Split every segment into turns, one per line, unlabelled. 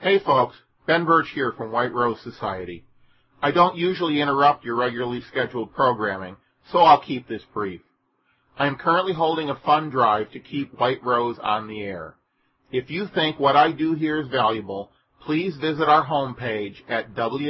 Hey folks, Ben Birch here from White Rose Society. I don't usually interrupt your regularly scheduled programming, so I'll keep this brief. I am currently holding a fund drive to keep White Rose on the air. If you think what I do here is valuable, please visit our homepage at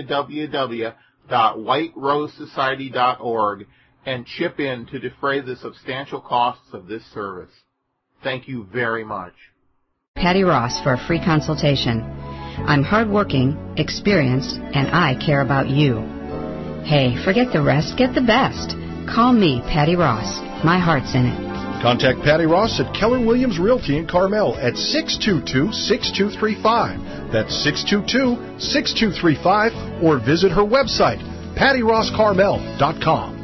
www.whiterosesociety.org and chip in to defray the substantial costs of this service. Thank you very much.
Patty Ross for a free consultation. I'm hardworking, experienced, and I care about you. Hey, forget the rest, get the best. Call me, Patty Ross. My heart's in it.
Contact Patty Ross at Keller Williams Realty in Carmel at 622-6235. That's 622-6235, or visit her website, pattyrosscarmel.com.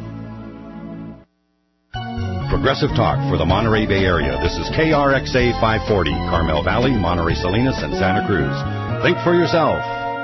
Progressive Talk for the Monterey Bay Area. This is KRXA 540, Carmel Valley, Monterey Salinas, and Santa Cruz. Think for yourself.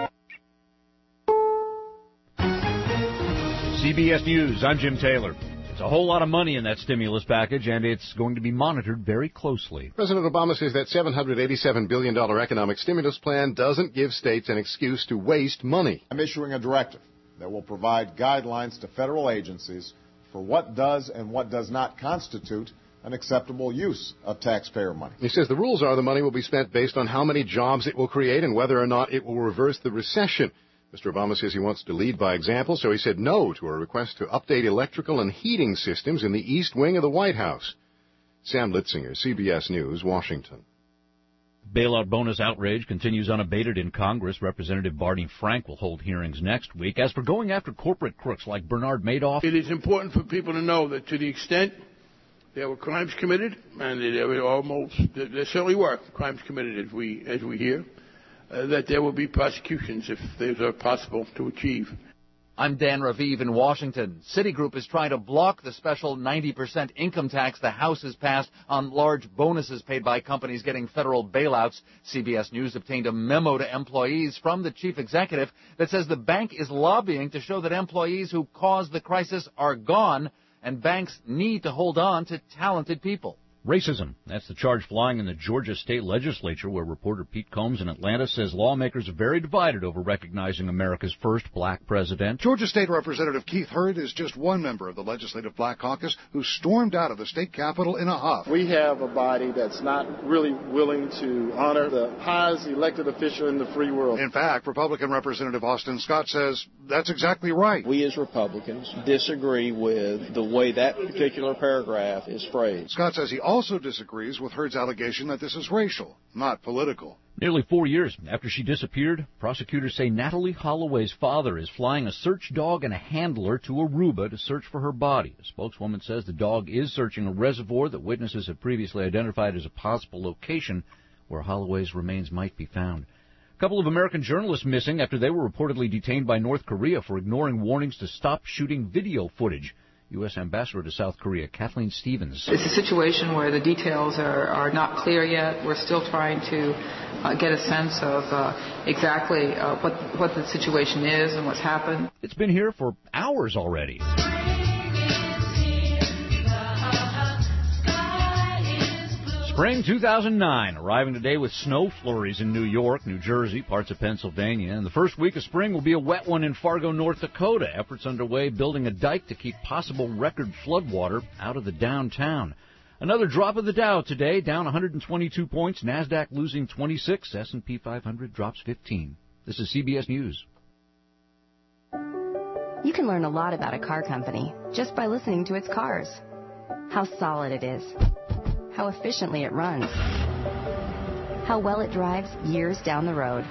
CBS News, I'm Jim Taylor. It's a whole lot of money in that stimulus package, and it's going to be monitored very closely.
President Obama says that $787 billion economic stimulus plan doesn't give states an excuse to waste money.
I'm issuing a directive that will provide guidelines to federal agencies for what does and what does not constitute an acceptable use of taxpayer money.
He says the rules are the money will be spent based on how many jobs it will create and whether or not it will reverse the recession. Mr. Obama says he wants to lead by example, so he said no to a request to update electrical and heating systems in the East Wing of the White House. Sam Litzinger, CBS News, Washington.
Bailout bonus outrage continues unabated in Congress. Representative Barney Frank will hold hearings next week. As for going after corporate crooks like Bernard Madoff,
it is important for people to know that to the extent there were crimes committed, and there certainly were crimes committed as we hear, that there will be prosecutions if those are possible to achieve.
I'm Dan Raviv in Washington. Citigroup is trying to block the special 90% income tax the House has passed on large bonuses paid by companies getting federal bailouts. CBS News obtained a memo to employees from the chief executive that says the bank is lobbying to show that employees who caused the crisis are gone, and banks need to hold on to talented people.
Racism. That's the charge flying in the Georgia state legislature, where reporter Pete Combs in Atlanta says lawmakers are very divided over recognizing America's first black president.
Georgia State Representative Keith Hurd is just one member of the Legislative Black Caucus who stormed out of the state capitol in a huff.
We have a body that's not really willing to honor the highest elected official in the free world.
In fact, Republican Representative Austin Scott says that's exactly right.
We as Republicans disagree with the way that particular paragraph is phrased.
Scott says he also disagrees with Hurd's allegation that this is racial, not political.
Nearly 4 years after she disappeared, prosecutors say Natalie Holloway's father is flying a search dog and a handler to Aruba to search for her body. A spokeswoman says the dog is searching a reservoir that witnesses have previously identified as a possible location where Holloway's remains might be found. A couple of American journalists missing after they were reportedly detained by North Korea for ignoring warnings to stop shooting video footage. U.S. Ambassador to South Korea, Kathleen Stevens.
It's a situation where the details are not clear yet. We're still trying to get a sense of exactly what the situation is and what's happened.
It's been here for hours already. Spring 2009, arriving today with snow flurries in New York, New Jersey, parts of Pennsylvania. And the first week of spring will be a wet one in Fargo, North Dakota. Efforts underway building a dike to keep possible record floodwater out of the downtown. Another drop of the Dow today, down 122 points. NASDAQ losing 26. S&P 500 drops 15. This is CBS News.
You can learn a lot about a car company just by listening to its cars. How solid it is. How efficiently it runs, how well it drives years down the road.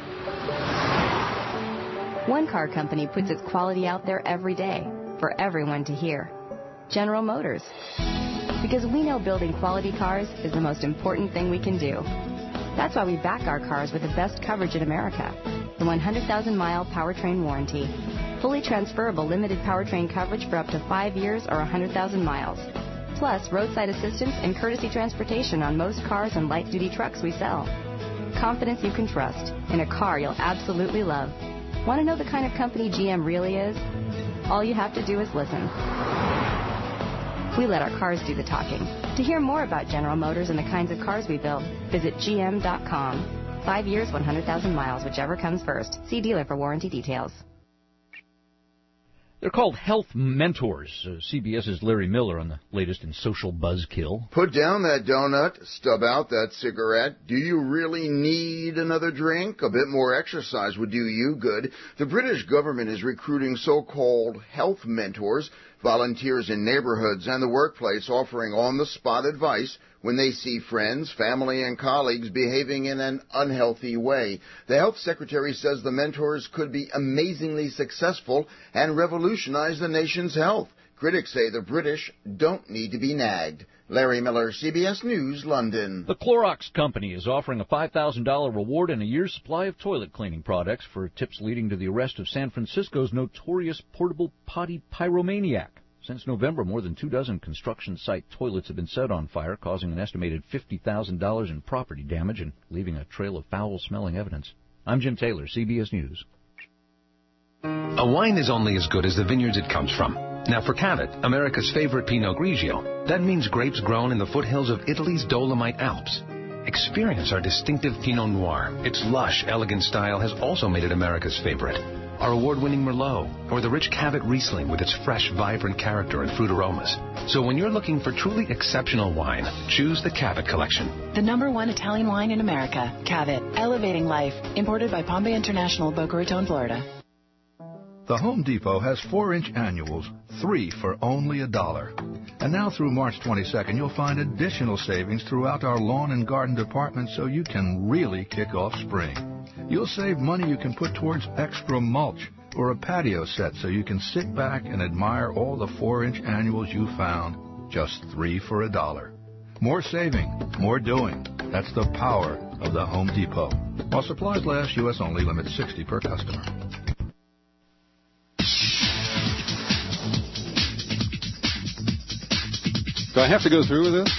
One car company puts its quality out there every day for everyone to hear. General Motors. Because we know building quality cars is the most important thing we can do. That's why we back our cars with the best coverage in America. The 100,000-mile powertrain warranty. Fully transferable limited powertrain coverage for up to 5 years or 100,000 miles. Plus, roadside assistance and courtesy transportation on most cars and light-duty trucks we sell. Confidence you can trust in a car you'll absolutely love. Want to know the kind of company GM really is? All you have to do is listen. We let our cars do the talking. To hear more about General Motors and the kinds of cars we build, visit gm.com. 5 years, 100,000 miles, whichever comes first. See dealer for warranty details.
They're called health mentors. CBS's Larry Miller on the latest in social buzzkill.
Put down that donut, stub out that cigarette. Do you really need another drink? A bit more exercise would do you good. The British government is recruiting so-called health mentors, volunteers in neighborhoods and the workplace offering on-the-spot advice when they see friends, family, and colleagues behaving in an unhealthy way. The health secretary says the mentors could be amazingly successful and revolutionize the nation's health. Critics say the British don't need to be nagged. Larry Miller, CBS News, London.
The Clorox Company is offering a $5,000 reward and a year's supply of toilet cleaning products for tips leading to the arrest of San Francisco's notorious portable potty pyromaniac. Since November, more than 24 construction site toilets have been set on fire, causing an estimated $50,000 in property damage and leaving a trail of foul-smelling evidence. I'm Jim Taylor, CBS News.
A wine is only as good as the vineyards it comes from. Now for Cavit, America's favorite Pinot Grigio, that means grapes grown in the foothills of Italy's Dolomite Alps. Experience our distinctive Pinot Noir. Its lush, elegant style has also made it America's favorite. Our award-winning Merlot, or the rich Cavit Riesling with its fresh, vibrant character and fruit aromas. So when you're looking for truly exceptional wine, choose the Cavit Collection.
The #1 Italian wine in America, Cavit, elevating life. Imported by Pompey International, Boca Raton, Florida.
The Home Depot has 4-inch annuals, 3 for only $1. And now through March 22nd, you'll find additional savings throughout our lawn and garden department so you can really kick off spring. You'll save money you can put towards extra mulch or a patio set so you can sit back and admire all the 4-inch annuals you found. Just 3 for $1. More saving, more doing. That's the power of the Home Depot. While supplies last, U.S. only, limit 60 per customer.
Do I have to go through with this?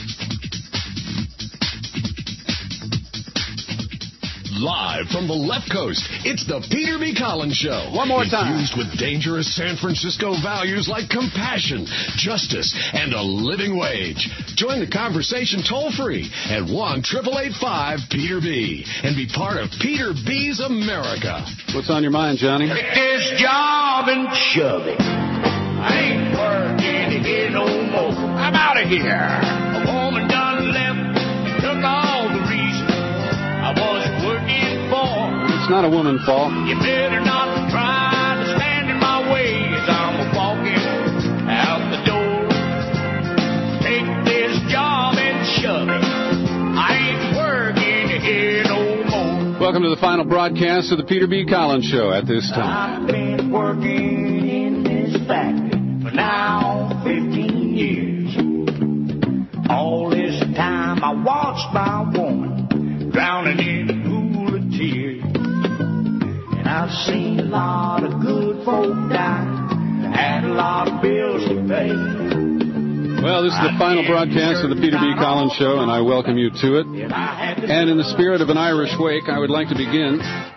Live from the left coast, it's the Peter B. Collins Show.
One more time.
Infused with dangerous San Francisco values like compassion, justice, and a living wage. Join the conversation toll-free at 1-888-5-PETER-B and be part of Peter B.'s America.
What's on your mind, Johnny?
Take this job and shove it. I ain't working here no more. I'm out of here. A woman done left and took all the reason I was working for.
It's not a woman's fault.
You better not try to stand in my way as I'm walking out the door. Take this job and shove it. I ain't working here no more.
Welcome to the final broadcast of the Peter B. Collins Show at this time.
I've been working in this factory for now 15 years. All this time I watched my woman drowning in a pool of tears. And I've seen a lot of good folk die, had a lot of bills to pay.
Well, this is the final broadcast of the Peter B. Collins Show, and I welcome you to it. And in the spirit of an Irish wake, I would like to begin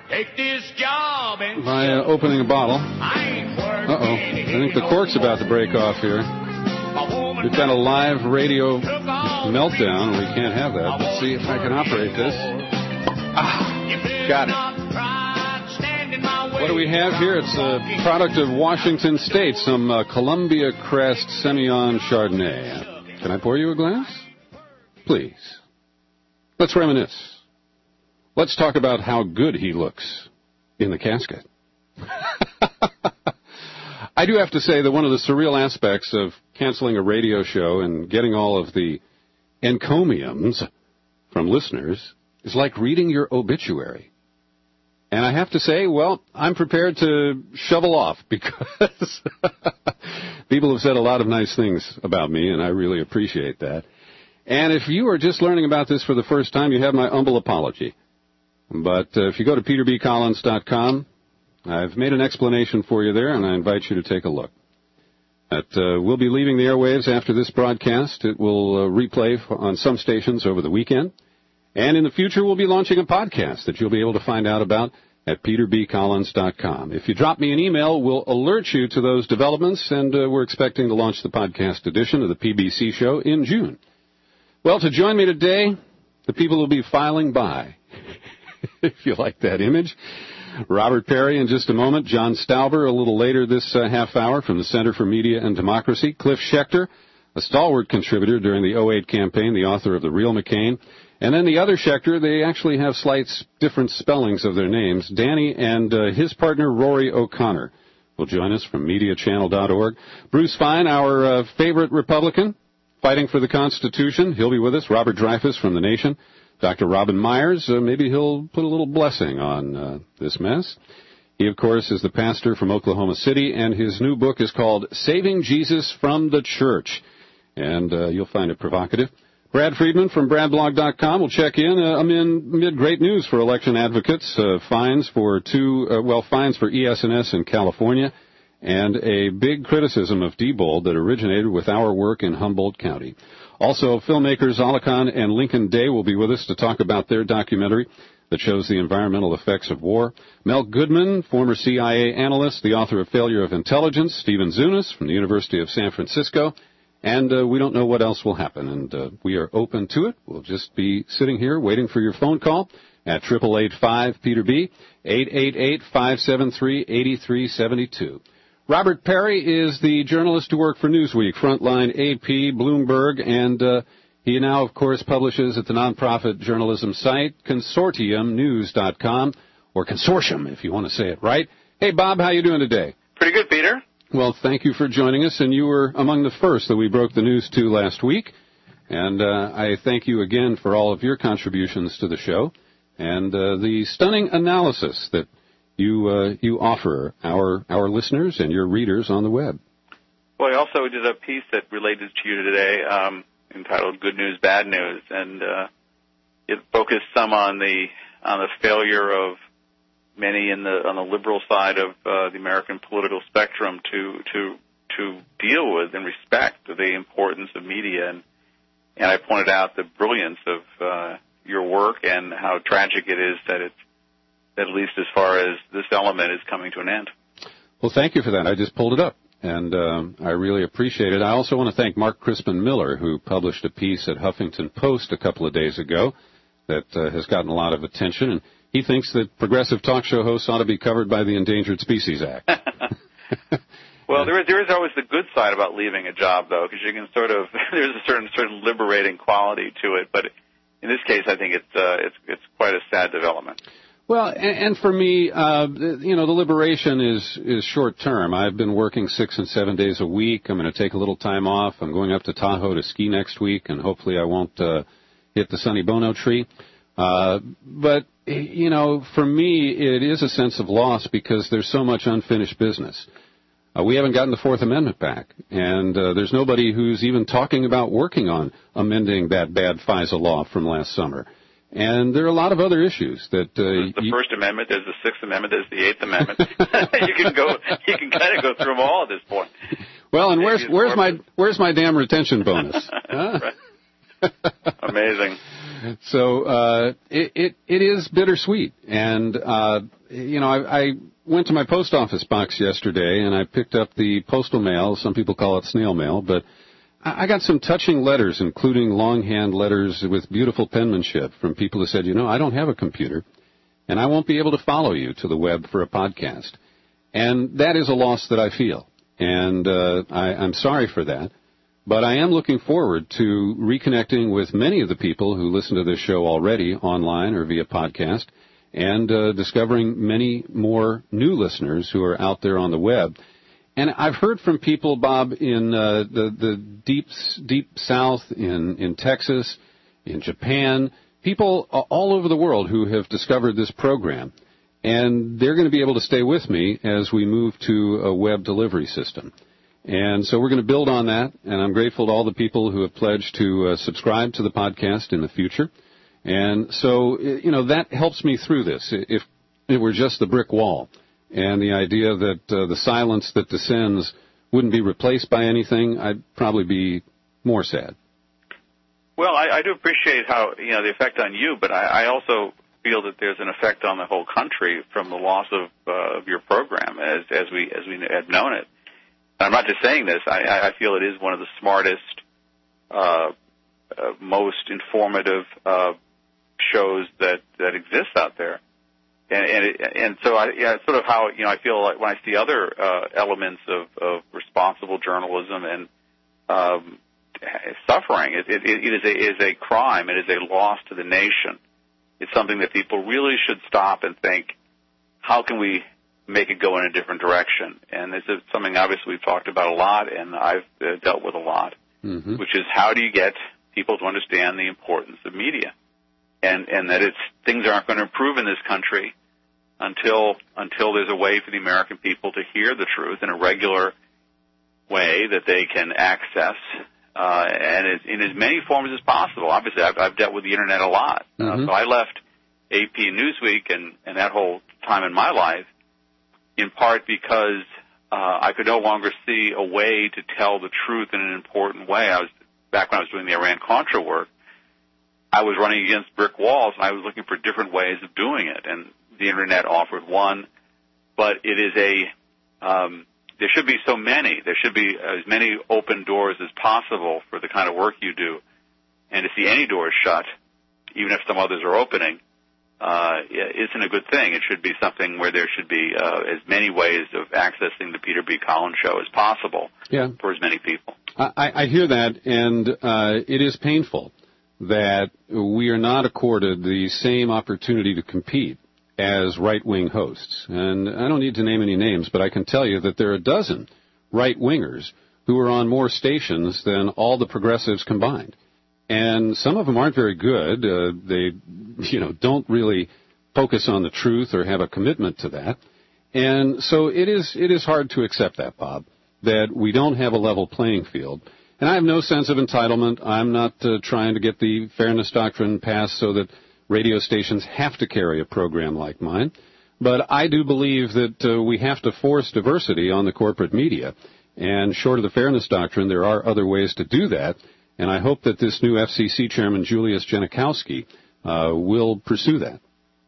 by opening a bottle. Uh-oh. I think the cork's about to break off here. We've got a live radio meltdown. We can't have that. Let's see if I can operate this. Got it. What do we have here? It's a product of Washington State, some Columbia Crest Semillon Chardonnay. Can I pour you a glass? Please. Let's reminisce. Let's talk about how good he looks in the casket. I do have to say that one of the surreal aspects of canceling a radio show and getting all of the encomiums from listeners is like reading your obituary. And I have to say, well, I'm prepared to shovel off because people have said a lot of nice things about me, and I really appreciate that. And if you are just learning about this for the first time, you have my humble apology. But if you go to peterbcollins.com, I've made an explanation for you there, and I invite you to take a look. We'll be leaving the airwaves after this broadcast. It will replay on some stations over the weekend. And in the future, we'll be launching a podcast that you'll be able to find out about at peterbcollins.com. If you drop me an email, we'll alert you to those developments, and we're expecting to launch the podcast edition of the PBC show in June. Well, to join me today, the people who will be filing by if you like that image. Robert Perry in just a moment. John Stauber a little later this half hour from the Center for Media and Democracy. Cliff Schechter, a stalwart contributor during the 2008 campaign, the author of The Real McCain. And then the other Schechter, they actually have slight different spellings of their names. Danny and his partner, Rory O'Connor, will join us from MediaChannel.org. Bruce Fine, our favorite Republican, fighting for the Constitution. He'll be with us. Robert Dreyfuss from The Nation. Dr. Robin Myers, maybe he'll put a little blessing on this mess. He, of course, is the pastor from Oklahoma City, and his new book is called Saving Jesus from the Church. And you'll find it provocative. Brad Friedman from BradBlog.com will check in amid great news for election advocates. Fines for ES&S in California, and a big criticism of Diebold that originated with our work in Humboldt County. Also, filmmakers Alakan and Lincoln Day will be with us to talk about their documentary that shows the environmental effects of war. Mel Goodman, former CIA analyst, the author of Failure of Intelligence. Stephen Zunis from the University of San Francisco. And we don't know what else will happen, and we are open to it. We'll just be sitting here waiting for your phone call at 888-5-PETER-B, 888-573-8372. Robert Perry is the journalist who worked for Newsweek, Frontline, AP, Bloomberg, and he now, of course, publishes at the nonprofit journalism site consortiumnews.com, or consortium, if you want to say it right. Hey, Bob, how you doing today?
Pretty good, Peter.
Well, thank you for joining us, and you were among the first that we broke the news to last week. And I thank you again for all of your contributions to the show and the stunning analysis that you offer our listeners and your readers on the web.
Well, I also did a piece that related to you today entitled Good News, Bad News, and it focused some on the failure of many on the liberal side of the American political spectrum to deal with and respect the importance of media, and I pointed out the brilliance of your work and how tragic it is that it's, at least as far as this element, is coming to an end.
Well, thank you for that. I just pulled it up, and I really appreciate it. I also want to thank Mark Crispin Miller, who published a piece at Huffington Post a couple of days ago that has gotten a lot of attention, and he thinks that progressive talk show hosts ought to be covered by the Endangered Species Act.
Well, there is always the good side about leaving a job, though, because you can there's a certain liberating quality to it. But in this case, I think it's quite a sad development.
Well, and for me, the liberation is short term. I've been working 6 and 7 days a week. I'm going to take a little time off. I'm going up to Tahoe to ski next week, and hopefully I won't hit the Sonny Bono tree. But, for me, it is a sense of loss because there's so much unfinished business. We haven't gotten the Fourth Amendment back, and there's nobody who's even talking about working on amending that bad FISA law from last summer. And there are a lot of other issues that
there's the First Amendment, there's the Sixth Amendment, there's the Eighth Amendment. you can kind of go through them all at this point.
Well, and where's my damn retention bonus?
Amazing.
So it is bittersweet, and I went to my post office box yesterday and I picked up the postal mail. Some people call it snail mail, but I got some touching letters, including longhand letters with beautiful penmanship from people who said, I don't have a computer and I won't be able to follow you to the web for a podcast. And that is a loss that I feel, and I'm sorry for that. But I am looking forward to reconnecting with many of the people who listen to this show already online or via podcast, and discovering many more new listeners who are out there on the web. And I've heard from people, Bob, in the deep south, in Texas, in Japan, people all over the world who have discovered this program. And they're going to be able to stay with me as we move to a web delivery system. And so we're going to build on that, and I'm grateful to all the people who have pledged to subscribe to the podcast in the future. And so, that helps me through this. If it were just the brick wall and the idea that the silence that descends wouldn't be replaced by anything, I'd probably be more sad.
Well, I do appreciate how, the effect on you, but I also feel that there's an effect on the whole country from the loss of your program as we have known it. I'm not just saying this. I feel it is one of the smartest, most informative shows that exist out there. And so it's sort of how I feel like when I see other elements of responsible journalism and suffering. It is a crime. It is a loss to the nation. It's something that people really should stop and think, how can we make it go in a different direction? And this is something obviously we've talked about a lot, and I've dealt with a lot, which is how do you get people to understand the importance of media, and that things aren't going to improve in this country until there's a way for the American people to hear the truth in a regular way that they can access, and in as many forms as possible. Obviously, I've dealt with the Internet a lot. So I left AP and Newsweek and that whole time in my life in part because I could no longer see a way to tell the truth in an important way. Back when I was doing the Iran-Contra work, I was running against brick walls, and I was looking for different ways of doing it. And the Internet offered one, but it is there should be so many. There should be as many open doors as possible for the kind of work you do. And to see any doors shut, even if some others are opening, isn't a good thing. It should be something where there should be as many ways of accessing the Peter B. Collins Show as possible for as many people.
I hear that, and it is painful that we are not accorded the same opportunity to compete as right-wing hosts. And I don't need to name any names, but I can tell you that there are a dozen right-wingers who are on more stations than all the progressives combined. And some of them aren't very good. They, don't really focus on the truth or have a commitment to that. And so it is hard to accept that, Bob, that we don't have a level playing field. And I have no sense of entitlement. I'm not trying to get the fairness doctrine passed so that radio stations have to carry a program like mine. But I do believe that we have to force diversity on the corporate media. And short of the fairness doctrine, there are other ways to do that. And I hope that this new FCC chairman, Julius Genachowski, will pursue that.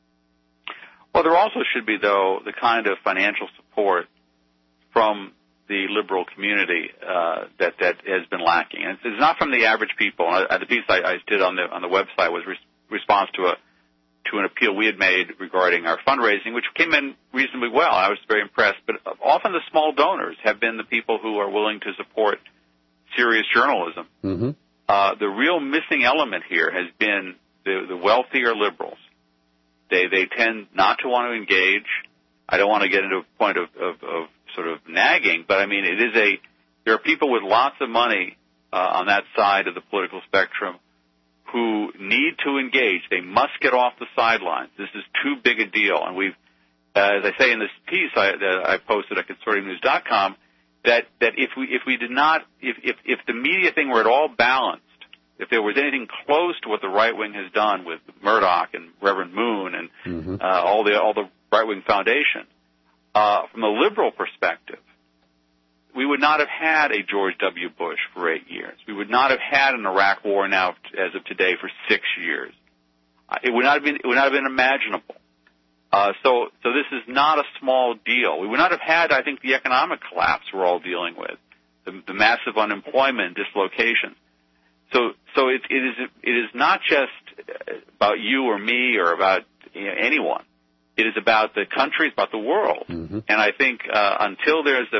Well, there also should be, though, the kind of financial support from the liberal community that has been lacking. And it's not from the average people. The piece I did on the website was response to an appeal we had made regarding our fundraising, which came in reasonably well. I was very impressed. But often the small donors have been the people who are willing to support serious journalism. The real missing element here has been the wealthier liberals. They tend not to want to engage. I don't want to get into a point of sort of nagging, but I mean there are people with lots of money on that side of the political spectrum who need to engage. They must get off the sidelines. This is too big a deal, and we've, as I say in this piece that I posted at consortiumnews.com, that if the media thing were at all balanced, if there was anything close to what the right wing has done with Murdoch and Reverend Moon and all the right wing foundation, from a liberal perspective, we would not have had a George W. Bush for 8 years. We would not have had an Iraq war now, as of today, for 6 years. It would not have been imaginable. So this is not a small deal. We would not have had, I think, the economic collapse we're all dealing with, the massive unemployment, dislocation. So it is not just about you or me or about anyone. It is about the country, it's about the world. And I think until there's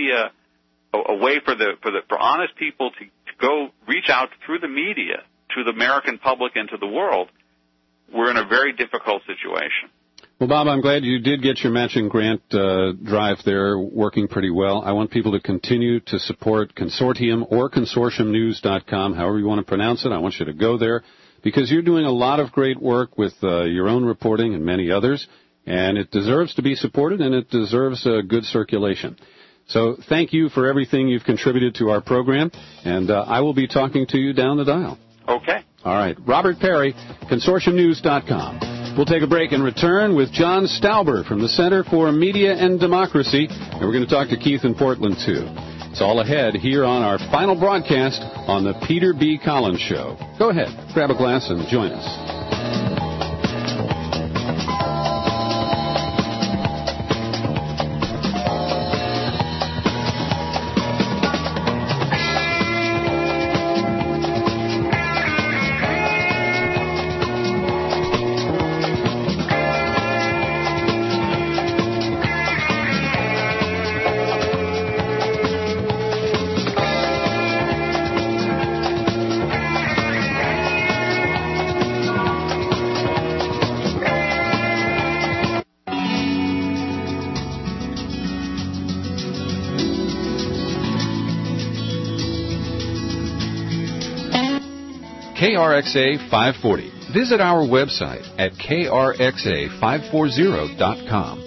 a way for honest people to go reach out through the media to the American public and to the world, we're in a very difficult situation.
Well, Bob, I'm glad you did get your matching grant drive there working pretty well. I want people to continue to support Consortium or consortiumnews.com, however you want to pronounce it. I want you to go there because you're doing a lot of great work with your own reporting and many others, and it deserves to be supported and it deserves a good circulation. So thank you for everything you've contributed to our program, and I will be talking to you down the dial.
Okay.
All right. Robert Perry, consortiumnews.com. We'll take a break and return with John Stauber from the Center for Media and Democracy, and we're going to talk to Keith in Portland, too. It's all ahead here on our final broadcast on the Peter B. Collins Show. Go ahead, grab a glass and join us. KRXA 540. Visit our website at krxa540.com.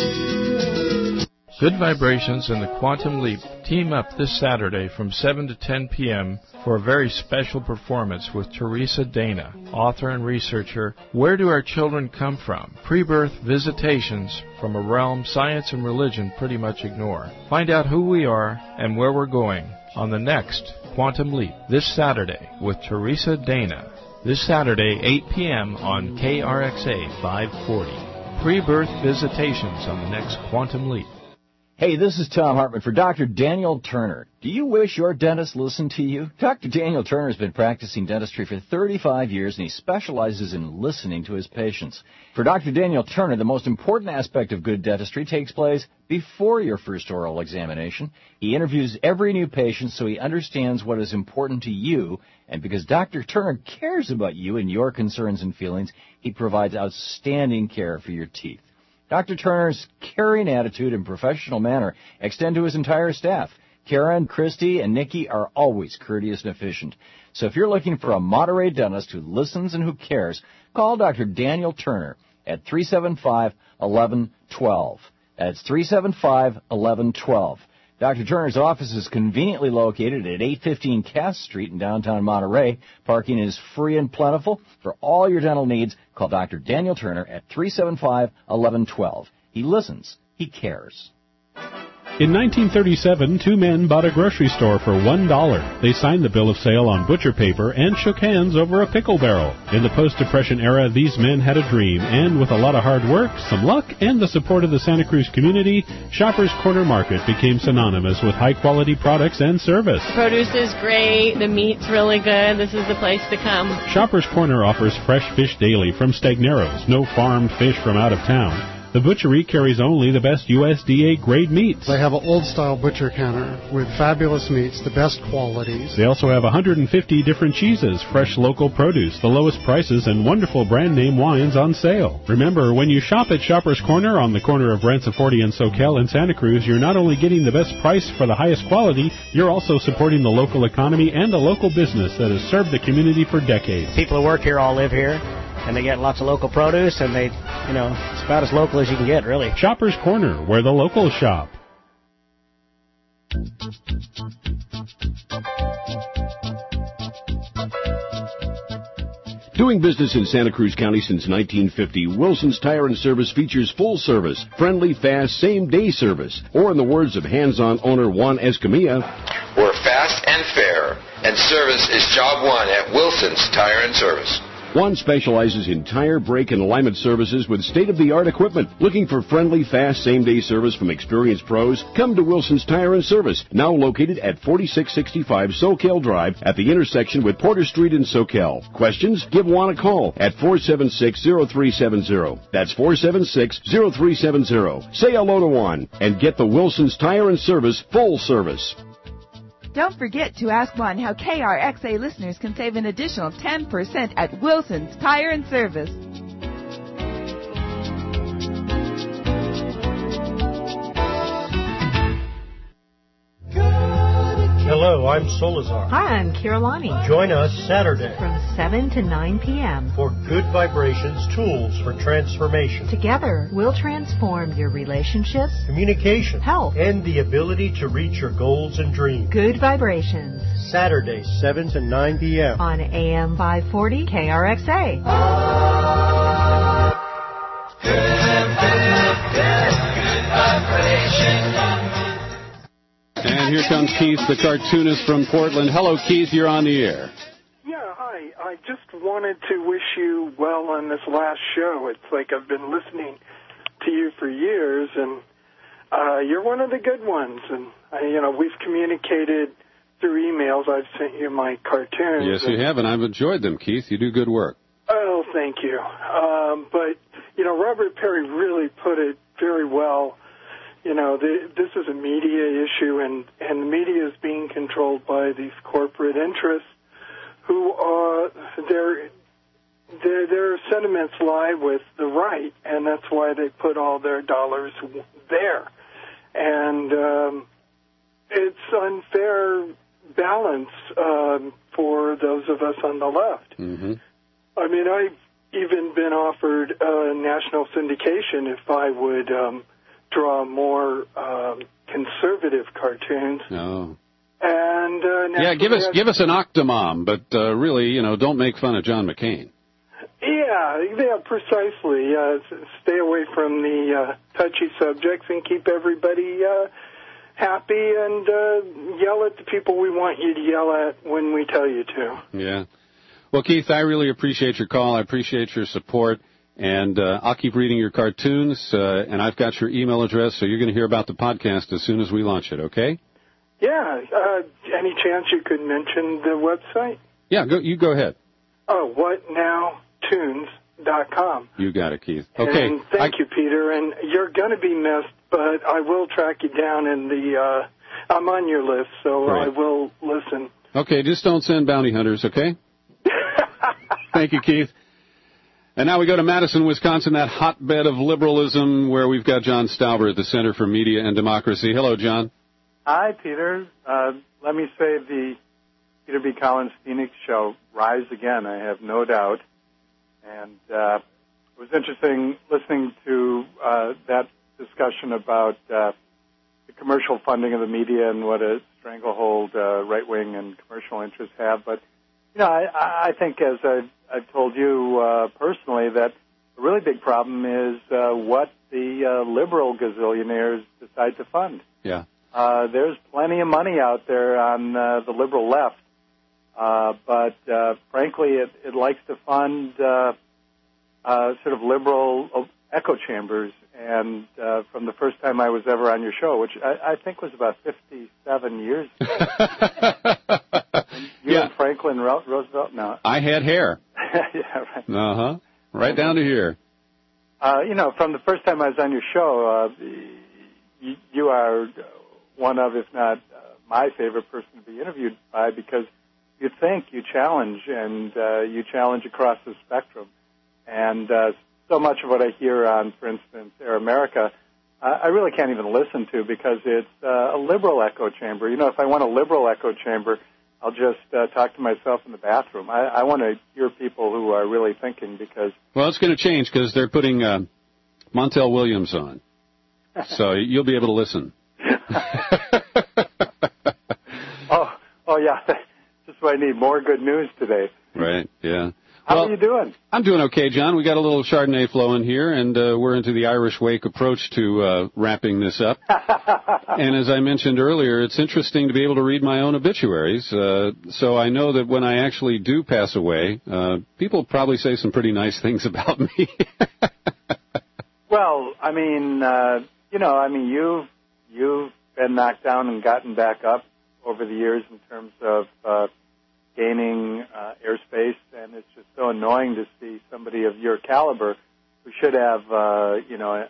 Good Vibrations and the Quantum Leap team up this Saturday from 7 to 10 p.m. for a very special performance with Teresa Dana, author and researcher. Where do our children come from? Pre-birth visitations from a realm science and religion pretty much ignore. Find out who we are and where we're going on the next Quantum Leap this Saturday with Teresa Dana. This Saturday, 8 p.m. on KRXA 540. Pre-birth visitations on the next Quantum Leap.
Hey, this is Tom Hartman for Dr. Daniel Turner. Do you wish your dentist listened to you? Dr. Daniel Turner has been practicing dentistry for 35 years, and he specializes in listening to his patients. For Dr. Daniel Turner, the most important aspect of good dentistry takes place before your first oral examination. He interviews every new patient so he understands what is important to you, and because Dr. Turner cares about you and your concerns and feelings, he provides outstanding care for your teeth. Dr. Turner's caring attitude and professional manner extend to his entire staff. Karen, Christy, and Nikki are always courteous and efficient. So if you're looking for a Monterey dentist who listens and who cares, call Dr. Daniel Turner at 375-1112. That's 375-1112. Dr. Turner's office is conveniently located at 815 Cass Street in downtown Monterey. Parking is free and plentiful. For all your dental needs, call Dr. Daniel Turner at 375-1112. He listens. He cares.
In 1937, two men bought a grocery store for $1. They signed the bill of sale on butcher paper and shook hands over a pickle barrel. In the post-Depression era, these men had a dream, and with a lot of hard work, some luck, and the support of the Santa Cruz community, Shoppers Corner Market became synonymous with high-quality products and service.
Produce is great. The meat's really good. This is the place to come.
Shoppers Corner offers fresh fish daily from Stagneros, no farmed fish from out of town. The butchery carries only the best USDA-grade meats.
They have an old-style butcher counter with fabulous meats, the best qualities.
They also have 150 different cheeses, fresh local produce, the lowest prices, and wonderful brand-name wines on sale. Remember, when you shop at Shoppers Corner on the corner of Branciforte and Soquel in Santa Cruz, you're not only getting the best price for the highest quality, you're also supporting the local economy and a local business that has served the community for decades.
People who work here all live here. And they get lots of local produce, and it's about as local as you can get, really.
Shoppers Corner, where the locals shop.
Doing business in Santa Cruz County since 1950, Wilson's Tire and Service features full service, friendly, fast, same-day service. Or in the words of hands-on owner Juan Escamilla,
we're fast and fair, and service is job one at Wilson's Tire and Service.
Juan specializes in tire, brake, and alignment services with state-of-the-art equipment. Looking for friendly, fast, same-day service from experienced pros? Come to Wilson's Tire and Service, now located at 4665 Soquel Drive at the intersection with Porter Street in Soquel. Questions? Give Juan a call at 476-0370. That's 476-0370. Say hello to Juan and get the Wilson's Tire and Service full service.
Don't forget to ask Juan how KRXA listeners can save an additional 10% at Wilson's Tire and Service.
Hello, I'm Solazar.
Hi, I'm Kirillani.
Join us Saturday
from 7 to 9 p.m.
for Good Vibrations Tools for Transformation.
Together, we'll transform your relationships,
communication,
health,
and the ability to reach your goals and dreams.
Good Vibrations.
Saturday, 7 to 9 p.m.
on AM 540 KRXA.
Good Vibrations.
And here comes Keith, the cartoonist from Portland. Hello, Keith. You're on the air.
Yeah, hi. I just wanted to wish you well on this last show. It's like I've been listening to you for years, and you're one of the good ones. And, we've communicated through emails. I've sent you my cartoons.
Yes, you have, and I've enjoyed them, Keith. You do good work.
Oh, thank you. But Robert Perry really put it very well. This is a media issue, and the media is being controlled by these corporate interests who are, their sentiments lie with the right, and that's why they put all their dollars there. And it's unfair balance for those of us on the left.
Mm-hmm.
I mean, I've even been offered national syndication if I would draw more conservative cartoons.
Oh.
And
yeah, give us an Octomom, but really, don't make fun of John McCain.
Yeah, precisely. Stay away from the touchy subjects and keep everybody happy and yell at the people we want you to yell at when we tell you to.
Yeah. Well, Keith, I really appreciate your call. I appreciate your support. And I'll keep reading your cartoons, and I've got your email address, so you're going to hear about the podcast as soon as we launch it, okay?
Yeah. Any chance you could mention the website?
Yeah, you go ahead.
Oh, whatnowtunes.com.
You got it, Keith. Okay.
And thank you, Peter. And you're going to be missed, but I will track you down in the I'm on your list, so
Right.
I will listen.
Okay, just don't send bounty hunters, okay? Thank you, Keith. And now we go to Madison, Wisconsin, that hotbed of liberalism where we've got John Stauber at the Center for Media and Democracy. Hello, John.
Hi, Peter. Let me say the Peter B. Collins Phoenix show, rise again, I have no doubt. And it was interesting listening to that discussion about the commercial funding of the media and what a stranglehold right-wing and commercial interests have. But, I think, as I've told you personally, that a really big problem is what the liberal gazillionaires decide to fund.
Yeah.
There's plenty of money out there on the liberal left, but frankly, it likes to fund sort of liberal echo chambers. And from the first time I was ever on your show, which I think was about 57 years ago, you and Franklin Roosevelt? No.
I had hair.
Yeah, right.
Uh-huh. Right down to here.
From the first time I was on your show, you are one of, if not my favorite person to be interviewed by, because you think, you challenge, and you challenge across the spectrum. And so much of what I hear on, for instance, Air America, I really can't even listen to because it's a liberal echo chamber. If I want a liberal echo chamber, I'll just talk to myself in the bathroom. I want to hear people who are really thinking because...
Well, it's going to change because they're putting Montel Williams on. So you'll be able to listen.
Oh, yeah. Just what I need, more good news today.
Right, yeah.
How are you doing?
I'm doing okay, John. We got a little Chardonnay flowing here, and we're into the Irish Wake approach to wrapping this up. And as I mentioned earlier, it's interesting to be able to read my own obituaries. So I know that when I actually do pass away, people probably say some pretty nice things about me.
Well, you've been knocked down and gotten back up over the years in terms of gaining airspace, and it's just so annoying to see somebody of your caliber who should have, a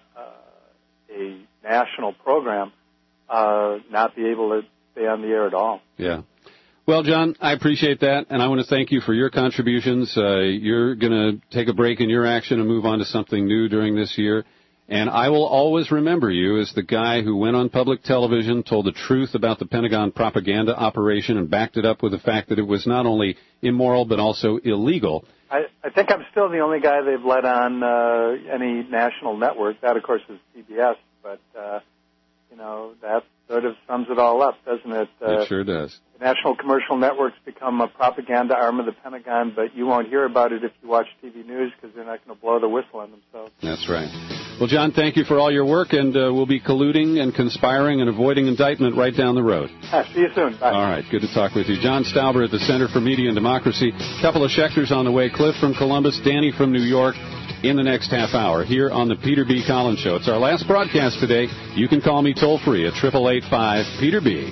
national program not be able to stay on the air at all.
Yeah. Well, John, I appreciate that, and I want to thank you for your contributions. You're going to take a break in your action and move on to something new during this year. And I will always remember you as the guy who went on public television, told the truth about the Pentagon propaganda operation, and backed it up with the fact that it was not only immoral but also illegal.
I think I'm still the only guy they've let on any national network. That, of course, is CBS. But, that sort of sums it all up, doesn't it?
It sure does.
The national commercial networks become a propaganda arm of the Pentagon, but you won't hear about it if you watch TV news because they're not going to blow the whistle on themselves.
That's right. Well, John, thank you for all your work, and we'll be colluding and conspiring and avoiding indictment right down the road.
See you soon. Bye.
All right. Good to talk with you. John Stauber at the Center for Media and Democracy. Couple of Schecters on the way. Cliff from Columbus, Danny from New York. In the next half hour here on the Peter B. Collins Show. It's our last broadcast today. You can call me toll-free at 888-5-PETER-B.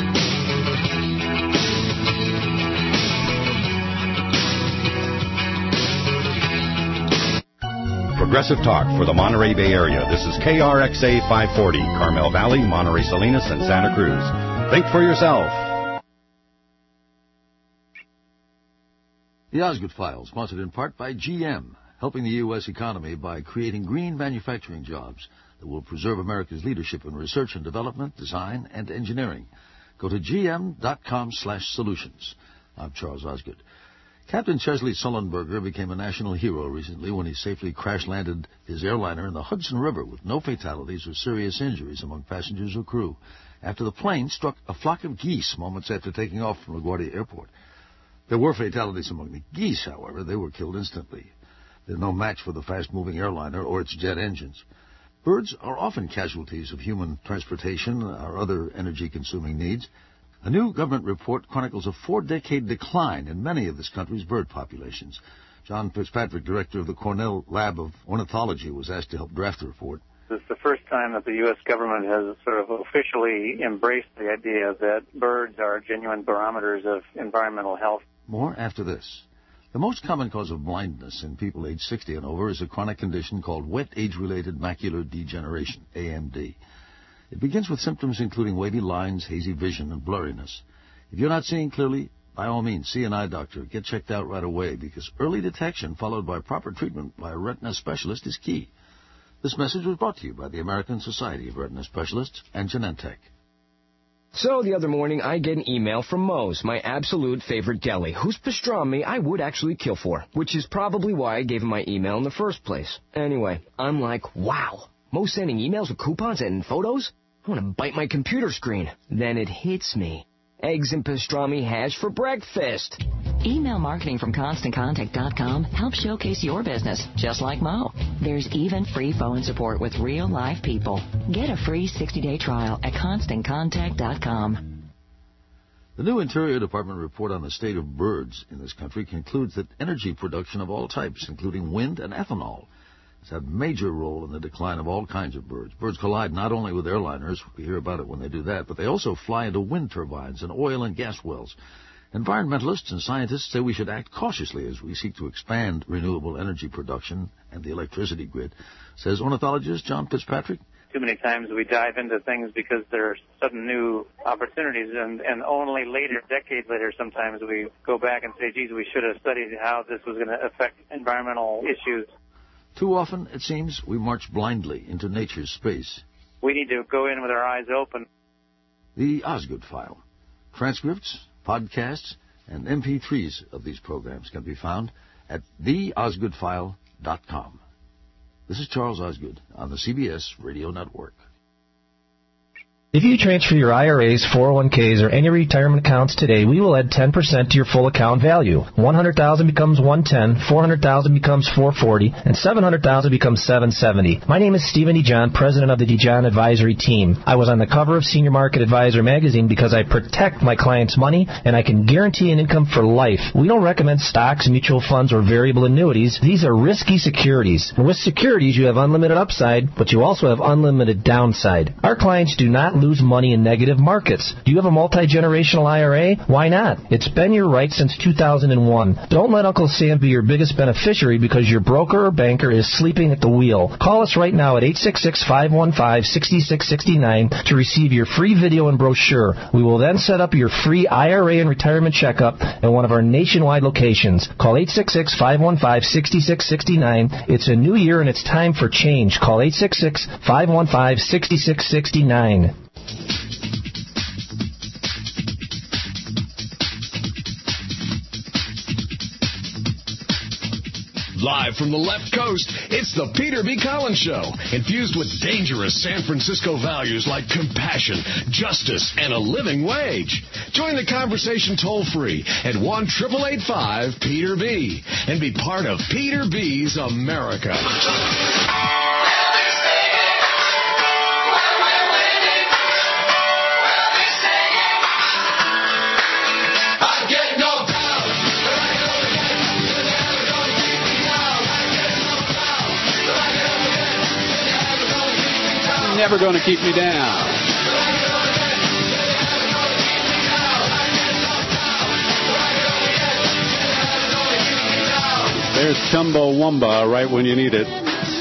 Progressive talk for the Monterey Bay Area. This is KRXA 540, Carmel Valley, Monterey Salinas, and Santa Cruz. Think for yourself.
The Osgood File, sponsored in part by GM, helping the U.S. economy by creating green manufacturing jobs that will preserve America's leadership in research and development, design, and engineering. Go to gm.com/solutions. I'm Charles Osgood. Captain Chesley Sullenberger became a national hero recently when he safely crash-landed his airliner in the Hudson River with no fatalities or serious injuries among passengers or crew after the plane struck a flock of geese moments after taking off from LaGuardia Airport. There were fatalities among the geese, however. They were killed instantly. They're no match for the fast-moving airliner or its jet engines. Birds are often casualties of human transportation or other energy-consuming needs. A new government report chronicles a 4-decade decline in many of this country's bird populations. John Fitzpatrick, director of the Cornell Lab of Ornithology, was asked to help draft the report.
This is the first time that the U.S. government has sort of officially embraced the idea that birds are genuine barometers of environmental health.
More after this. The most common cause of blindness in people aged 60 and over is a chronic condition called wet age-related macular degeneration, AMD. It begins with symptoms including wavy lines, hazy vision, and blurriness. If you're not seeing clearly, by all means, see an eye doctor. Get checked out right away because early detection followed by proper treatment by a retina specialist is key. This message was brought to you by the American Society of Retina Specialists and Genentech.
So the other morning, I get an email from Moe's, my absolute favorite deli, whose pastrami I would actually kill for, which is probably why I gave him my email in the first place. Anyway, I'm like, wow, Moe's sending emails with coupons and photos? I want to bite my computer screen. Then it hits me. Eggs and pastrami hash for breakfast.
Email marketing from ConstantContact.com helps showcase your business, just like Mo. There's even free phone support with real live people. Get a free 60-day trial at ConstantContact.com.
The new Interior Department report on the state of birds in this country concludes that energy production of all types, including wind and ethanol, has had a major role in the decline of all kinds of birds. Birds collide not only with airliners, we hear about it when they do that, but they also fly into wind turbines and oil and gas wells. Environmentalists and scientists say we should act cautiously as we seek to expand renewable energy production and the electricity grid, says ornithologist John Fitzpatrick.
Too many times we dive into things because there are sudden new opportunities, and only later, decades later, sometimes we go back and say, geez, we should have studied how this was going to affect environmental issues.
Too often, it seems, we march blindly into nature's space.
We need to go in with our eyes open.
The Osgood File. Transcripts, podcasts, and MP3s of these programs can be found at theosgoodfile.com. This is Charles Osgood on the CBS Radio Network.
If you transfer your IRAs, 401ks, or any retirement accounts today, we will add 10% to your full account value. $100,000 becomes $110, $400,000 becomes $440, and $700,000 becomes $770. My name is Stephen DeJohn, president of the DeJohn Advisory Team. I was on the cover of Senior Market Advisor magazine because I protect my clients' money, and I can guarantee an income for life. We don't recommend stocks, mutual funds, or variable annuities. These are risky securities. And with securities, you have unlimited upside, but you also have unlimited downside. Our clients do not lose money in negative markets. Do you have a multi-generational IRA? Why not? It's been your right since 2001. Don't let Uncle Sam be your biggest beneficiary because your broker or banker is sleeping at the wheel. Call us right now at 866-515-6669 to receive your free video and brochure. We will then set up your free IRA and retirement checkup at one of our nationwide locations. Call 866-515-6669. It's a new year and it's time for change. Call 866-515-6669.
Live from the left coast, it's the Peter B. Collins Show, infused with dangerous San Francisco values like compassion, justice, and a living wage. Join the conversation toll-free at 1-888-5-PETER-B and be part of Peter B.'s America.
Never going to keep me down. There's Chumbawamba right when you need it.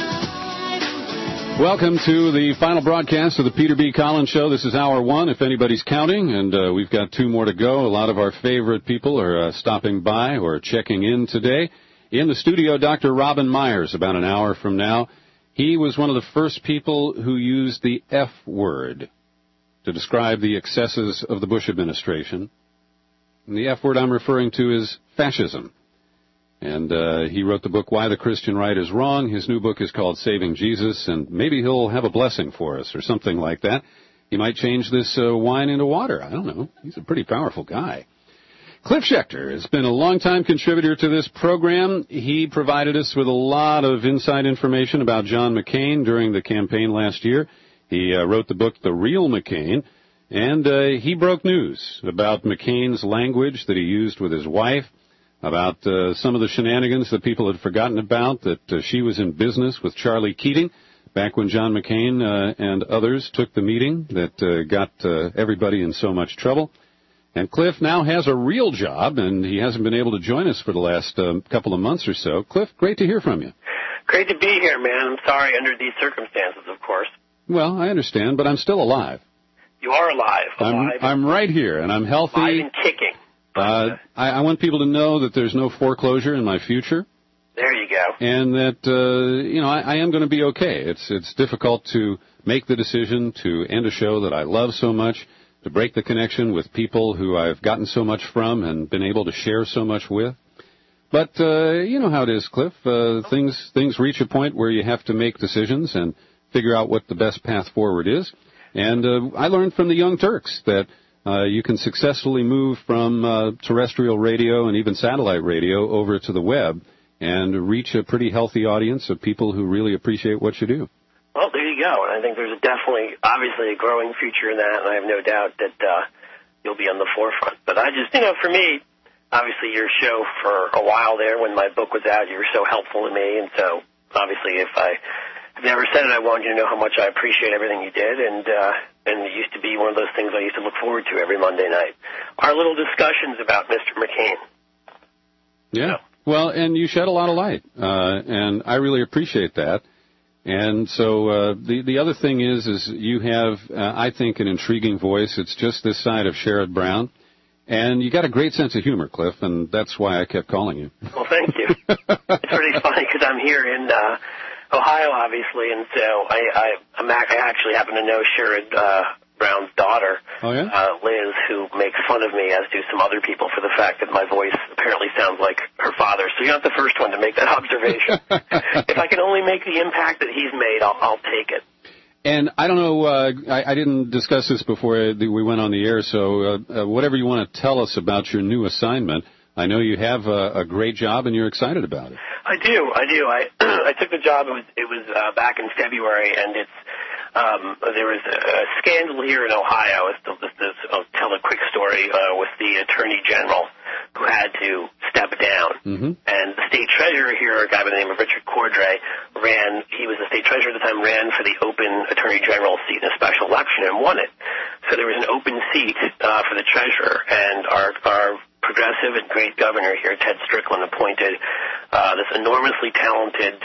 Welcome to the final broadcast of the Peter B. Collins Show. This is hour one, if anybody's counting, and we've got two more to go. A lot of our favorite people are stopping by or checking in today. In the studio, Dr. Robin Myers, about an hour from now. He was one of the first people who used the F word to describe the excesses of the Bush administration. And the F word I'm referring to is fascism. And he wrote the book, Why the Christian Right is Wrong. His new book is called Saving Jesus, and maybe he'll have a blessing for us or something like that. He might change this wine into water. I don't know. He's a pretty powerful guy. Cliff Schechter has been a longtime contributor to this program. He provided us with a lot of inside information about John McCain during the campaign last year. He wrote the book, The Real McCain, and he broke news about McCain's language that he used with his wife, about some of the shenanigans that people had forgotten about, that she was in business with Charlie Keating back when John McCain and others took the meeting that got everybody in so much trouble. And Cliff now has a real job, and he hasn't been able to join us for the last couple of months or so. Cliff, great to hear from you.
Great to be here, man. I'm sorry under these circumstances, of course.
Well, I understand, but I'm still alive.
You are alive.
I'm right here, and I'm healthy.
Alive and kicking.
I want people to know that there's no foreclosure in my future.
There you go.
And that, I am going to be okay. It's difficult to make the decision to end a show that I love so much, to break the connection with people who I've gotten so much from and been able to share so much with. But you know how it is, Cliff. Things reach a point where you have to make decisions and figure out what the best path forward is. And I learned from the Young Turks that you can successfully move from terrestrial radio and even satellite radio over to the web and reach a pretty healthy audience of people who really appreciate what you do.
Well, there you go. And I think there's definitely, obviously, a growing future in that, and I have no doubt that you'll be on the forefront. But I just, for me, obviously your show for a while there, when my book was out, you were so helpful to me, and so obviously if I've never said it, I wanted you to know how much I appreciate everything you did, and it used to be one of those things I used to look forward to every Monday night. Our little discussions about Mr. McCain.
Yeah. Well, and you shed a lot of light, and I really appreciate that. And so the other thing is you have, I think, an intriguing voice. It's just this side of Sherrod Brown. And you got a great sense of humor, Cliff, and that's why I kept calling you.
Well, thank you. It's pretty funny because I'm here in Ohio, obviously, and so I actually happen to know Sherrod Brown's daughter, Liz, who makes fun of me, as do some other people, for the fact that my voice apparently sounds like her father. So you're not the first one to make that observation. If I can only make the impact that he's made, I'll take it.
And I don't know, I didn't discuss this before we went on the air, so whatever you want to tell us about your new assignment, I know you have a great job and you're excited about it.
I do. I took the job, it was back in February, and there was a scandal here in Ohio. I'll tell a quick story with the Attorney General who had to step down.
Mm-hmm.
And the state treasurer here, a guy by the name of Richard Cordray, he was the state treasurer at the time, ran for the open Attorney General seat in a special election and won it. So there was an open seat for the treasurer, and our progressive and great governor here, Ted Strickland, appointed this enormously talented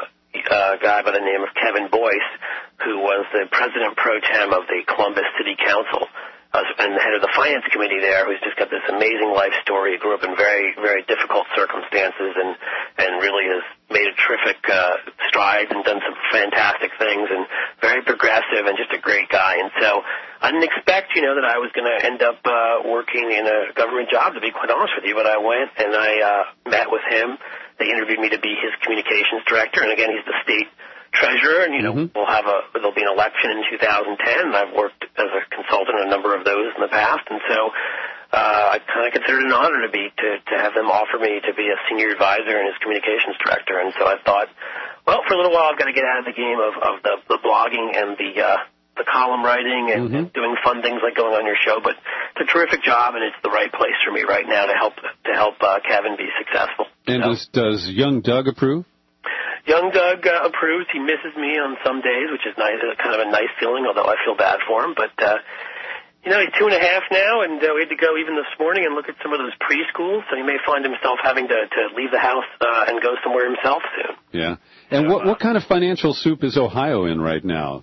guy by the name of Kevin Boyce, who was the president pro tem of the Columbus City Council and the head of the finance committee there, who's just got this amazing life story. He grew up in very, very difficult circumstances and really has made a terrific strides and done some fantastic things, and very progressive and just a great guy. And so I didn't expect, that I was going to end up working in a government job, to be quite honest with you, but I went and I met with him. They interviewed me to be his communications director, and again, he's the state treasurer, and there'll be an election in 2010, and I've worked as a consultant on a number of those in the past, and so I kind of considered it an honor to have them offer me to be a senior advisor and his communications director. And so I thought, well, for a little while I've got to get out of the game of the blogging and the column writing and doing fun things like going on your show, but it's a terrific job, and it's the right place for me right now to help Kevin be successful.
And does young Doug approve?
Young Doug approves. He misses me on some days, which is nice, kind of a nice feeling, although I feel bad for him. But, he's 2.5 now, and we had to go even this morning and look at some of those preschools, so he may find himself having to leave the house and go somewhere himself soon.
Yeah. And what kind of financial soup is Ohio in right now?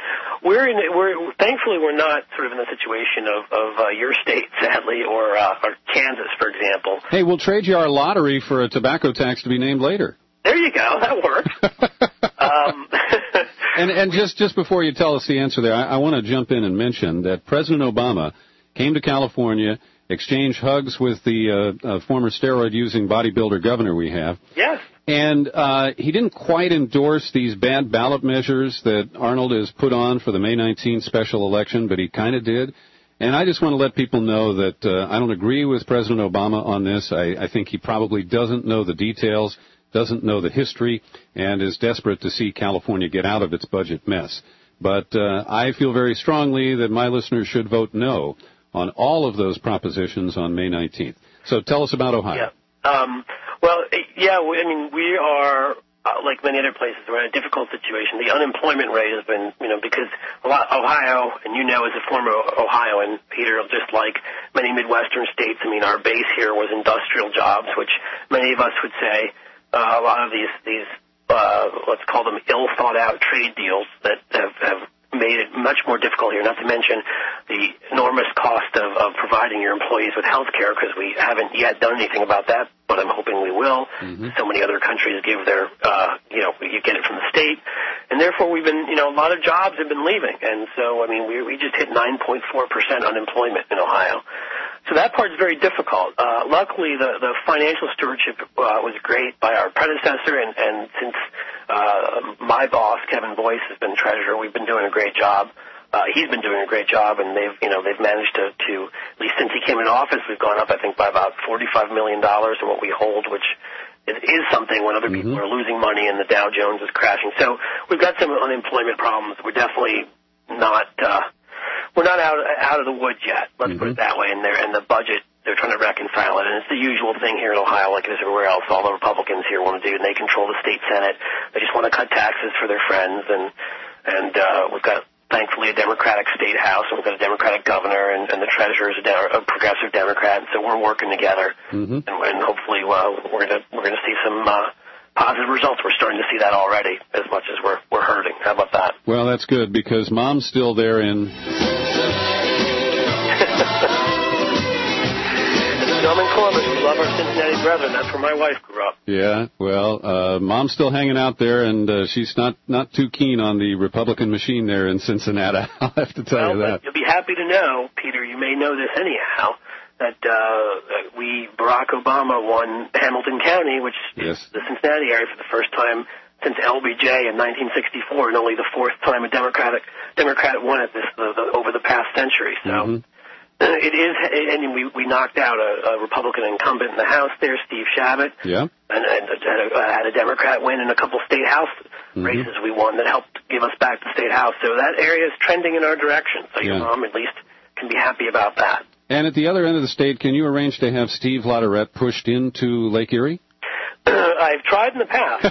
Thankfully, we're not sort of in the situation of your state, sadly, or Kansas, for example.
Hey, we'll trade you our lottery for a tobacco tax to be named later.
There you go. That works.
And just before you tell us the answer there, I want to jump in and mention that President Obama came to California, exchanged hugs with the former steroid-using bodybuilder governor we have.
Yes.
And he didn't quite endorse these bad ballot measures that Arnold has put on for the May 19th special election, but he kind of did. And I just want to let people know that I don't agree with President Obama on this. I think he probably doesn't know the details, doesn't know the history, and is desperate to see California get out of its budget mess. But I feel very strongly that my listeners should vote no on all of those propositions on May 19th. So tell us about Ohio.
Yeah. We are, like many other places, we're in a difficult situation. The unemployment rate has been, because Ohio, and as a former Ohioan, Peter, just like many Midwestern states, our base here was industrial jobs, which many of us would say a lot of these let's call them ill-thought-out trade deals that have made it much more difficult here, not to mention the enormous cost of providing your employees with health care, because we haven't yet done anything about that, but I'm hoping we will. Mm-hmm. So many other countries give their, you get it from the state. And therefore we've been, a lot of jobs have been leaving. And so, we just hit 9.4% unemployment in Ohio. So that part's very difficult. Luckily, the financial stewardship was great by our predecessor, and since my boss, Kevin Boyce, has been treasurer, we've been doing a great job. He's been doing a great job, and they've managed to, at least since he came into office, we've gone up, I think, by about $45 million in what we hold, which is something when other people are losing money and the Dow Jones is crashing. So we've got some unemployment problems. We're definitely not we're not out of the woods yet. Let's put it that way. And the budget, they're trying to reconcile it, and it's the usual thing here in Ohio, like it is everywhere else. All the Republicans here want to do, and they control the state Senate. They just want to cut taxes for their friends, and we've got, thankfully, a Democratic state house, and we've got a Democratic governor, and the treasurer is a progressive Democrat, and so we're working together, and hopefully we're going to see some positive results. We're starting to see that already, as much as we're hurting. How about that?
Well, that's good, because Mom's still there in...
I'm in Columbus. We love our Cincinnati brethren. That's where my wife grew up.
Yeah, well, Mom's still hanging out there, and she's not too keen on the Republican machine there in Cincinnati. I'll have to tell you that.
You'll be happy to know, Peter, you may know this anyhow, that Barack Obama won Hamilton County, which is the Cincinnati area, for the first time since LBJ in 1964, and only the fourth time a Democrat won it over the past century. So. It is, and we knocked out a Republican incumbent in the House there, Steve Shabbat. Yeah. And had a Democrat win in a couple state House races we won that helped give us back the state House. So that area is trending in our direction. So your mom at least can be happy about that.
And at the other end of the state, can you arrange to have Steve Latourette pushed into Lake Erie?
I've tried in the past.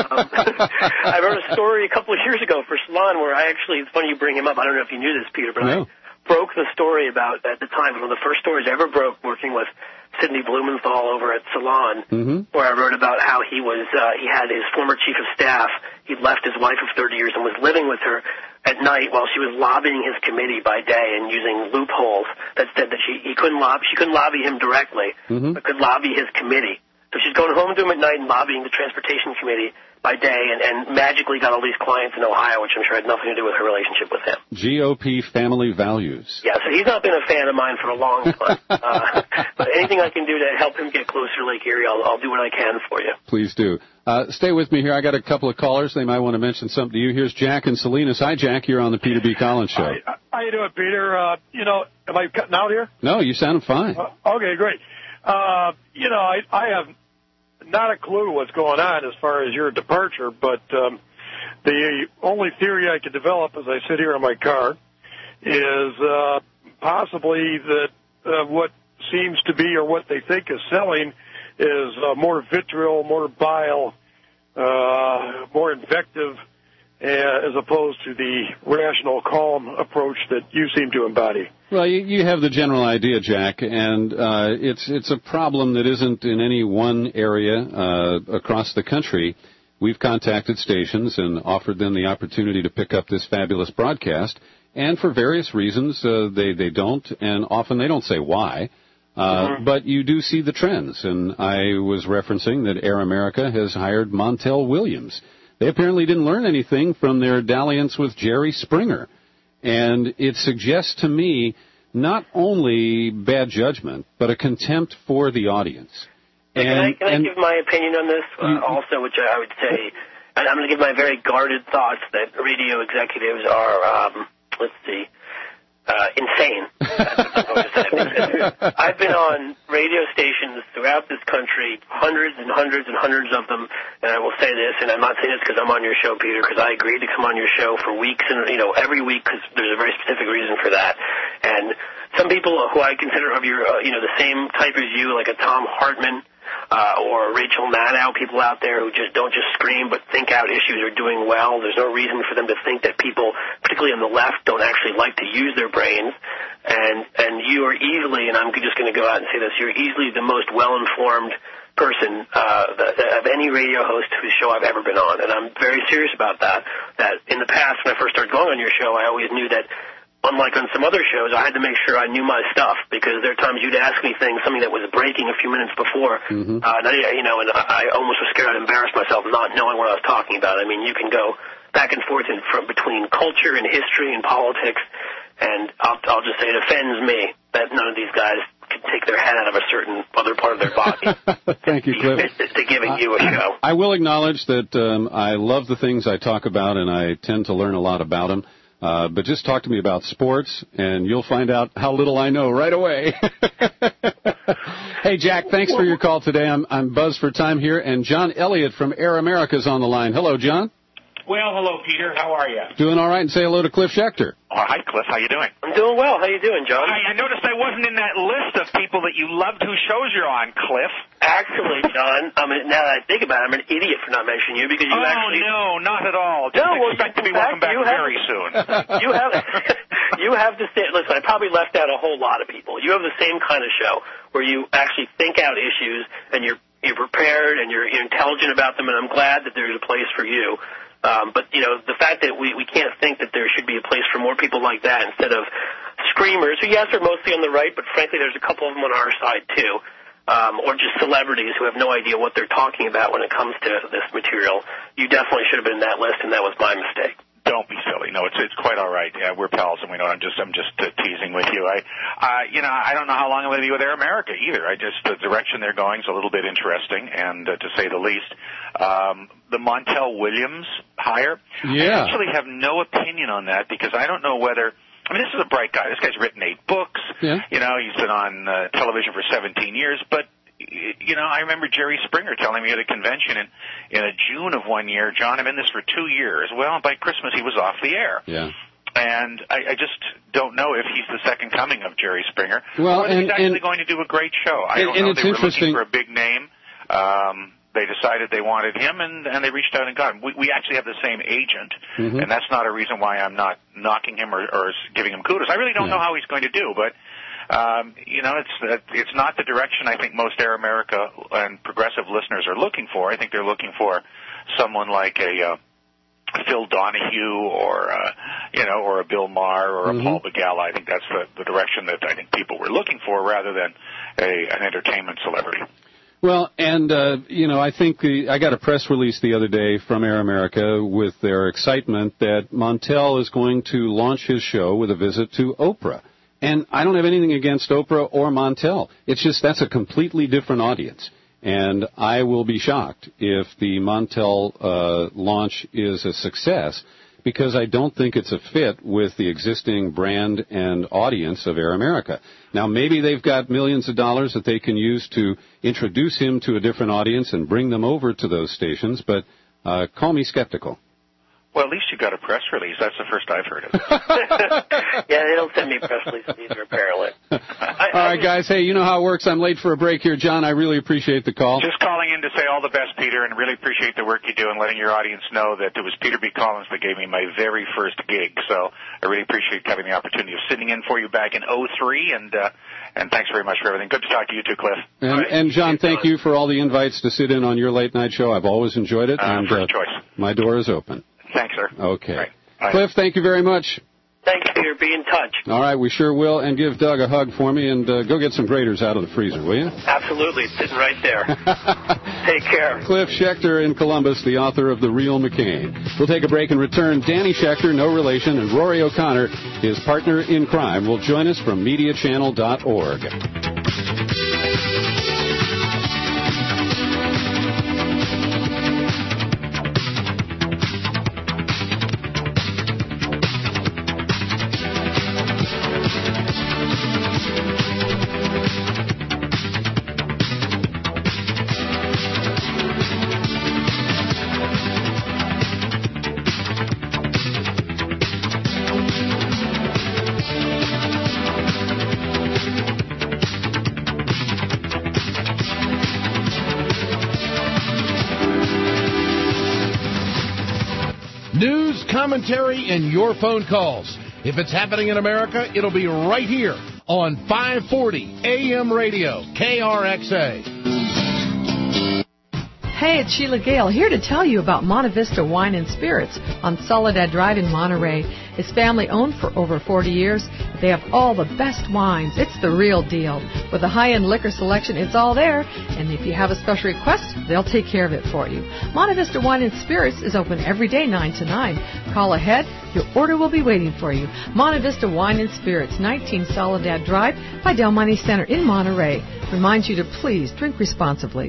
I wrote a story a couple of years ago for Salon where it's funny you bring him up. I don't know if you knew this, Peter, but I broke the story about, at the time, one of the first stories I ever broke working with Sidney Blumenthal over at Salon, where I wrote about how he had his former chief of staff. He'd left his wife of 30 years and was living with her at night while she was lobbying his committee by day and using loopholes that said that she couldn't lobby him directly, but could lobby his committee. So she's going home to him at night and lobbying the transportation committee by day, and magically got all these clients in Ohio, which I'm sure had nothing to do with her relationship with him.
GOP family values.
Yeah, so he's not been a fan of mine for a long time. But anything I can do to help him get closer to Lake Erie, I'll do what I can for you.
Please do. Stay with me here. I got a couple of callers. They might want to mention something to you. Here's Jack and Salinas. Hi, Jack. You're on the Peter B. Collins Show.
How you doing, Peter? Am I cutting out here?
No, you sound fine.
Okay, great. I have not a clue what's going on as far as your departure, but the only theory I could develop as I sit here in my car is possibly that what seems to be or what they think is selling is more vitriol, more bile, more invective, as opposed to the rational, calm approach that you seem to embody.
Well, you have the general idea, Jack, and it's a problem that isn't in any one area across the country. We've contacted stations and offered them the opportunity to pick up this fabulous broadcast, and for various reasons they don't, and often they don't say why. But you do see the trends, and I was referencing that Air America has hired Montel Williams. they apparently didn't learn anything from their dalliance with Jerry Springer. And it suggests to me not only bad judgment, but a contempt for the audience.
Can I give my opinion on this also, which I would say, and I'm going to give my very guarded thoughts that radio executives are, insane. I've been on radio stations throughout this country, hundreds and hundreds and hundreds of them, and I will say this, and I'm not saying this because I'm on your show, Peter, because I agreed to come on your show for weeks, and every week, because there's a very specific reason for that. And some people who I consider of your, the same type as you, like a Tom Hartman, or Rachel Maddow, people out there who don't just scream but think out issues are doing well. There's no reason for them to think that people, particularly on the left, don't actually like to use their brains. And you are easily, and I'm just going to go out and say this, you're easily the most well-informed person of any radio host whose show I've ever been on. And I'm very serious about that, that in the past when I first started going on your show, I always knew that unlike on some other shows, I had to make sure I knew my stuff, because there are times you'd ask me things, something that was breaking a few minutes before, and I almost was scared I'd embarrass myself not knowing what I was talking about. I mean, you can go back and forth between culture and history and politics, and I'll just say it offends me that none of these guys can take their head out of a certain other part of their body.
Thank you, Cliff.
To giving you a show.
I will acknowledge that I love the things I talk about, and I tend to learn a lot about them. But just talk to me about sports, and you'll find out how little I know right away. Hey, Jack, thanks for your call today. I'm buzzed for time here, and John Elliott from Air America is on the line. Hello, John.
Well, hello, Peter. How are you?
Doing all right, and say hello to Cliff Schechter.
Oh, hi, Cliff. How you doing?
I'm doing well. How you doing, John?
I noticed I wasn't in that list of people that you loved whose shows you're on, Cliff.
Actually, John, now that I think about it, I'm an idiot for not mentioning you, because you actually...
Oh, no, not at all. Just expect to be welcome back very soon.
You have the same... Listen, I probably left out a whole lot of people. You have the same kind of show where you actually think out issues, and you're prepared, and you're intelligent about them, and I'm glad that there's a place for you. But, the fact that we can't think that there should be a place for more people like that instead of screamers, who, yes, are mostly on the right, but frankly, there's a couple of them on our side, too, or just celebrities who have no idea what they're talking about when it comes to this material. You definitely should have been in that list, and that was my mistake.
Don't be silly. No, it's quite all right. Yeah, we're pals, and we know. I'm just teasing with you. I don't know how long I'm going to be with Air America either. The direction they're going is a little bit interesting, and to say the least, the Montel Williams hire.
Yeah.
I actually have no opinion on that, because I don't know whether. I mean, this is a bright guy. This guy's written 8 books.
Yeah.
He's been on television for 17 years, but. I remember Jerry Springer telling me at a convention in June of one year, John, I'm in this for 2 years. Well, by Christmas he was off the air.
Yeah.
And I just don't know if he's the second coming of Jerry Springer.
Well,
or he's actually going to do a great show. I don't know. They were looking for a big name. They decided they wanted him, and they reached out and got him. We actually have the same agent, and that's not a reason why I'm not knocking him or giving him kudos. I really don't know how he's going to do, but... it's not the direction I think most Air America and progressive listeners are looking for. I think they're looking for someone like a Phil Donahue or a Bill Maher or a Paul Begala. I think that's the direction that I think people were looking for, rather than an entertainment celebrity.
Well, and, I think I got a press release the other day from Air America with their excitement that Montel is going to launch his show with a visit to Oprah. And I don't have anything against Oprah or Montel. It's just that's a completely different audience. And I will be shocked if the Montel launch is a success, because I don't think it's a fit with the existing brand and audience of Air America. Now, maybe they've got millions of dollars that they can use to introduce him to a different audience and bring them over to those stations, but call me skeptical.
Well, at least you got a press release. That's the first I've heard of it.
Yeah, they don't send me press releases either, apparently.
All right, guys. Hey, you know how it works. I'm late for a break here. John, I really appreciate the call.
Just calling in to say all the best, Peter, and really appreciate the work you do and letting your audience know that it was Peter B. Collins that gave me my very first gig. So I really appreciate having the opportunity of sitting in for you back in 2003, and thanks very much for everything. Good to talk to you too, Cliff.
And John, thank you for all the invites to sit in on your late night show. I've always enjoyed it.
First choice.
My door is open.
Thanks, sir.
Okay.
Right.
Cliff, thank you very much.
Thanks, Peter. Be in touch.
All right, we sure will. And give Doug a hug for me, and go get some graters out of the freezer, will you?
Absolutely. It's sitting right there. Take care.
Cliff Schechter in Columbus, the author of The Real McCain. We'll take a break and return. Danny Schechter, no relation, and Rory O'Connor, his partner in crime, will join us from MediaChannel.org.
News, commentary, and your phone calls. If it's happening in America, it'll be right here on 540 AM radio, KRXA.
Hey, it's Sheila Gale here to tell you about Monte Vista Wine and Spirits on Soledad Drive in Monterey. It's family-owned for over 40 years. They have all the best wines. It's the real deal. With a high-end liquor selection, it's all there. And if you have a special request, they'll take care of it for you. Monte Vista Wine and Spirits is open every day 9 to 9. Call ahead. Your order will be waiting for you. Monte Vista Wine and Spirits, 19 Soledad Drive by Del Monte Center in Monterey. Reminds you to please drink responsibly.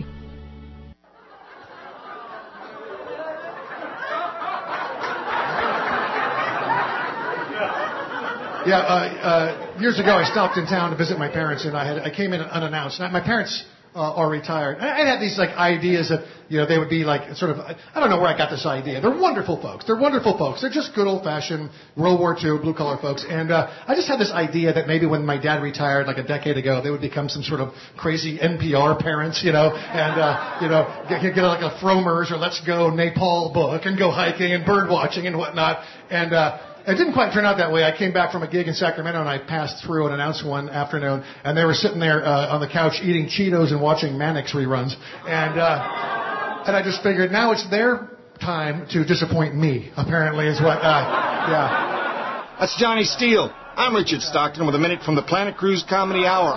Yeah, years ago I stopped in town to visit my parents, and I came in unannounced. My parents are retired. I had these ideas that they would be sort of, I don't know where I got this idea. They're wonderful folks. They're just good old-fashioned World War II blue-collar folks. And I just had this idea that maybe when my dad retired a decade ago, they would become some sort of crazy NPR parents, and get a Frommer's or Let's Go Nepal book and go hiking and bird watching and whatnot. And it didn't quite turn out that way. I came back from a gig in Sacramento, and I passed through and announced one afternoon, and they were sitting there on the couch eating Cheetos and watching Mannix reruns. And I just figured now it's their time to disappoint me, apparently, is what, yeah.
That's Johnny Steele. I'm Richard Stockton with a minute from the Planet Cruise Comedy Hour.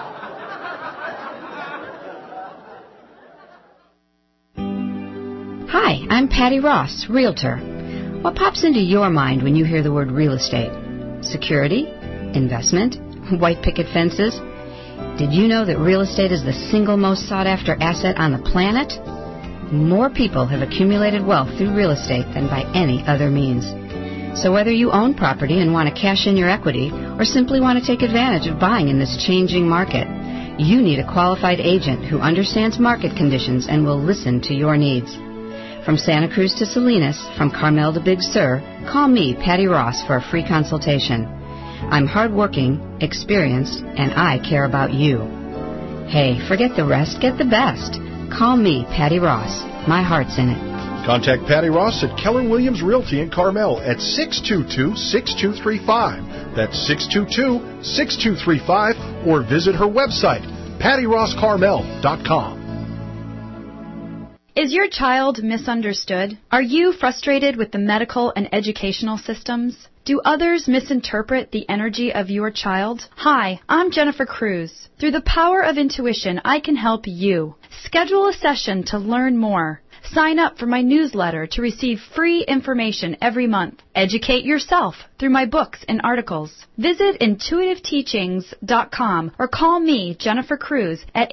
Hi, I'm Patty Ross, Realtor. What pops into your mind when you hear the word real estate? Security? Investment? White picket fences? Did you know that real estate is the single most sought-after asset on the planet? More people have accumulated wealth through real estate than by any other means. So whether you own property and want to cash in your equity or simply want to take advantage of buying in this changing market, you need a qualified agent who understands market conditions and will listen to your needs. From Santa Cruz to Salinas, from Carmel to Big Sur, call me, Patty Ross, for a free consultation. I'm hardworking, experienced, and I care about you. Hey, forget the rest, get the best. Call me, Patty Ross. My heart's in it.
Contact Patty Ross at Keller Williams Realty in Carmel at 622-6235. That's 622-6235, or visit her website, PattyRossCarmel.com.
Is your child misunderstood? Are you frustrated with the medical and educational systems? Do others misinterpret the energy of your child? Hi, I'm Jennifer Cruz. Through the power of intuition, I can help you. Schedule a session to learn more. Sign up for my newsletter to receive free information every month. Educate yourself through my books and articles. Visit intuitiveteachings.com or call me, Jennifer Cruz, at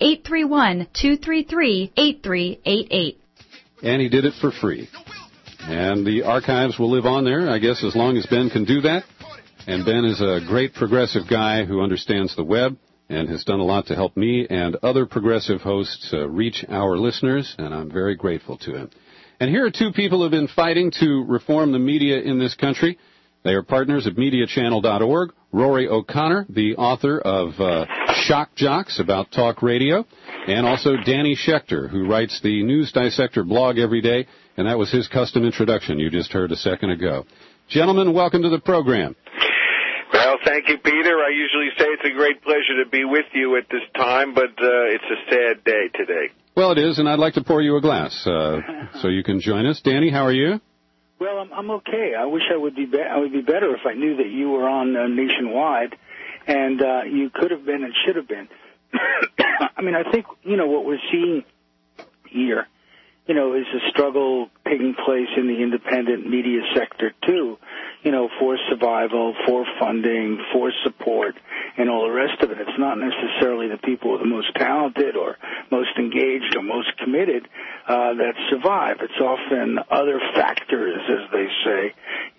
831-233-8388.
And he did it for free. And the archives will live on there, I guess, as long as Ben can do that. And Ben is a great progressive guy who understands the web and has done a lot to help me and other progressive hosts reach our listeners, and I'm very grateful to him. And here are two people who have been fighting to reform the media in this country. They are partners at MediaChannel.org. Rory O'Connor, the author of Shock Jocks about talk radio, and also Danny Schechter, who writes the News Dissector blog every day, and that was his custom introduction you just heard a second ago. Gentlemen, welcome to the program.
Well, thank you, Peter. I usually say it's a great pleasure to be with you at this time, but it's a sad day today.
Well, it is, and I'd like to pour you a glass so you can join us. Danny, how are you?
Well, I'm okay. I wish I would be better if I knew that you were on nationwide, and you could have been and should have been. I mean, I think, what we're seeing here, is a struggle taking place in the independent media sector, too, for survival, for funding, for support, and all the rest of it. It's not necessarily the people who are the most talented or most engaged or most committed that survive. It's often other factors, as they say,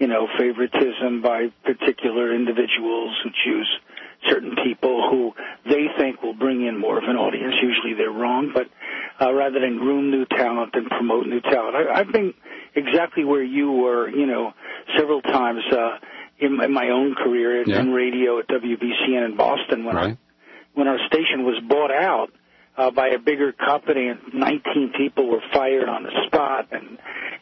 favoritism by particular individuals who choose certain people who they think will bring in more of an audience. Usually they're wrong, but rather than groom new talent and promote new talent. I've been exactly where you were, several times in my own career in radio at WBCN in Boston when our station was bought out by a bigger company and 19 people were fired on the spot. And,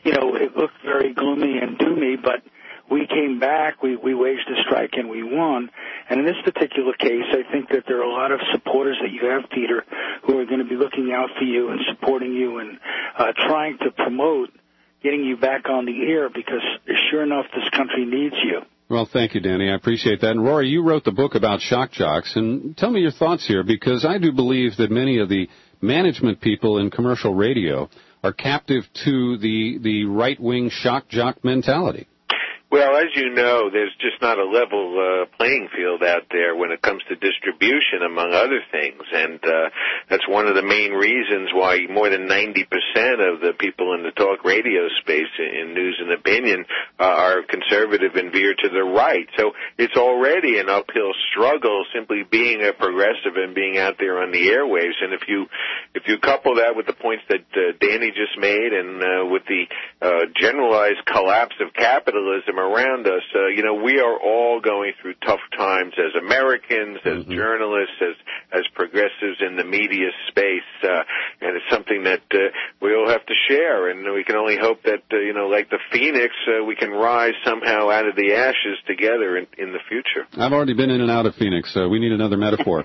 it looked very gloomy and doomy, but we came back, we waged a strike, and we won. And in this particular case, I think that there are a lot of supporters that you have, Peter, who are going to be looking out for you and supporting you and trying to promote getting you back on the air because, sure enough, this country needs you.
Well, thank you, Danny. I appreciate that. And, Rory, you wrote the book about shock jocks. And tell me your thoughts here, because I do believe that many of the management people in commercial radio are captive to the right-wing shock jock mentality.
Well, as you know, there's just not a level playing field out there when it comes to distribution, among other things. And that's one of the main reasons why more than 90% of the people in the talk radio space in news and opinion are conservative and veer to the right. So it's already an uphill struggle simply being a progressive and being out there on the airwaves. And if you couple that with the points that Danny just made and with the generalized collapse of capitalism around us, we are all going through tough times as Americans, as journalists, as progressives in the media space, and it's something that we all have to share, and we can only hope that, like the phoenix, we can rise somehow out of the ashes together in the future.
I've already been in and out of Phoenix, so we need another metaphor.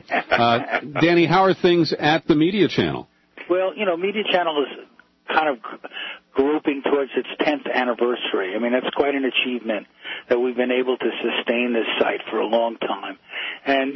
Danny, how are things at the Media Channel?
Well, Media Channel is kind of groping towards its 10th anniversary. I mean, that's quite an achievement that we've been able to sustain this site for a long time. And,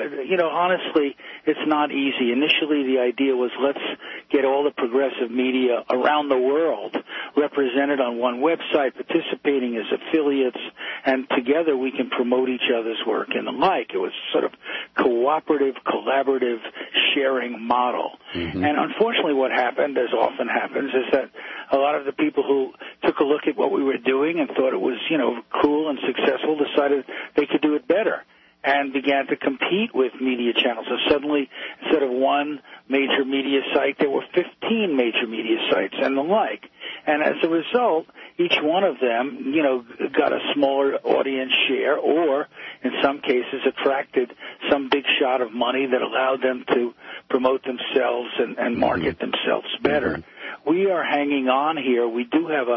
honestly, it's not easy. Initially, the idea was let's get all the progressive media around the world represented on one website, participating as affiliates, and together we can promote each other's work and the like. It was sort of cooperative, collaborative, sharing model. And unfortunately what happened, as often happens, is that a lot of the people who took a look at what we were doing and thought it was, cool and successful decided they could do it better and began to compete with media channels. So suddenly, instead of one major media site, there were 15 major media sites and the like. And as a result, each one of them, got a smaller audience share or, in some cases, attracted some big shot of money that allowed them to promote themselves and market themselves better. We are hanging on here. We do have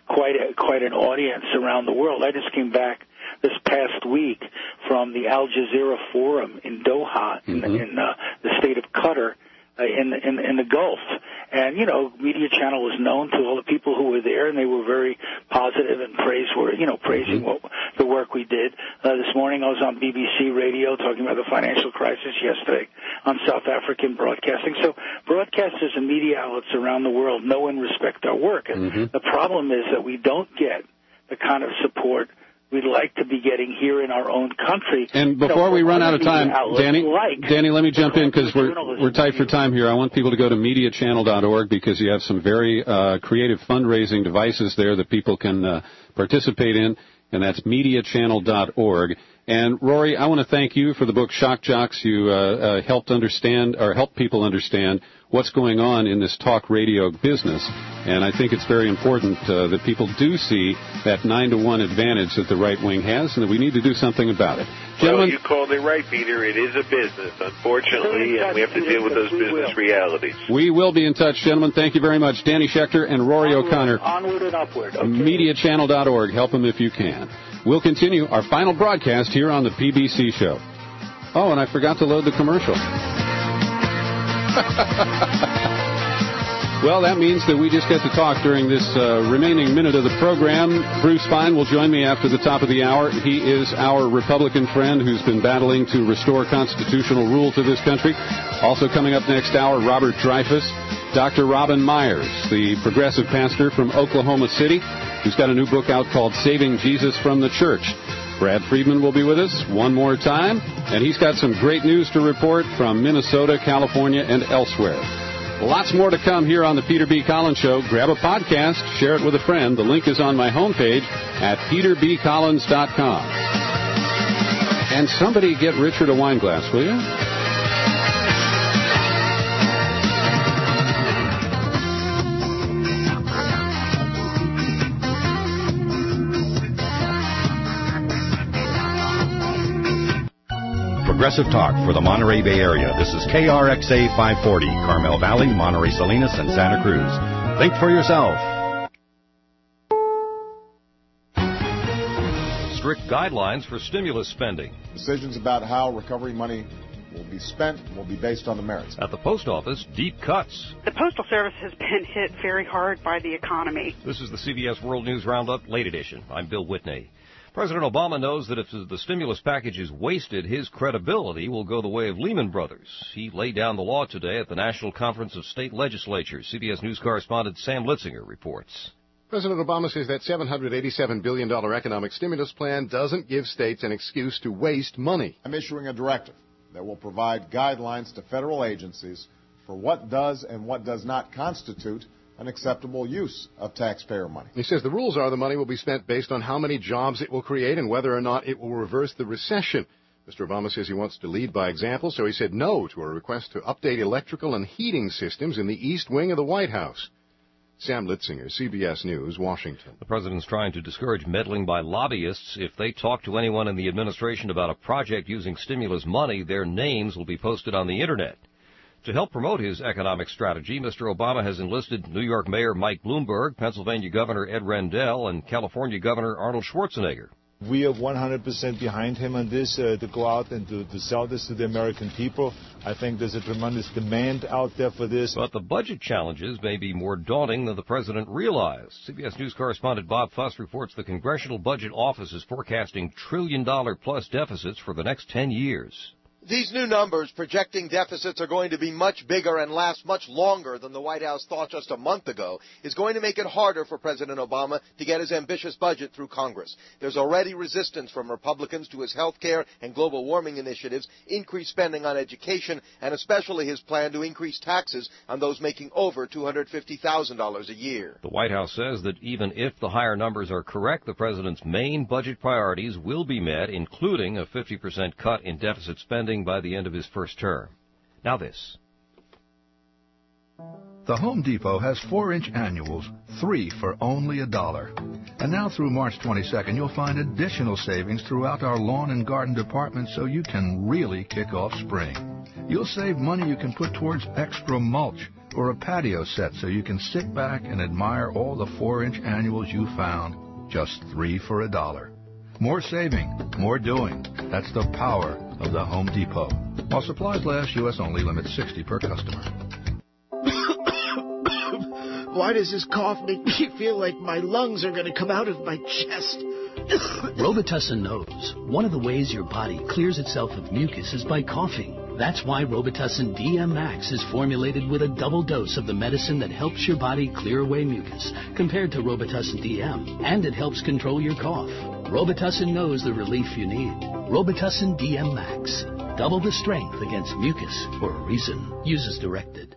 quite an audience around the world. I just came back this past week from the Al Jazeera Forum in Doha, in the state of Qatar, in the Gulf. And, Media Channel was known to all the people who were there, and they were very positive and praising the work we did. This morning I was on BBC Radio talking about the financial crisis, yesterday on South African broadcasting. So broadcasters and media outlets around the world know and respect our work. And the problem is that we don't get the kind of support we'd like to be getting here in our own country.
And before we run out of time, Danny, let me jump in because we're tight for time here. I want people to go to MediaChannel.org because you have some very creative fundraising devices there that people can participate in, and that's MediaChannel.org. And, Rory, I want to thank you for the book Shock Jocks. You helped people understand what's going on in this talk radio business. And I think it's very important that people do see that 9-to-1 advantage that the right wing has and that we need to do something about it. Gentlemen,
well, you called it right, Peter. It is a business, unfortunately, and we have to deal with those business realities.
We will be in touch, gentlemen. Thank you very much. Danny Schechter and Rory O'Connor.
Onward and upward. Okay.
MediaChannel.org. Help them if you can. We'll continue our final broadcast here on the PBC Show. Oh, and I forgot to load the commercial. Well, that means that we just get to talk during this remaining minute of the program. Bruce Fein will join me after the top of the hour. He is our Republican friend who's been battling to restore constitutional rule to this country. Also coming up next hour, Robert Dreyfuss, Dr. Robin Myers, the progressive pastor from Oklahoma City, who's got a new book out called Saving Jesus from the Church. Brad Friedman will be with us one more time, and he's got some great news to report from Minnesota, California, and elsewhere. Lots more to come here on the Peter B. Collins Show. Grab a podcast, share it with a friend. The link is on my homepage at peterbcollins.com. And somebody get Richard a wine glass, will you?
Progressive talk for the Monterey Bay Area. This is KRXA 540, Carmel Valley, Monterey Salinas, and Santa Cruz. Think for yourself.
Strict guidelines for stimulus spending.
Decisions about how recovery money will be spent will be based on the merits.
At the post office, deep cuts.
The Postal Service has been hit very hard by the economy.
This is the CBS World News Roundup, late edition. I'm Bill Whitney. President Obama knows that if the stimulus package is wasted, his credibility will go the way of Lehman Brothers. He laid down the law today at the National Conference of State Legislatures. CBS News correspondent Sam Litzinger reports.
President Obama says that $787 billion economic stimulus plan doesn't give states an excuse to waste money.
I'm issuing a directive that will provide guidelines to federal agencies for what does and what does not constitute an acceptable use of taxpayer money.
He says the rules are the money will be spent based on how many jobs it will create and whether or not it will reverse the recession. Mr. Obama says he wants to lead by example, so he said no to a request to update electrical and heating systems in the East Wing of the White House. Sam Litzinger, CBS News, Washington.
The president's trying to discourage meddling by lobbyists. If they talk to anyone in the administration about a project using stimulus money, their names will be posted on the Internet. To help promote his economic strategy, Mr. Obama has enlisted New York Mayor Mike Bloomberg, Pennsylvania Governor Ed Rendell, and California Governor Arnold Schwarzenegger.
We are 100% behind him on this, to go out and to sell this to the American people. I think there's a tremendous demand out there for this.
But the budget challenges may be more daunting than the president realized. CBS News correspondent Bob Fuss reports the Congressional Budget Office is forecasting trillion-dollar-plus deficits for the next 10 years.
These new numbers projecting deficits are going to be much bigger and last much longer than the White House thought just a month ago is going to make it harder for President Obama to get his ambitious budget through Congress. There's already resistance from Republicans to his health care and global warming initiatives, increased spending on education, and especially his plan to increase taxes on those making over $250,000 a year.
The White House says that even if the higher numbers are correct, the president's main budget priorities will be met, including a 50% cut in deficit spending by the end of his first term. Now this.
The Home Depot has 4-inch annuals, 3 for only $1. And now through March 22nd, you'll find additional savings throughout our lawn and garden department so you can really kick off spring. You'll save money you can put towards extra mulch or a patio set so you can sit back and admire all the 4-inch annuals you found. Just 3 for $1. More saving, more doing. That's the power of the Home Depot. While supplies last, U.S. only, limit 60 per customer.
Why does this cough make me feel like my lungs are going to come out of my chest?
Robitussin knows. One of the ways your body clears itself of mucus is by coughing. That's why Robitussin DM Max is formulated with a double dose of the medicine that helps your body clear away mucus, compared to Robitussin DM, and it helps control your cough. Robitussin knows the relief you need. Robitussin DM Max. Double the strength against mucus for a reason. Use as directed.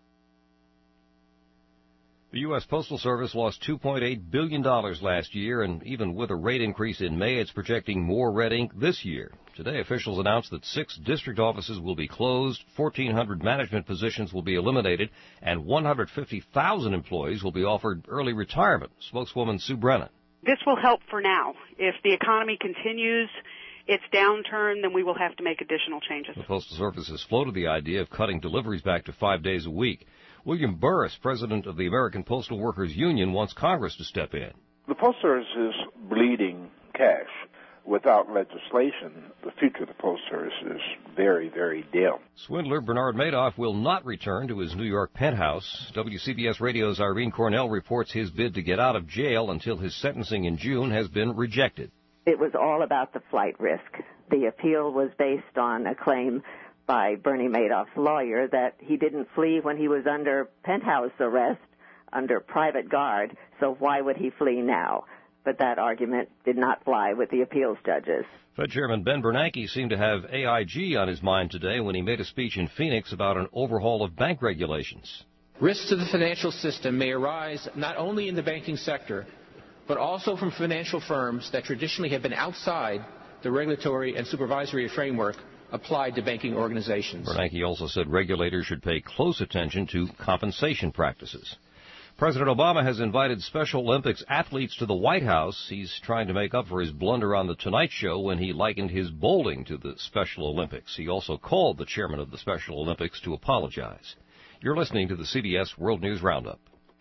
The U.S. Postal Service lost $2.8 billion last year, and even with a rate increase in May, it's projecting more red ink this year. Today, officials announced that 6 district offices will be closed, 1,400 management positions will be eliminated, and 150,000 employees will be offered early retirement. Spokeswoman Sue Brennan.
This will help for now. If the economy continues its downturn, then we will have to make additional changes.
The Postal Service has floated the idea of cutting deliveries back to 5 days a week. William Burris, president of the American Postal Workers Union, wants Congress to step in.
The Postal Service is bleeding cash. Without legislation, the future of the Postal Service is very
very, very dim.
Swindler Bernard Madoff will not return to his New York penthouse. WCBS Radio's Irene Cornell reports his bid to get out of jail until his sentencing in June has been rejected.
It was all about the flight risk. The appeal was based on a claim by Bernie Madoff's lawyer that he didn't flee when he was under penthouse arrest, under private guard, so why would he flee now? But that argument did not fly with the appeals judges.
Fed Chairman Ben Bernanke seemed to have AIG on his mind today when he made a speech in Phoenix about an overhaul of bank regulations.
Risks to the financial system may arise not only in the banking sector, but also from financial firms that traditionally have been outside the regulatory and supervisory framework applied to banking organizations.
Bernanke also said regulators should pay close attention to compensation practices. President Obama has invited Special Olympics athletes to the White House. He's trying to make up for his blunder on The Tonight Show when he likened his bowling to the Special Olympics. He also called the chairman of the Special Olympics to apologize. You're listening to the CBS World News Roundup.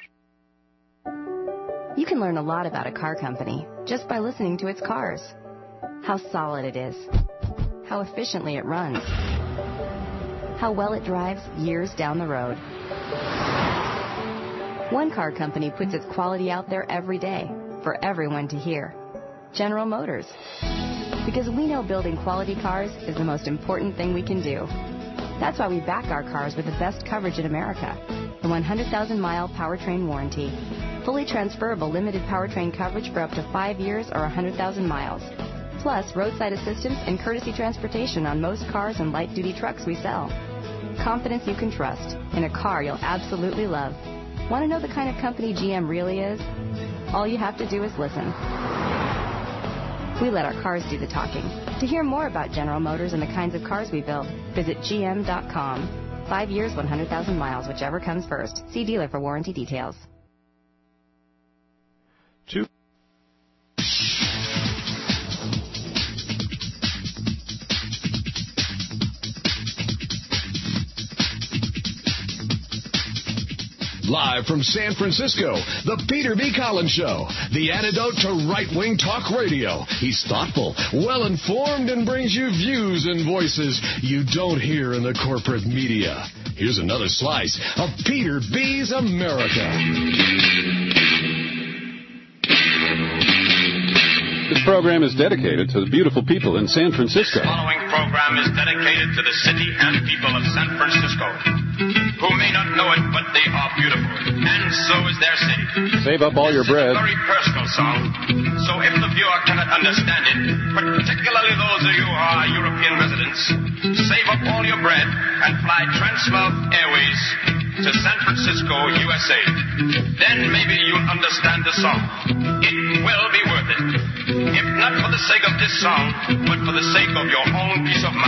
You can learn a lot about a car company just by listening to its cars. How solid it is. How efficiently it runs. How well it drives years down the road. One car company puts its quality out there every day for everyone to hear. General Motors. Because we know building quality cars is the most important thing we can do. That's why we back our cars with the best coverage in America. The 100,000-mile powertrain warranty. Fully transferable limited powertrain coverage for up to 5 years or 100,000 miles. Plus, roadside assistance and courtesy transportation on most cars and light-duty trucks we sell. Confidence you can trust in a car you'll absolutely love. Want to know the kind of company GM really is? All you have to do is listen. We let our cars do the talking. To hear more about General Motors and the kinds of cars we build, visit gm.com. 5 years, 100,000 miles, whichever comes first. See dealer for warranty details.
Live from San Francisco, the Peter B. Collins Show, the antidote to right-wing talk radio. He's thoughtful, well-informed, and brings you views and voices you don't hear in the corporate media. Here's another slice of Peter B.'s America.
This program is dedicated to the beautiful people in San Francisco.
The following program is dedicated to the city and people of San Francisco, who may not know it, but they are beautiful, and so is their city.
Save up all your bread.
It's a very personal song, so if the viewer cannot understand it, particularly those of you who are European residents, save up all your bread and fly Transworld Airways to San Francisco, USA. Then maybe you'll understand the song. It will be worth it. If not for the sake of this song, but for the sake of your own peace of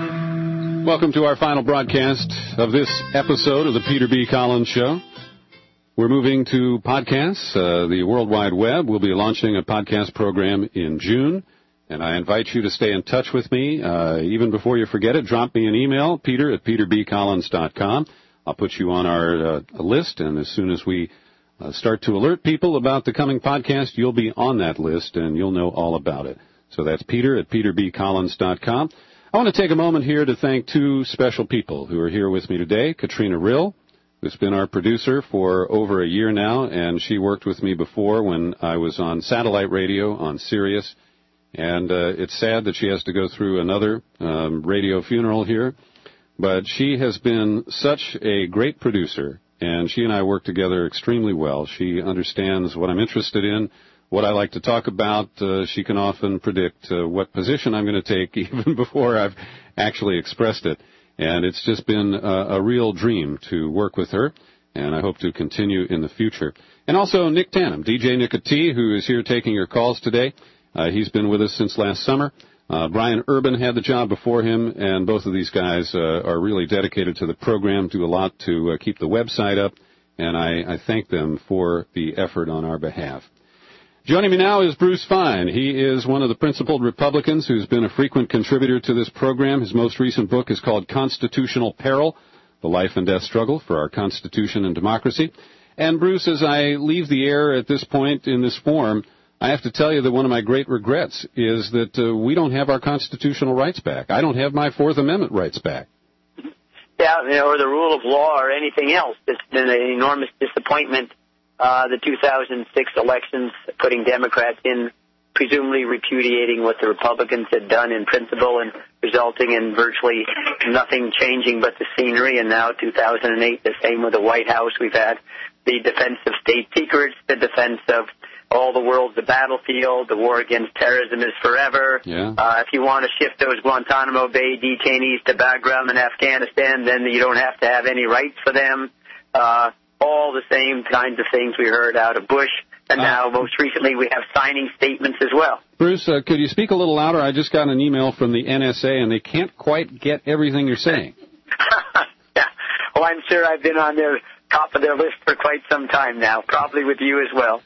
mind.
Welcome to our final broadcast of this episode of the Peter B. Collins Show. We're moving to podcasts. The World Wide Web will be launching a podcast program in June, and I invite you to stay in touch with me. Even before you forget it, drop me an email, peter@peterbcollins.com. I'll put you on our list, and as soon as we start to alert people about the coming podcast, you'll be on that list, and you'll know all about it. So that's peter@peterbcollins.com. I want to take a moment here to thank two special people who are here with me today. Katrina Rill, who's been our producer for over a year now, and she worked with me before when I was on satellite radio on Sirius. And it's sad that she has to go through another radio funeral here. But she has been such a great producer, and she and I work together extremely well. She understands what I'm interested in, what I like to talk about. She can often predict what position I'm going to take even before I've actually expressed it. And it's just been a real dream to work with her, and I hope to continue in the future. And also Nick Tannum, DJ Nick-a-T, who is here taking your calls today. He's been with us since last summer. Brian Urban had the job before him, and both of these guys are really dedicated to the program, do a lot to keep the website up, and I thank them for the effort on our behalf. Joining me now is Bruce Fine. He is one of the principled Republicans who's been a frequent contributor to this program. His most recent book is called Constitutional Peril, The Life and Death Struggle for Our Constitution and Democracy. And Bruce, as I leave the air at this point in this form, I have to tell you that one of my great regrets is that we don't have our constitutional rights back. I don't have my Fourth Amendment rights back.
Yeah, or the rule of law or anything else. It's been an enormous disappointment. The 2006 elections, putting Democrats in, presumably repudiating what the Republicans had done in principle and resulting in virtually nothing changing but the scenery. And now 2008, the same with the White House. We've had the defense of state secrets, the defense of all the world's the battlefield, the war against terrorism is forever.
Yeah.
If you want to shift those Guantanamo Bay detainees to Bagram in Afghanistan, then you don't have to have any rights for them. All the same kinds of things we heard out of Bush. And now, most recently, we have signing statements as well.
Bruce, could you speak a little louder? I just got an email from the NSA, and they can't quite get everything you're saying.
Yeah. Well, I'm sure I've been on their top of their list for quite some time now, probably with you as well.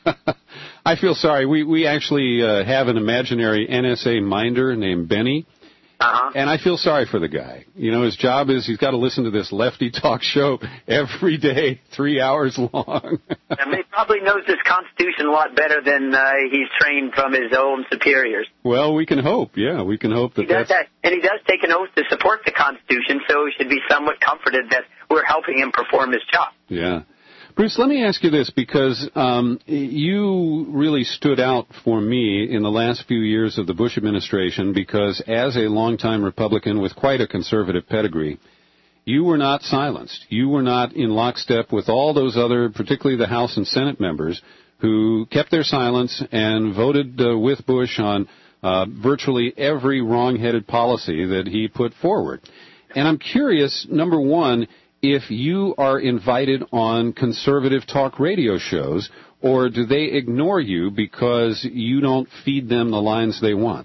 I feel sorry. We actually have an imaginary NSA minder named Benny. And I feel sorry for the guy. You know, his job is he's got to listen to this lefty talk show every day, 3 hours long.
And he probably knows this Constitution a lot better than he's trained from his own superiors.
Well, we can hope. Yeah, we can hope that that's...
And he does take an oath to support the Constitution, so he should be somewhat comforted that we're helping him perform his job.
Yeah. Bruce, let me ask you this, because you really stood out for me in the last few years of the Bush administration, because as a longtime Republican with quite a conservative pedigree, you were not silenced. You were not in lockstep with all those other, particularly the House and Senate members, who kept their silence and voted with Bush on virtually every wrong-headed policy that he put forward. And I'm curious, number one, if you are invited on conservative talk radio shows, or do they ignore you because you don't feed them the lines they want?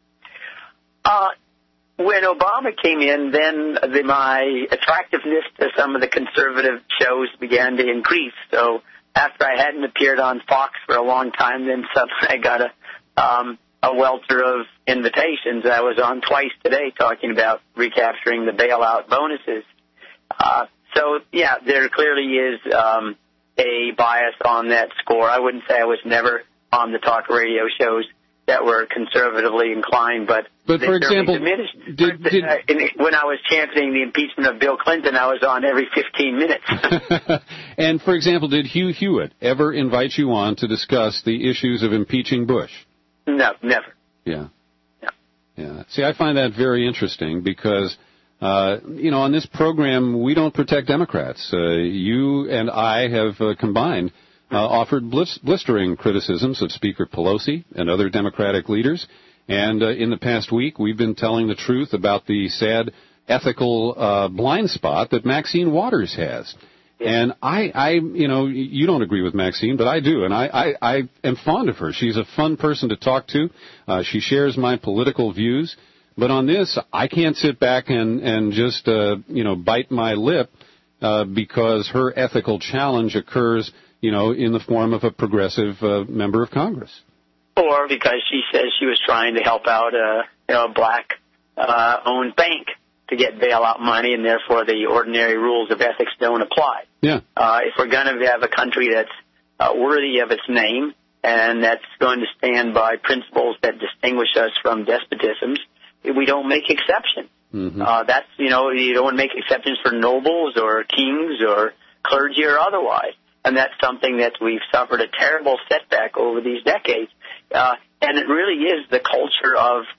When Obama came in, then my attractiveness to some of the conservative shows began to increase. So after I hadn't appeared on Fox for a long time, then suddenly I got a welter of invitations. I was on twice today talking about recapturing the bailout bonuses. So, yeah, there clearly is a bias on that score. I wouldn't say I was never on the talk radio shows that were conservatively inclined, but
for example,
diminished. When I was championing the impeachment of Bill Clinton, I was on every 15 minutes.
And, for example, did Hugh Hewitt ever invite you on to discuss the issues of impeaching Bush?
No, never.
Yeah. Yeah. See, I find that very interesting because... on this program, we don't protect Democrats. You and I have combined offered blistering criticisms of Speaker Pelosi and other Democratic leaders. And in the past week, we've been telling the truth about the sad ethical blind spot that Maxine Waters has. And you don't agree with Maxine, but I do, and I am fond of her. She's a fun person to talk to. She shares my political views. But on this, I can't sit back and just, bite my lip because her ethical challenge occurs, in the form of a progressive member of Congress.
Or because she says she was trying to help out a black-owned bank to get bailout money, and therefore the ordinary rules of ethics don't apply.
Yeah.
If we're going to have a country that's worthy of its name and that's going to stand by principles that distinguish us from despotisms, we don't make exceptions.
Mm-hmm.
You don't make exceptions for nobles or kings or clergy or otherwise. And that's something that we've suffered a terrible setback over these decades. And it really is the culture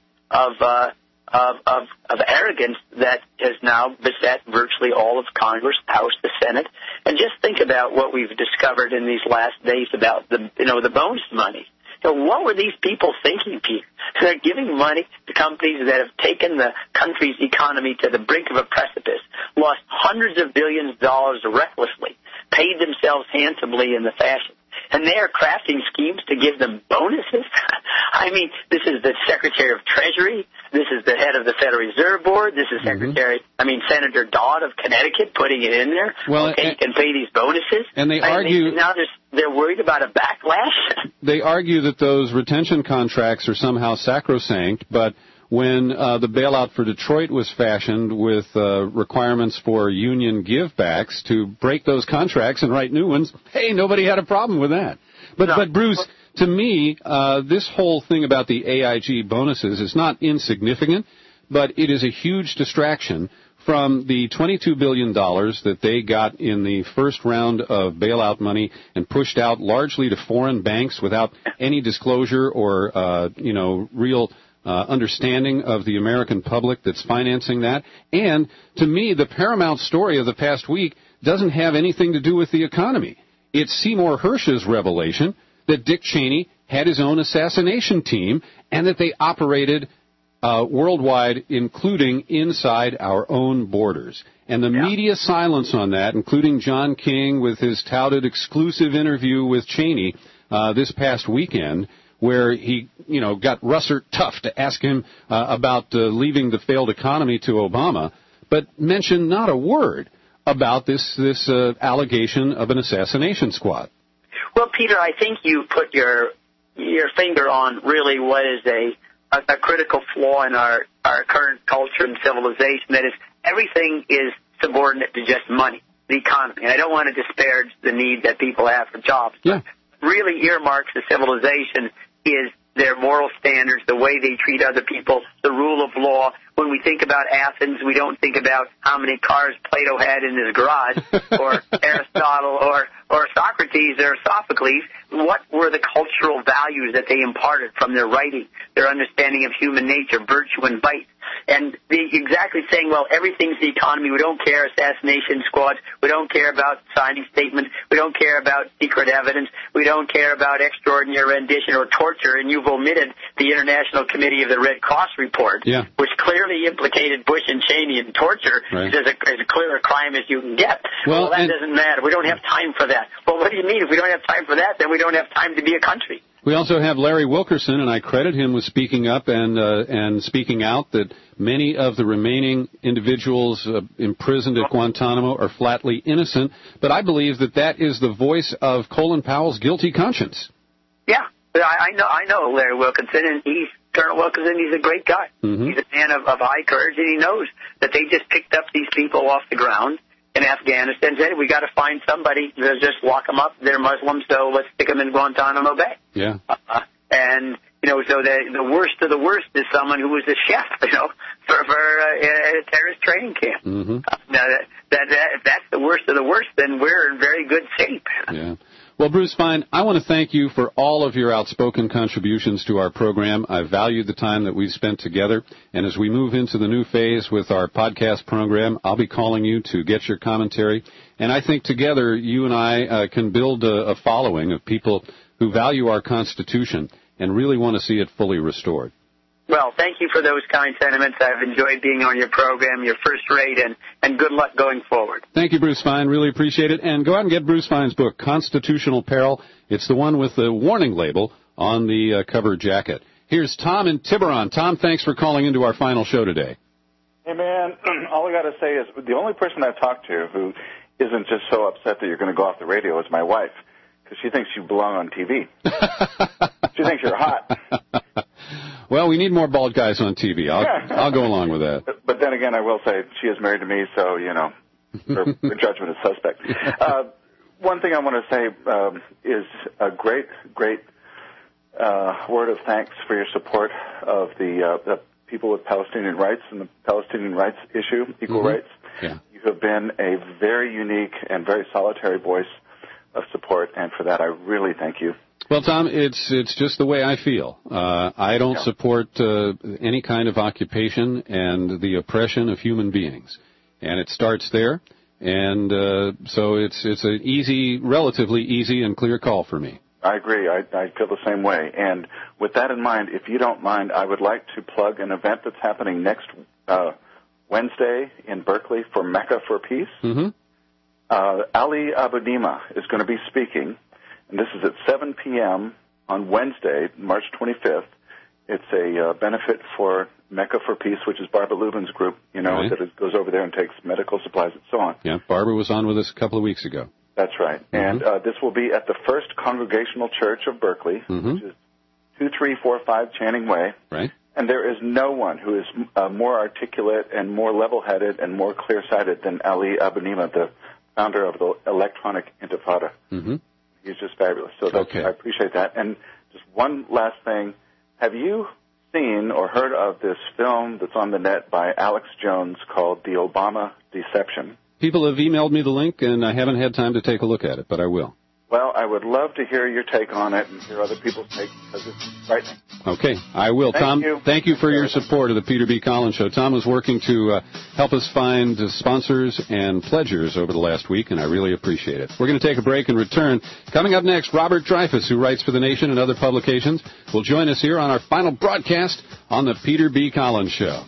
of arrogance that has now beset virtually all of Congress, the House, the Senate. And just think about what we've discovered in these last days about the bonus money. So what were these people thinking, Pete? They're giving money to companies that have taken the country's economy to the brink of a precipice, lost hundreds of billions of dollars recklessly, paid themselves handsomely in the fashion. And they are crafting schemes to give them bonuses? I mean, this is the Secretary of Treasury. This is the head of the Federal Reserve Board. This is Senator Dodd of Connecticut putting it in there.
Well,
you can pay these bonuses.
And they argue...
Now they're worried about a backlash.
They argue that those retention contracts are somehow sacrosanct, but when the bailout for Detroit was fashioned with requirements for union givebacks to break those contracts and write new ones, hey, nobody had a problem with that. But Bruce, to me, this whole thing about the AIG bonuses is not insignificant, but it is a huge distraction from the $22 billion that they got in the first round of bailout money and pushed out largely to foreign banks without any disclosure or, real understanding of the American public that's financing that. And to me, the paramount story of the past week doesn't have anything to do with the economy. It's Seymour Hersh's revelation that Dick Cheney had his own assassination team and that they operated worldwide, including inside our own borders. And the media silence on that, including John King with his touted exclusive interview with Cheney this past weekend, where he, got Russert tough to ask him about leaving the failed economy to Obama, but mentioned not a word about this allegation of an assassination squad.
Well, Peter, I think you put your finger on really what is a critical flaw in our current culture and civilization. That is, everything is subordinate to just money, the economy. And I don't want to disparage the need that people have for jobs.
Yeah.
Really earmarks the civilization is their moral standards, the way they treat other people, the rule of law. When we think about Athens, we don't think about how many cars Plato had in his garage, or Aristotle, or Socrates, or Sophocles. What were the cultural values that they imparted from their writing, their understanding of human nature, virtue, and vice? And exactly saying, well, everything's the economy. We don't care assassination squads. We don't care about signing statements. We don't care about secret evidence. We don't care about extraordinary rendition or torture. And you've omitted the International Committee of the Red Cross report, which clearly implicated Bush and Cheney in torture as clear a crime as you can get. Well, that doesn't matter. We don't have time for that. Well, what do you mean? If we don't have time for that, then we don't have time to be a country.
We also have Larry Wilkerson, and I credit him with speaking up and speaking out that many of the remaining individuals imprisoned at Guantanamo are flatly innocent. But I believe that is the voice of Colin Powell's guilty conscience.
Yeah, I know Larry Wilkerson, and Colonel Wilkerson. He's a great guy. Mm-hmm. He's a man of high courage, and he knows that they just picked up these people off the ground in Afghanistan and said, we got to find somebody to just lock them up. They're Muslims, so let's stick them in Guantanamo Bay.
Yeah.
And, so the worst of the worst is someone who was a chef, for a terrorist training camp.
Mm-hmm.
Now, if that's the worst of the worst, then we're in very good shape.
Yeah. Well, Bruce Fein, I want to thank you for all of your outspoken contributions to our program. I valued the time that we've spent together. And as we move into the new phase with our podcast program, I'll be calling you to get your commentary. And I think together you and I can build a following of people who value our Constitution and really want to see it fully restored.
Well, thank you for those kind sentiments. I've enjoyed being on your program. You're first rate, and good luck going forward.
Thank you, Bruce Fein. Really appreciate it. And go out and get Bruce Fein's book, Constitutional Peril. It's the one with the warning label on the cover jacket. Here's Tom in Tiburon. Tom, thanks for calling into our final show today.
Hey, man, all I got to say is the only person I've talked to who isn't just so upset that you're going to go off the radio is my wife, because she thinks you belong on TV. She thinks you're hot. Well,
we need more bald guys on TV. I'll go along with that.
But then again, I will say she is married to me, so, her judgment is suspect. One thing I want to say is a great word of thanks for your support of the people with Palestinian rights and the Palestinian rights issue, equal rights.
Yeah.
You have been a very unique and very solitary voice of support, and for that I really thank you.
Well, Tom, it's just the way I feel. I don't support any kind of occupation and the oppression of human beings, and it starts there. And so it's an easy, relatively easy and clear call for me.
I agree. I feel the same way. And with that in mind, if you don't mind, I would like to plug an event that's happening next Wednesday in Berkeley for Mecca for Peace.
Mm-hmm.
Ali Abunimah is going to be speaking. And this is at 7 p.m. on Wednesday, March 25th. It's a benefit for Mecca for Peace, which is Barbara Lubin's group, that goes over there and takes medical supplies and so on.
Yeah, Barbara was on with us a couple of weeks ago.
That's right. Mm-hmm. And this will be at the First Congregational Church of Berkeley, which is 2345 Channing Way.
Right.
And there is no one who is more articulate and more level-headed and more clear-sighted than Ali Abunimah, the founder of the Electronic Intifada.
Mm-hmm.
He's just fabulous. So I appreciate that. And just one last thing. Have you seen or heard of this film that's on the net by Alex Jones called The Obama Deception?
People have emailed me the link, and I haven't had time to take a look at it, but I will.
Well, I would love to hear your take on it and hear other people's take because it's frightening.
Okay, I will. Tom, thank you for your support of the Peter B. Collins Show. Tom was working to help us find sponsors and pledgers over the last week, and I really appreciate it. We're going to take a break and return. Coming up next, Robert Dreyfuss, who writes for The Nation and other publications, will join us here on our final broadcast on the Peter B. Collins Show.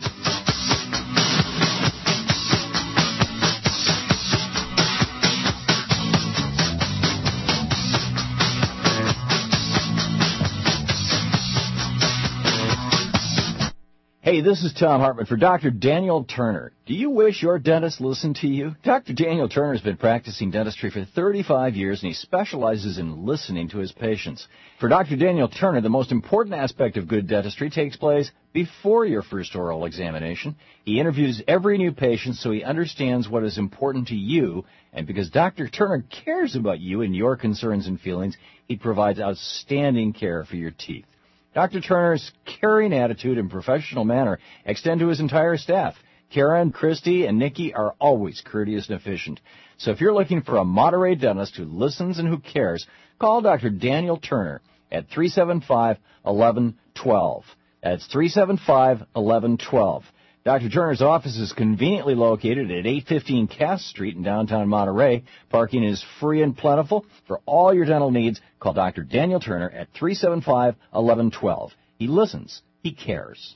Hey, this is Tom Hartman for Dr. Daniel Turner. Do you wish your dentist listened to you? Dr. Daniel Turner has been practicing dentistry for 35 years, and he specializes in listening to his patients. For Dr. Daniel Turner, the most important aspect of good dentistry takes place before your first oral examination. He interviews every new patient so he understands what is important to you, and because Dr. Turner cares about you and your concerns and feelings, he provides outstanding care for your teeth. Dr. Turner's caring attitude and professional manner extend to his entire staff. Karen, Christy, and Nikki are always courteous and efficient. So if you're looking for a Monterey dentist who listens and who cares, call Dr. Daniel Turner at 375-1112. That's 375-1112. Dr. Turner's office is conveniently located at 815 Cass Street in downtown Monterey. Parking is free and plentiful. For all your dental needs, call Dr. Daniel Turner at 375-1112. He listens. He cares.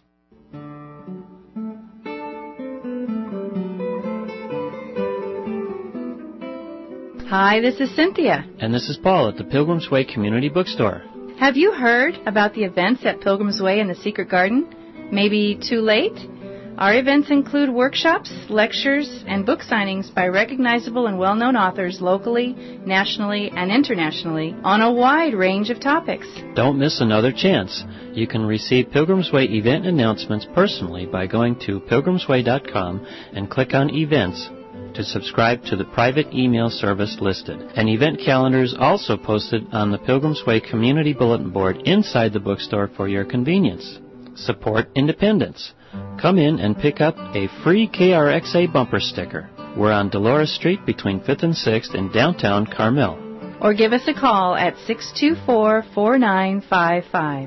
Hi, this is Cynthia.
And this is Paul at the Pilgrim's Way Community Bookstore.
Have you heard about the events at Pilgrim's Way and the Secret Garden? Maybe too late? Our events include workshops, lectures, and book signings by recognizable and well-known authors locally, nationally, and internationally on a wide range of topics.
Don't miss another chance. You can receive Pilgrim's Way event announcements personally by going to pilgrimsway.com and click on Events to subscribe to the private email service listed. An event calendar is also posted on the Pilgrim's Way Community Bulletin Board inside the bookstore for your convenience. Support independence. Come in and pick up a free KRXA bumper sticker. We're on Dolores Street between 5th and 6th in downtown Carmel.
Or give us a call at 624-4955.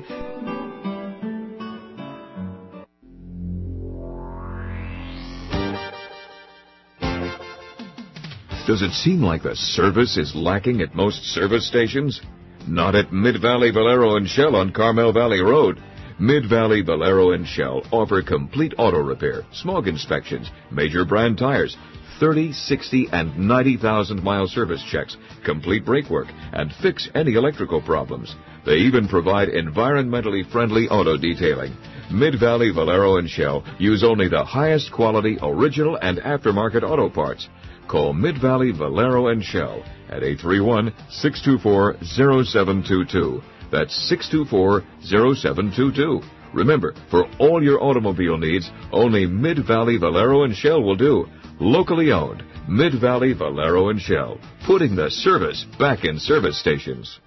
Does it seem like the service is lacking at most service stations? Not at Mid-Valley Valero and Shell on Carmel Valley Road. Mid-Valley Valero and Shell offer complete auto repair, smog inspections, major brand tires, 30, 60, and 90,000-mile service checks, complete brake work, and fix any electrical problems. They even provide environmentally friendly auto detailing. Mid-Valley Valero and Shell use only the highest quality original and aftermarket auto parts. Call Mid-Valley Valero and Shell at 831-624-0722. That's 624-0722. Remember, for all your automobile needs, only Mid-Valley Valero and Shell will do. Locally owned, Mid-Valley Valero and Shell, putting the service back in service stations.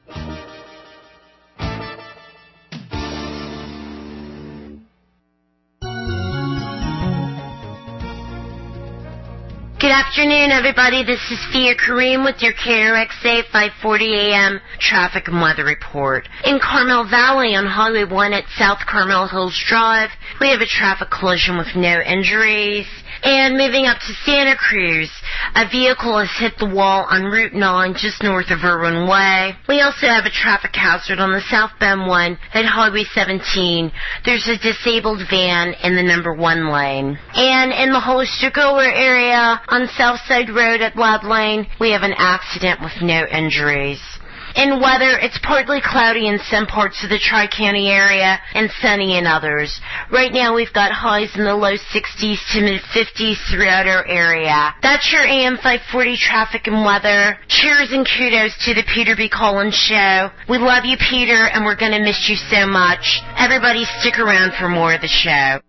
Good afternoon, everybody. This is Fia Kareem with your KRXA 540 AM traffic and weather report. In Carmel Valley on Highway 1 at South Carmel Hills Drive, we have a traffic collision with no injuries. And moving up to Santa Cruz, a vehicle has hit the wall on Route 9 just north of Irwin Way. We also have a traffic hazard on the South Bend 1 at Highway 17. There's a disabled van in the number 1 lane. And in the Hollister-Gower area on Southside Road at Lab Lane, we have an accident with no injuries. In weather, it's partly cloudy in some parts of the Tri-County area and sunny in others. Right now, we've got highs in the low 60s to mid-50s throughout our area. That's your AM 540 traffic and weather. Cheers and kudos to the Peter B. Collins Show. We love you, Peter, and we're going to miss you so much. Everybody stick around for more of the show.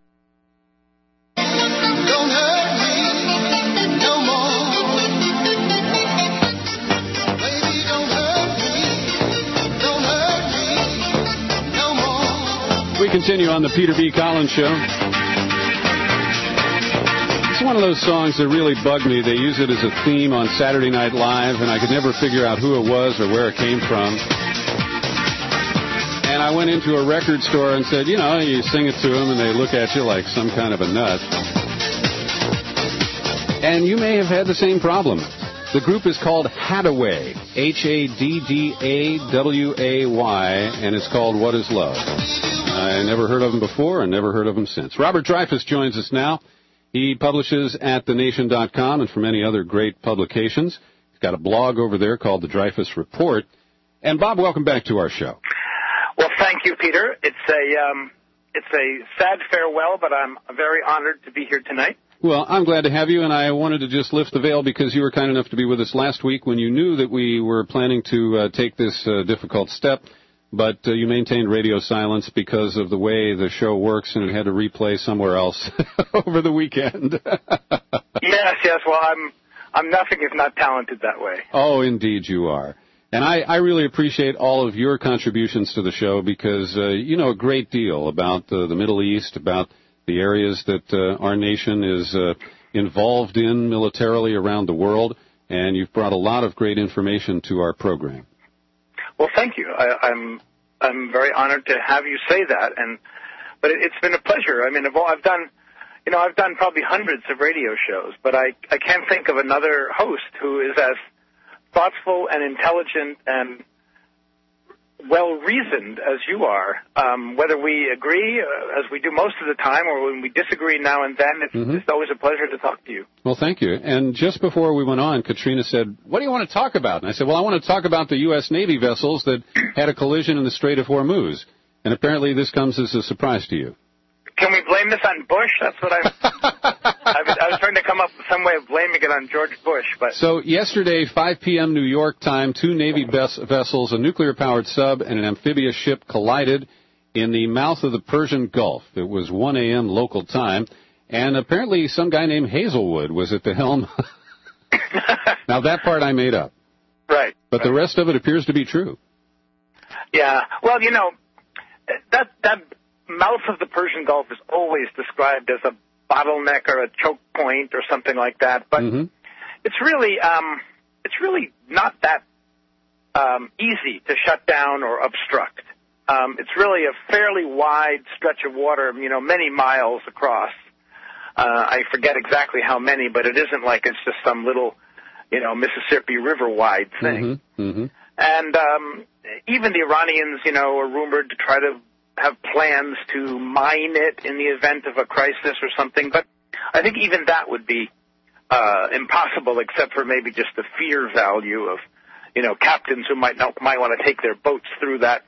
continue on the Peter B. Collins Show. It's one of those songs that really bugged me. They use it as a theme on Saturday Night Live, and I could never figure out who it was or where it came from. And I went into a record store and said, you know, you sing it to them, and they look at you like some kind of a nut. And you may have had the same problem. The group is called Haddaway, Haddaway, and it's called What Is Love. I never heard of them before and never heard of them since. Robert Dreyfuss joins us now. He publishes at thenation.com and for many other great publications. He's got a blog over there called The Dreyfuss Report. And, Bob, welcome back to our show.
Well, thank you, Peter. It's a sad farewell, but I'm very honored to be here tonight.
Well, I'm glad to have you, and I wanted to just lift the veil because you were kind enough to be with us last week when you knew that we were planning to take this difficult step, but you maintained radio silence because of the way the show works, and it had to replay somewhere else over the weekend.
Yes. Well, I'm nothing if not talented that way.
Oh, indeed you are. And I really appreciate all of your contributions to the show because you know a great deal about the Middle East, about the areas that our nation is involved in militarily around the world, and you've brought a lot of great information to our program.
Well, thank you. I'm very honored to have you say that, but it's been a pleasure. I mean, I've done probably hundreds of radio shows, but I can't think of another host who is as thoughtful and intelligent and well-reasoned as you are, whether we agree, as we do most of the time, or when we disagree now and then, it's always a pleasure to talk to you.
Well, thank you. And just before we went on, Katrina said, what do you want to talk about? And I said, well, I want to talk about the U.S. Navy vessels that had a collision in the Strait of Hormuz. And apparently this comes as a surprise to you.
Can we blame this on Bush? That's what I was trying to come up with some way of blaming it on George Bush. But
so yesterday, 5 p.m. New York time, 2 Navy vessels, a nuclear-powered sub, and an amphibious ship collided in the mouth of the Persian Gulf. It was 1 a.m. local time, and apparently some guy named Hazelwood was at the helm. Now, that part I made up.
Right.
But the rest of it appears to be true.
Yeah. Well, you know, that mouth of the Persian Gulf is always described as a bottleneck or a choke point or something like that, but it's really not that easy to shut down or obstruct. It's really a fairly wide stretch of water, you know, many miles across. I forget exactly how many, but it isn't like it's just some little, you know, Mississippi River wide thing. And even the Iranians, you know, are rumored to try to have plans to mine it in the event of a crisis or something, but I think even that would be impossible, except for maybe just the fear value of, you know, captains who might want to take their boats through that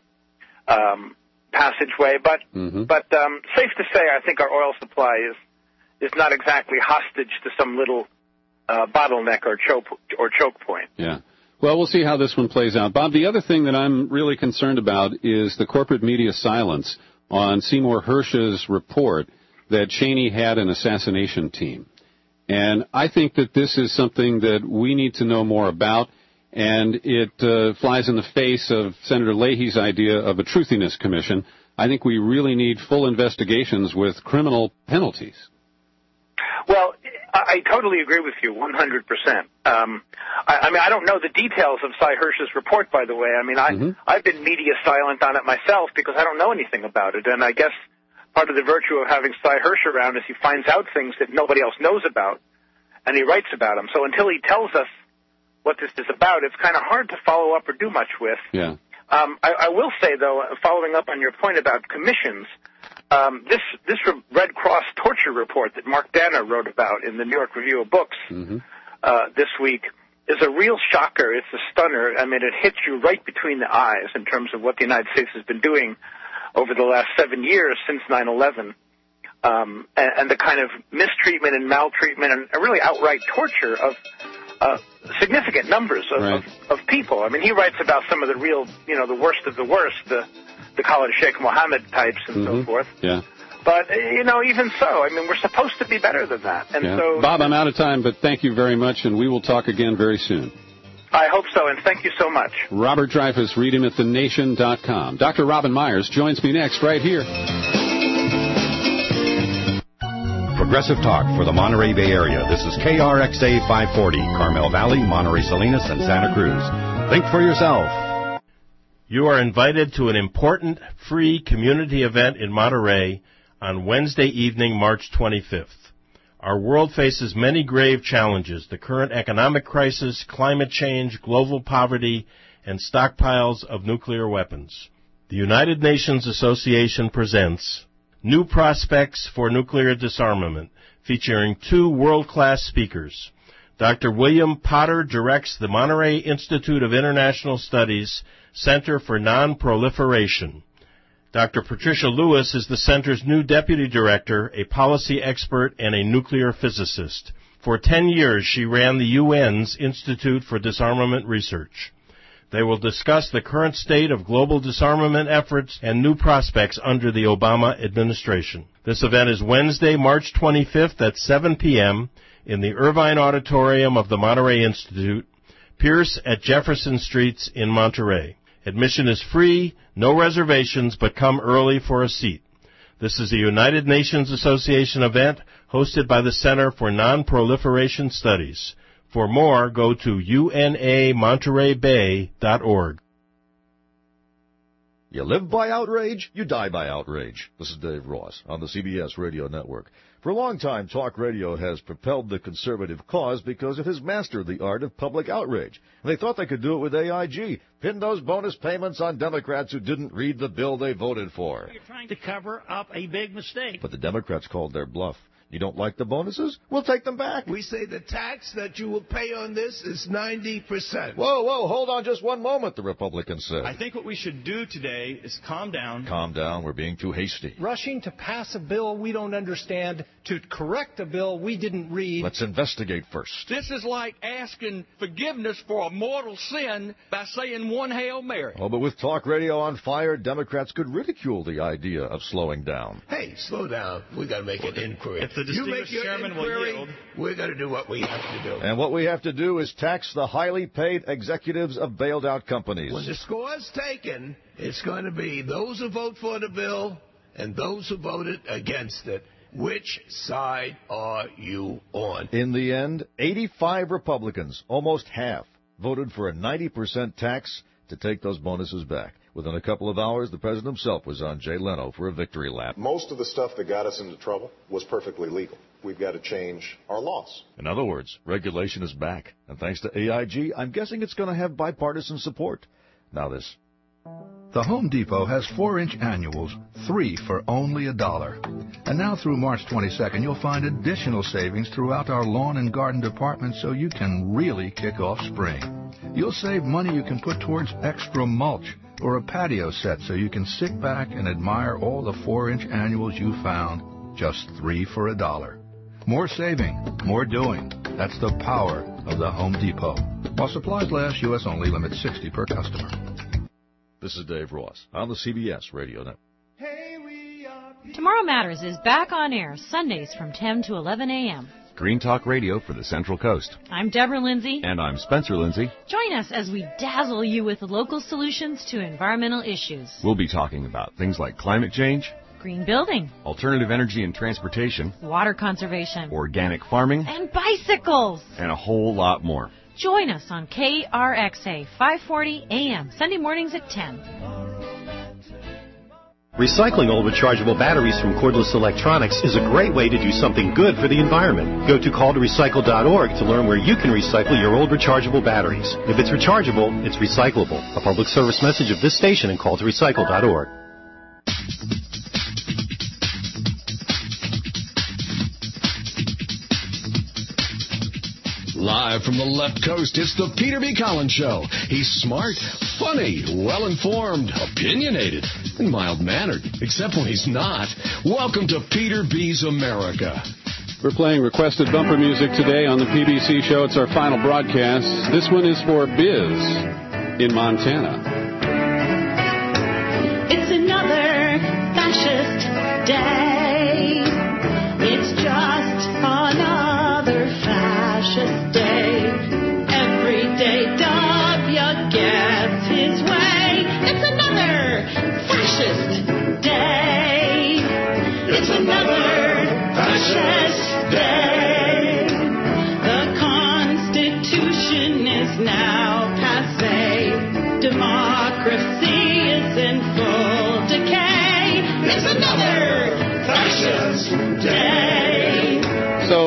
passageway. But safe to say, I think our oil supply is not exactly hostage to some little bottleneck or choke point.
Yeah. Well, we'll see how this one plays out. Bob, the other thing that I'm really concerned about is the corporate media silence on Seymour Hersh's report that Cheney had an assassination team. And I think that this is something that we need to know more about, and it flies in the face of Senator Leahy's idea of a Truthiness Commission. I think we really need full investigations with criminal penalties.
Well, I totally agree with you 100%. I mean, I don't know the details of Cy Hersh's report, by the way. I mean, I've been media silent on it myself because I don't know anything about it. And I guess part of the virtue of having Cy Hersh around is he finds out things that nobody else knows about, and he writes about them. So until he tells us what this is about, it's kind of hard to follow up or do much with.
Yeah.
I will say, though, following up on your point about commissions, this Red Cross torture report that Mark Dana wrote about in the New York Review of Books this week is a real shocker. It's a stunner. I mean, it hits you right between the eyes in terms of what the United States has been doing over the last 7 years since 9/11, and the kind of mistreatment and maltreatment and really outright torture of significant numbers of people. I mean, he writes about some of the real, you know, the worst of the worst, the Khalid Sheikh Mohammed types and so forth.
Yeah.
But, you know, even so, I mean, we're supposed to be better than that. And so,
Bob, I'm out of time, but thank you very much, and we will talk again very soon.
I hope so, and thank you so much.
Robert Dreyfuss, read him at thenation.com. Dr. Robin Myers joins me next right here.
progressive talk for the Monterey Bay Area. This is KRXA 540, Carmel Valley, Monterey Salinas, and Santa Cruz. Think for yourself.
You are invited to an important free community event in Monterey on Wednesday evening, March 25th. Our world faces many grave challenges: the current economic crisis, climate change, global poverty, and stockpiles of nuclear weapons. The United Nations Association presents New Prospects for Nuclear Disarmament, featuring 2 world-class speakers. Dr. William Potter directs the Monterey Institute of International Studies Center for Non-Proliferation. Dr. Patricia Lewis is the center's new deputy director, a policy expert, and a nuclear physicist. For 10 years, she ran the UN's Institute for Disarmament Research. They will discuss the current state of global disarmament efforts and new prospects under the Obama administration. This event is Wednesday, March 25th at 7 p.m. in the Irvine Auditorium of the Monterey Institute, Pierce at Jefferson Streets in Monterey. Admission is free, no reservations, but come early for a seat. This is a United Nations Association event hosted by the Center for Non-Proliferation Studies. For more, go to unamontereybay.org.
You live by outrage, you die by outrage. This is Dave Ross on the CBS Radio Network. For a long time, talk radio has propelled the conservative cause because it has mastered the art of public outrage. And they thought they could do it with AIG. Pin those bonus payments on Democrats who didn't read the bill they voted for.
You're trying to cover up a big mistake.
But the Democrats called their bluff. You don't like the bonuses? We'll take them back.
We say the tax that you will pay on this is 90%.
Whoa, hold on just one moment, the Republicans said.
I think what we should do today is calm down.
Calm down, we're being too hasty.
Rushing to pass a bill we don't understand, to correct a bill we didn't read.
Let's investigate first.
This is like asking forgiveness for a mortal sin by saying one Hail Mary.
Oh, but with talk radio on fire, Democrats could ridicule the idea of slowing down.
Hey, slow down. We got to make an inquiry.
If the distinguished chairman will yield,
we're going to do what we have to do.
And what we have to do is tax the highly paid executives of bailed out companies.
When the score's taken, it's going to be those who vote for the bill and those who voted against it. Which side are you on?
In the end, 85 Republicans, almost half, voted for a 90% tax to take those bonuses back. Within a couple of hours, the president himself was on Jay Leno for a victory lap.
Most of the stuff that got us into trouble was perfectly legal. We've got to change our laws.
In other words, regulation is back. And thanks to AIG, I'm guessing it's going to have bipartisan support. Now this.
The Home Depot has 4-inch annuals, 3 for only $1. And now through March 22nd, you'll find additional savings throughout our lawn and garden department so you can really kick off spring. You'll save money you can put towards extra mulch or a patio set so you can sit back and admire all the 4-inch annuals you found, just 3 for $1. More saving, more doing. That's the power of the Home Depot. While supplies last, U.S. only, limit 60 per customer.
This is Dave Ross on the CBS Radio Network.
Tomorrow Matters is back on air Sundays from 10 to 11 a.m.
Green Talk Radio for the Central Coast.
I'm Deborah Lindsay.
And I'm Spencer Lindsay.
Join us as we dazzle you with local solutions to environmental issues.
We'll be talking about things like climate change,
green building,
alternative energy and transportation,
water conservation,
organic farming,
and bicycles,
and a whole lot more.
Join us on KRXA 540 AM, Sunday mornings at 10.
Recycling old rechargeable batteries from Cordless Electronics is a great way to do something good for the environment. Go to calltorecycle.org to learn where you can recycle your old rechargeable batteries. If it's rechargeable, it's recyclable. A public service message of this station and calltorecycle.org.
Live from the left coast, it's the Peter B. Collins Show. He's smart, funny, well-informed, opinionated, and mild-mannered, except when he's not. Welcome to Peter B's America.
We're playing requested bumper music today on the PBC Show. It's our final broadcast. This one is for Biz in Montana.
It's another fascist day. It's just another fascist day. Every day W gets his way. It's another fascist day. It's another fascist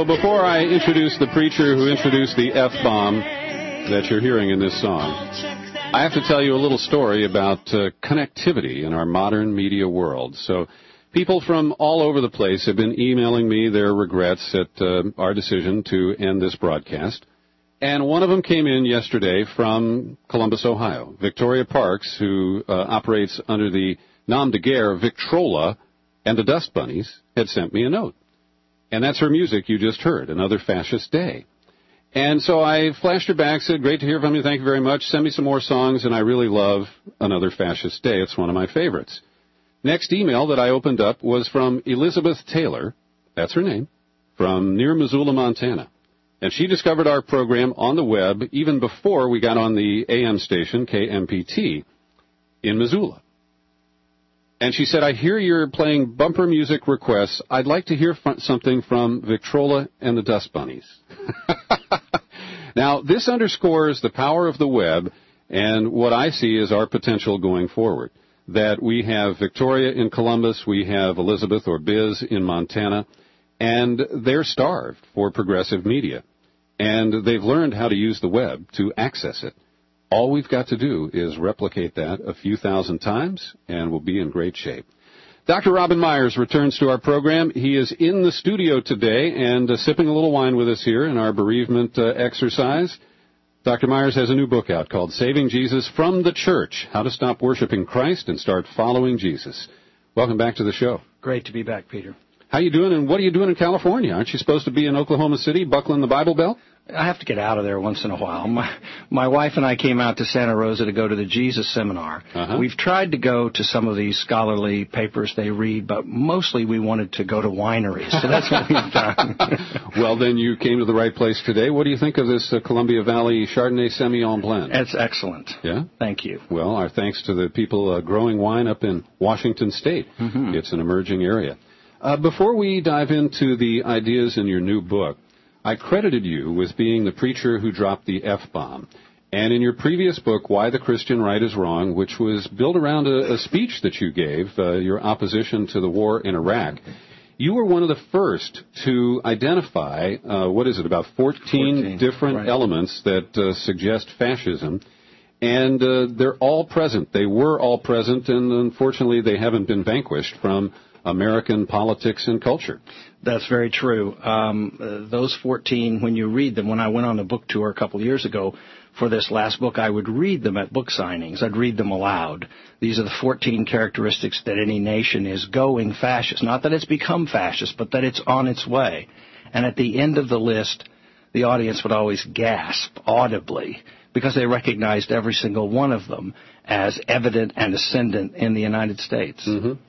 So before I introduce the preacher who introduced the F-bomb that you're hearing in this song, I have to tell you a little story about connectivity in our modern media world. So people from all over the place have been emailing me their regrets at our decision to end this broadcast. And one of them came in yesterday from Columbus, Ohio. Victoria Parks, who operates under the nom de guerre Victrola and the Dust Bunnies, had sent me a note. And that's her music you just heard, Another Fascist Day. And so I flashed her back, said, great to hear from you, thank you very much, send me some more songs, and I really love Another Fascist Day. It's one of my favorites. Next email that I opened up was from Elizabeth Taylor, that's her name, from near Missoula, Montana. And she discovered our program on the web even before we got on the AM station, KMPT, in Missoula. And she said, I hear you're playing bumper music requests. I'd like to hear something from Victrola and the Dust Bunnies. Now, this underscores the power of the web and what I see as our potential going forward. That we have Victoria in Columbus, we have Elizabeth or Biz in Montana, and they're starved for progressive media. And they've learned how to use the web to access it. All we've got to do is replicate that a few thousand times, and we'll be in great shape. Dr. Robin Myers returns to our program. He is in the studio today and sipping a little wine with us here in our bereavement exercise. Dr. Myers has a new book out called Saving Jesus from the Church, How to Stop Worshiping Christ and Start Following Jesus. Welcome back to the show.
Great to be back, Peter.
How you doing, and what are you doing in California? Aren't you supposed to be in Oklahoma City buckling the Bible Belt?
I have to get out of there once in a while. My wife and I came out to Santa Rosa to go to the Jesus Seminar. We've tried to go to some of these scholarly papers they read, but mostly we wanted to go to wineries, so that's what we've done.
Well, then you came to the right place today. What do you think of this Columbia Valley Chardonnay Semillon blend?
It's excellent.
Yeah?
Thank you.
Well, our thanks to the people growing wine up in Washington State. It's an emerging area. Before we dive into the ideas in your new book, I credited you with being the preacher who dropped the F-bomb. And in your previous book, Why the Christian Right is Wrong, which was built around a speech that you gave, your opposition to the war in Iraq, you were one of the first to identify, about 14 different elements that suggest fascism. And they're all present. They were all present, and unfortunately they haven't been vanquished from American politics and culture.
That's very true. Those 14, when you read them, when I went on a book tour a couple of years ago for this last book, I would read them at book signings. I'd read them aloud. These are the 14 characteristics that any nation is going fascist. Not that it's become fascist, but that it's on its way. And at the end of the list, the audience would always gasp audibly because they recognized every single one of them as evident and ascendant in the United States.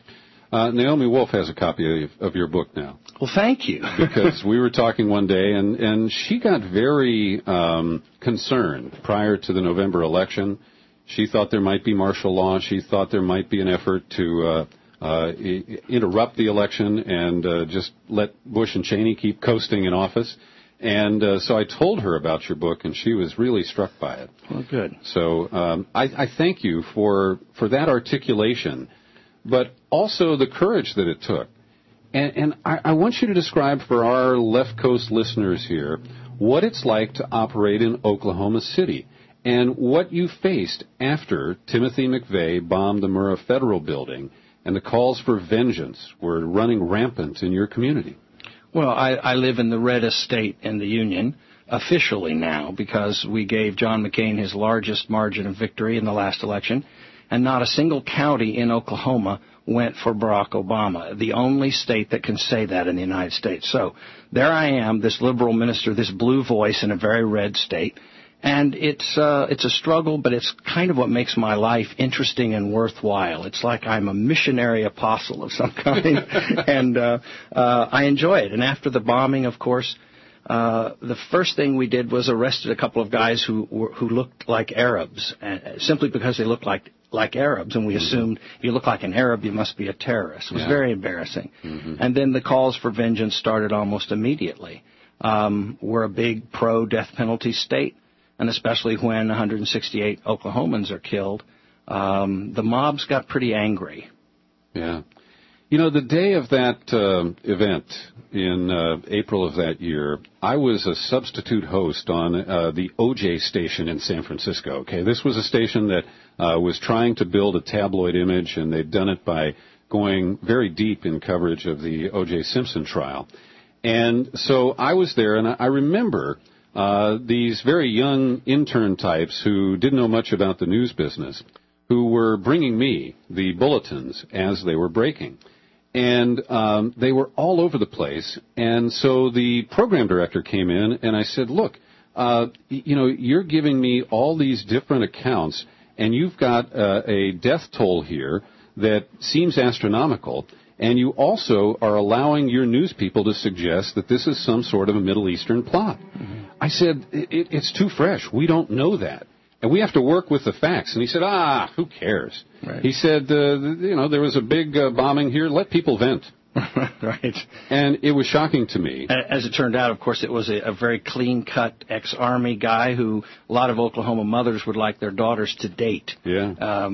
Naomi Wolf has a copy of your book now.
Well, thank you.
Because we were talking one day, and she got very concerned prior to the November election. She thought there might be martial law. She thought there might be an effort to interrupt the election and just let Bush and Cheney keep coasting in office. And so I told her about your book, and she was really struck by it.
Well, good.
So I thank you for that articulation, but also the courage that it took. And I want you to describe for our left coast listeners here what it's like to operate in Oklahoma City and what you faced after Timothy McVeigh bombed the Murrah Federal Building and the calls for vengeance were running rampant in your community.
Well, I live in the reddest state in the Union, officially now, because we gave John McCain his largest margin of victory in the last election, and not a single county in Oklahoma went for Barack Obama, the only state that can say that in the United States. So there I am, this liberal minister, this blue voice in a very red state, and it's a struggle, but it's kind of what makes my life interesting and worthwhile. It's like I'm a missionary apostle of some kind, and I enjoy it. And after the bombing, of course, the first thing we did was arrested a couple of guys who looked like Arabs, simply because they looked like Arabs, and we assumed if you look like an Arab, you must be a terrorist. It was very embarrassing. And then the calls for vengeance started almost immediately. We're a big pro-death penalty state, and especially when 168 Oklahomans are killed, the mobs got pretty angry.
Yeah. You know, the day of that event in April of that year, I was a substitute host on the OJ station in San Francisco. Okay, this was a station that was trying to build a tabloid image, and they'd done it by going very deep in coverage of the O.J. Simpson trial. And so I was there, and I remember these very young intern types who didn't know much about the news business, who were bringing me the bulletins as they were breaking. And they were all over the place. And so the program director came in, and I said, look, you're giving me all these different accounts, and you've got a death toll here that seems astronomical, and you also are allowing your news people to suggest that this is some sort of a Middle Eastern plot. Mm-hmm. I said, it's too fresh. We don't know that. And we have to work with the facts. And he said, who cares? Right. He said, there was a big bombing here. Let people vent. Right. And it was shocking to me.
As it turned out, of course, it was a very clean-cut ex-Army guy who a lot of Oklahoma mothers would like their daughters to date.
Yeah.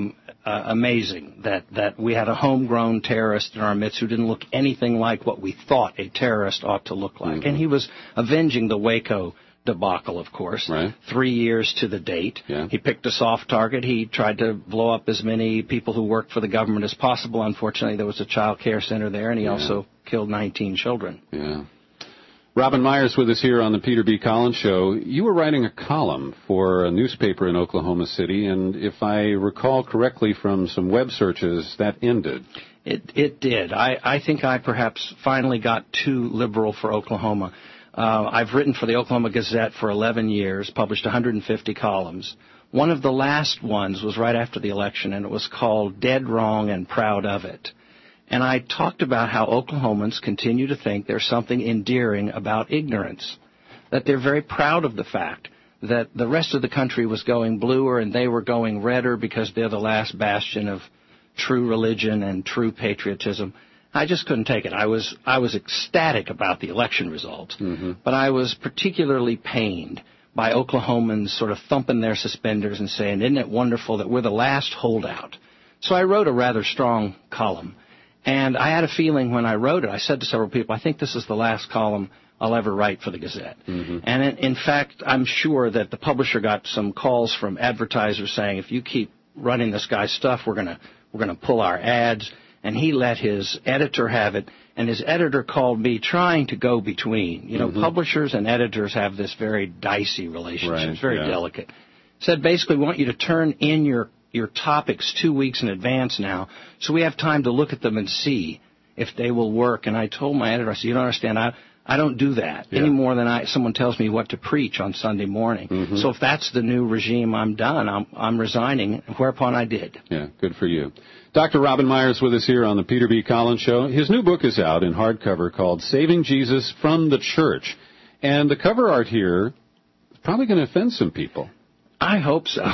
Amazing that we had a homegrown terrorist in our midst who didn't look anything like what we thought a terrorist ought to look like. Mm-hmm. And he was avenging the Waco debacle, of course.
Right.
3 years to the date.
Yeah.
He picked a soft target. He tried to blow up as many people who worked for the government as possible. Unfortunately, there was a child care center there, and he also killed 19 children.
Yeah. Robin Myers with us here on the Peter B. Collins Show. You were writing a column for a newspaper in Oklahoma City, and if I recall correctly from some web searches, that ended.
It did. I think I perhaps finally got too liberal for Oklahoma. I've written for the Oklahoma Gazette for 11 years, published 150 columns. One of the last ones was right after the election, and it was called Dead Wrong and Proud of It. And I talked about how Oklahomans continue to think there's something endearing about ignorance, that they're very proud of the fact that the rest of the country was going bluer and they were going redder because they're the last bastion of true religion and true patriotism. I just couldn't take it. I was ecstatic about the election results, but I was particularly pained by Oklahomans sort of thumping their suspenders and saying, isn't it wonderful that we're the last holdout? So I wrote a rather strong column. And I had a feeling when I wrote it, I said to several people, I think this is the last column I'll ever write for the Gazette. Mm-hmm. And in fact, I'm sure that the publisher got some calls from advertisers saying, if you keep running this guy's stuff, we're gonna pull our ads. And he let his editor have it, and his editor called me trying to go between. You know, publishers and editors have this very dicey relationship. Right, it's very delicate. Said basically, we want you to turn in your topics 2 weeks in advance now, so we have time to look at them and see if they will work. And I told my editor, I said, you don't understand, I don't do that any more than someone tells me what to preach on Sunday morning. So if that's the new regime, I'm done. I'm resigning, whereupon I did.
Yeah, good for you. Dr. Robin Myers with us here on the Peter B. Collins Show. His new book is out in hardcover called Saving Jesus from the Church. And the cover art here is probably going to offend some people.
I hope so.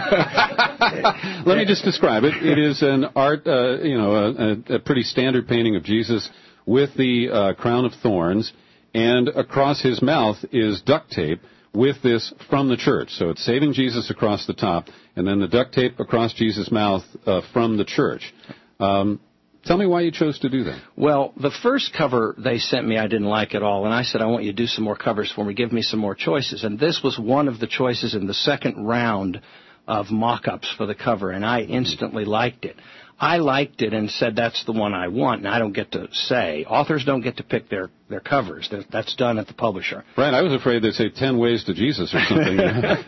Let me just describe it. It is an art, a pretty standard painting of Jesus with the crown of thorns, and across his mouth is duct tape with this from the church. So it's Saving Jesus across the top, and then the duct tape across Jesus' mouth from the church. Tell me why you chose to do that.
Well, the first cover they sent me I didn't like at all, and I said, I want you to do some more covers for me, give me some more choices. And this was one of the choices in the second round of mock-ups for the cover, and I instantly liked it. I liked it and said that's the one I want, and I don't get to say. Authors don't get to pick their covers. That's done at the publisher.
Right, I was afraid they'd say 10 Ways to Jesus or something.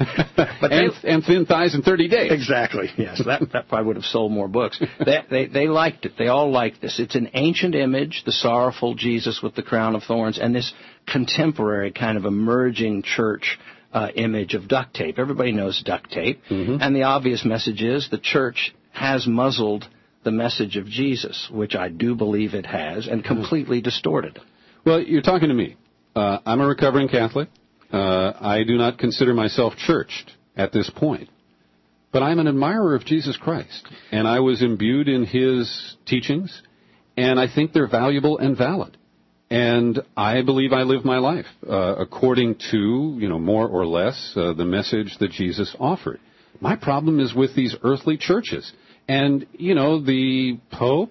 and Thin Thighs in 30 Days.
Exactly, yes. That probably would have sold more books. They liked it. They all liked this. It's an ancient image, the sorrowful Jesus with the crown of thorns, and this contemporary kind of emerging church image of duct tape. Everybody knows duct tape. And the obvious message is the church has muzzled the message of Jesus, which I do believe it has, and completely distorted.
Well, you're talking to me. I'm a recovering Catholic. I do not consider myself churched at this point. But I'm an admirer of Jesus Christ, and I was imbued in his teachings, and I think they're valuable and valid. And I believe I live my life according to, more or less the message that Jesus offered. My problem is with these earthly churches. And, the Pope,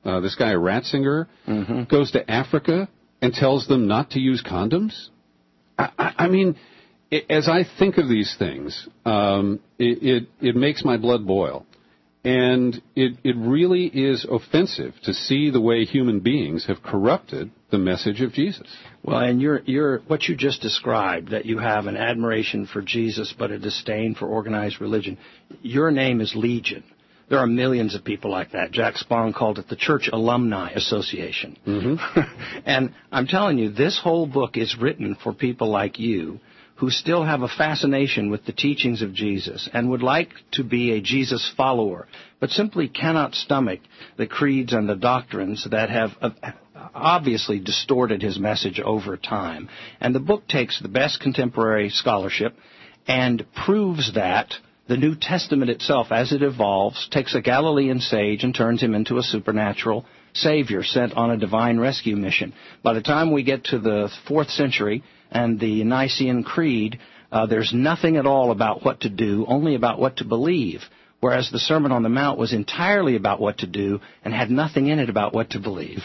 this guy Ratzinger, goes to Africa and tells them not to use condoms? I mean, as I think of these things, it makes my blood boil. And it really is offensive to see the way human beings have corrupted the message of Jesus.
Well, and you're what you just described, that you have an admiration for Jesus but a disdain for organized religion. Your name is Legion. There are millions of people like that. Jack Spong called it the Church Alumni Association. And I'm telling you, this whole book is written for people like you who still have a fascination with the teachings of Jesus and would like to be a Jesus follower, but simply cannot stomach the creeds and the doctrines that have obviously distorted his message over time. And the book takes the best contemporary scholarship and proves that the New Testament itself, as it evolves, takes a Galilean sage and turns him into a supernatural Savior sent on a divine rescue mission. By the time we get to the 4th century and the Nicene Creed, there's nothing at all about what to do, only about what to believe, whereas the Sermon on the Mount was entirely about what to do and had nothing in it about what to believe.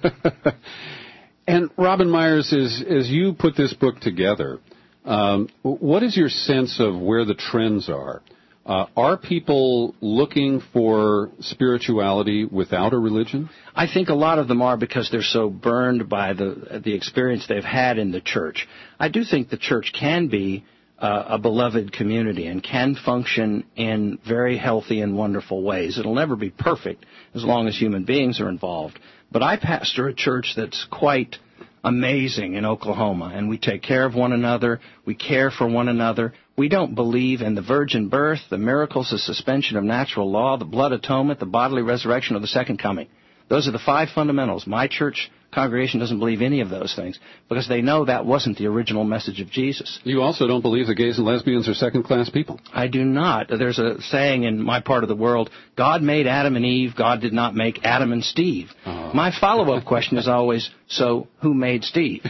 And Robin Myers, as you put this book together, what is your sense of where the trends are? Are people looking for spirituality without a religion?
I think a lot of them are because they're so burned by the experience they've had in the church. I do think the church can be a beloved community and can function in very healthy and wonderful ways. It'll never be perfect as long as human beings are involved. But I pastor a church that's quite amazing in Oklahoma, and we take care of one another, we care for one another. We don't believe in the virgin birth, the miracles, the suspension of natural law, the blood atonement, the bodily resurrection, or the second coming. Those are the 5 fundamentals. My church congregation doesn't believe any of those things because they know that wasn't the original message of Jesus.
You also don't believe that gays and lesbians are second-class people?
I do not. There's a saying in my part of the world, God made Adam and Eve, God did not make Adam and Steve. Oh. My follow-up question is always, so who made Steve?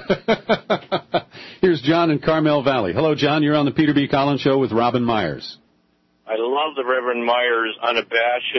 Here's John in Carmel Valley. Hello, John. You're on the Peter B. Collins Show with Robin Myers.
I love the Reverend Myers' unabashed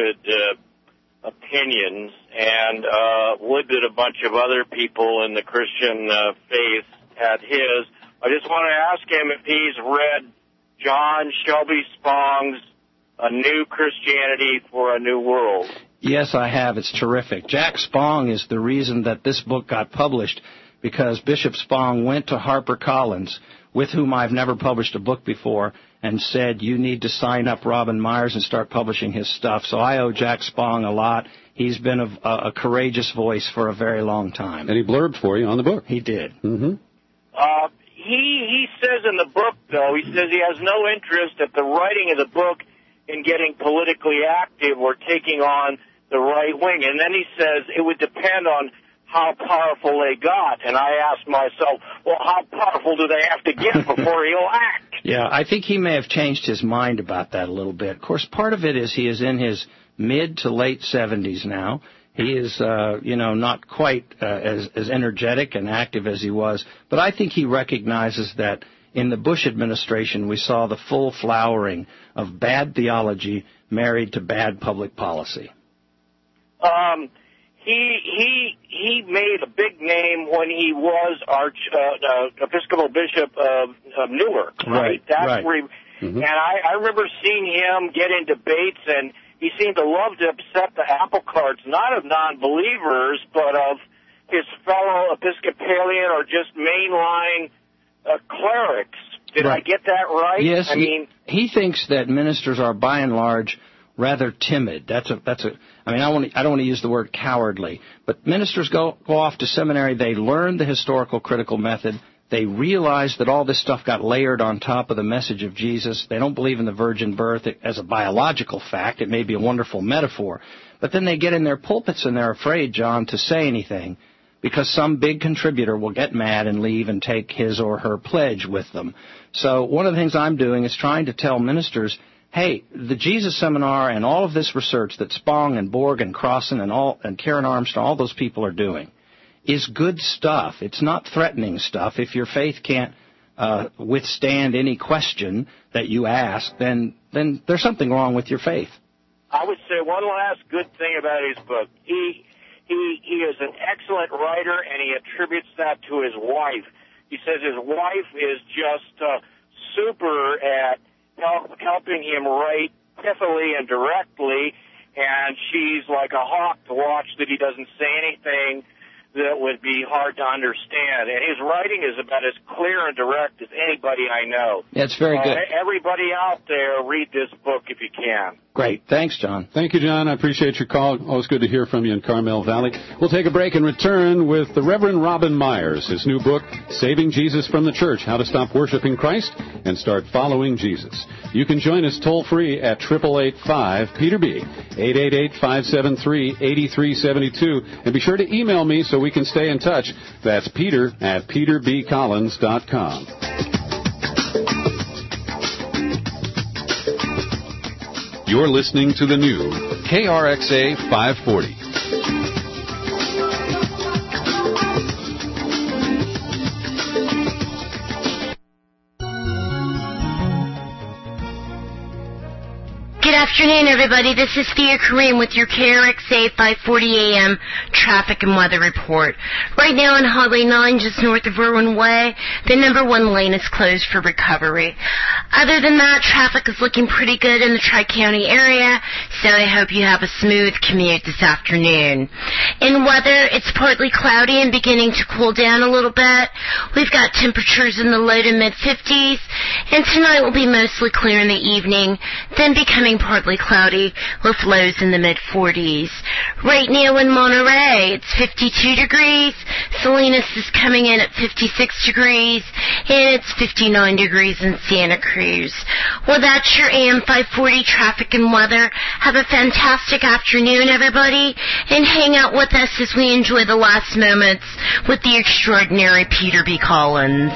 opinions, and would that a bunch of other people in the Christian faith had his. I just want to ask him if he's read John Shelby Spong's A New Christianity for a New World.
Yes, I have. It's terrific. Jack Spong is the reason that this book got published, because Bishop Spong went to HarperCollins, with whom I've never published a book before, and said, you need to sign up Robin Myers and start publishing his stuff. So I owe Jack Spong a lot. He's been a courageous voice for a very long time.
And he blurbed for you on the book.
He did.
Mm-hmm. He says in the book, though, he says he has no interest at the writing of the book in getting politically active or taking on the right wing. And then he says it would depend on how powerful they got. And I asked myself, well, how powerful do they have to get before he'll act?
Yeah, I think he may have changed his mind about that a little bit. Of course, part of it is he is in his mid to late 70s now. He is, not quite as energetic and active as he was. But I think he recognizes that in the Bush administration we saw the full flowering of bad theology married to bad public policy.
He made a big name when he was Episcopal Bishop of Newark, right? That's
right.
Where and I remember seeing him get in debates, and he seemed to love to upset the apple carts, not of non-believers, but of his fellow Episcopalian or just mainline clerics. Did I get that right?
Yes. He thinks that ministers are, by and large, rather timid. I don't want to use the word cowardly, but ministers go off to seminary, they learn the historical critical method, they realize that all this stuff got layered on top of the message of Jesus. They don't believe in the virgin birth as a biological fact. It may be a wonderful metaphor, but then they get in their pulpits and they're afraid, John, to say anything because some big contributor will get mad and leave and take his or her pledge with them. So one of the things I'm doing is trying to tell ministers, hey, the Jesus Seminar and all of this research that Spong and Borg and Crossan and Karen Armstrong, all those people are doing, is good stuff. It's not threatening stuff. If your faith can't withstand any question that you ask, then there's something wrong with your faith.
I would say one last good thing about his book. He is an excellent writer, and he attributes that to his wife. He says his wife is just super at helping him write pithily and directly, and she's like a hawk to watch that he doesn't say anything that would be hard to understand. And his writing is about as clear and direct as anybody I know.
That's very good.
Everybody out there, read this book if you can.
Great. Thanks, John.
Thank you, John. I appreciate your call. Always good to hear from you in Carmel Valley. We'll take a break and return with the Reverend Robin Myers, his new book, Saving Jesus from the Church, How to Stop Worshiping Christ and Start Following Jesus. You can join us toll-free at 888-5-PETER-B, 888-573-8372. And be sure to email me so we can stay in touch. That's peter@peterbcollins.com. You're listening to the new KRXA 540.
Good afternoon, everybody. This is Thea Kareem with your KRXA 540 AM traffic and weather report. Right now on Highway 9, just north of Irwin Way, the number 1 lane is closed for recovery. Other than that, traffic is looking pretty good in the Tri-County area, so I hope you have a smooth commute this afternoon. In weather, it's partly cloudy and beginning to cool down a little bit. We've got temperatures in the low to mid-50s, and tonight will be mostly clear in the evening, then becoming partly cloudy with lows in the mid-40s. Right now in Monterey, it's 52 degrees. Salinas is coming in at 56 degrees, and it's 59 degrees in Santa Cruz. Well, that's your AM 540 traffic and weather. Have a fantastic afternoon, everybody, and hang out with us as we enjoy the last moments with the extraordinary Peter B. Collins.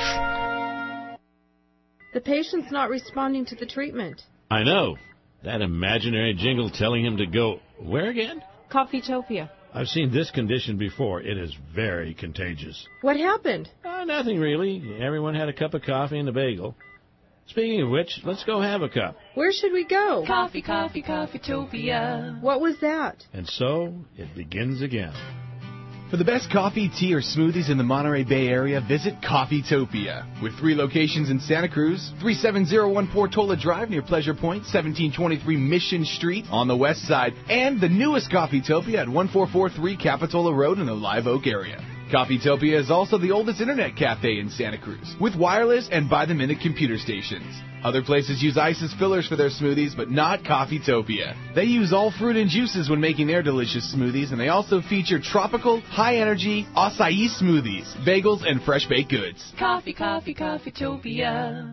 The patient's not responding to the treatment.
I know. That imaginary jingle telling him to go where again?
Coffeetopia.
I've seen this condition before. It is very contagious.
What happened?
Nothing really. Everyone had a cup of coffee and a bagel. Speaking of which, let's go have a cup.
Where should we go?
Coffee, Coffeetopia.
What was that?
And so it begins again.
For the best coffee, tea, or smoothies in the Monterey Bay Area, visit Coffeetopia. With 3 locations in Santa Cruz, 37014 Portola Drive near Pleasure Point, 1723 Mission Street on the west side, and the newest Coffeetopia at 1443 Capitola Road in the Live Oak area. Coffeetopia is also the oldest internet cafe in Santa Cruz, with wireless and by-the-minute computer stations. Other places use ice as fillers for their smoothies, but not Coffeetopia. They use all fruit and juices when making their delicious smoothies, and they also feature tropical, high-energy acai smoothies, bagels, and fresh baked goods.
Coffee, Coffeetopia.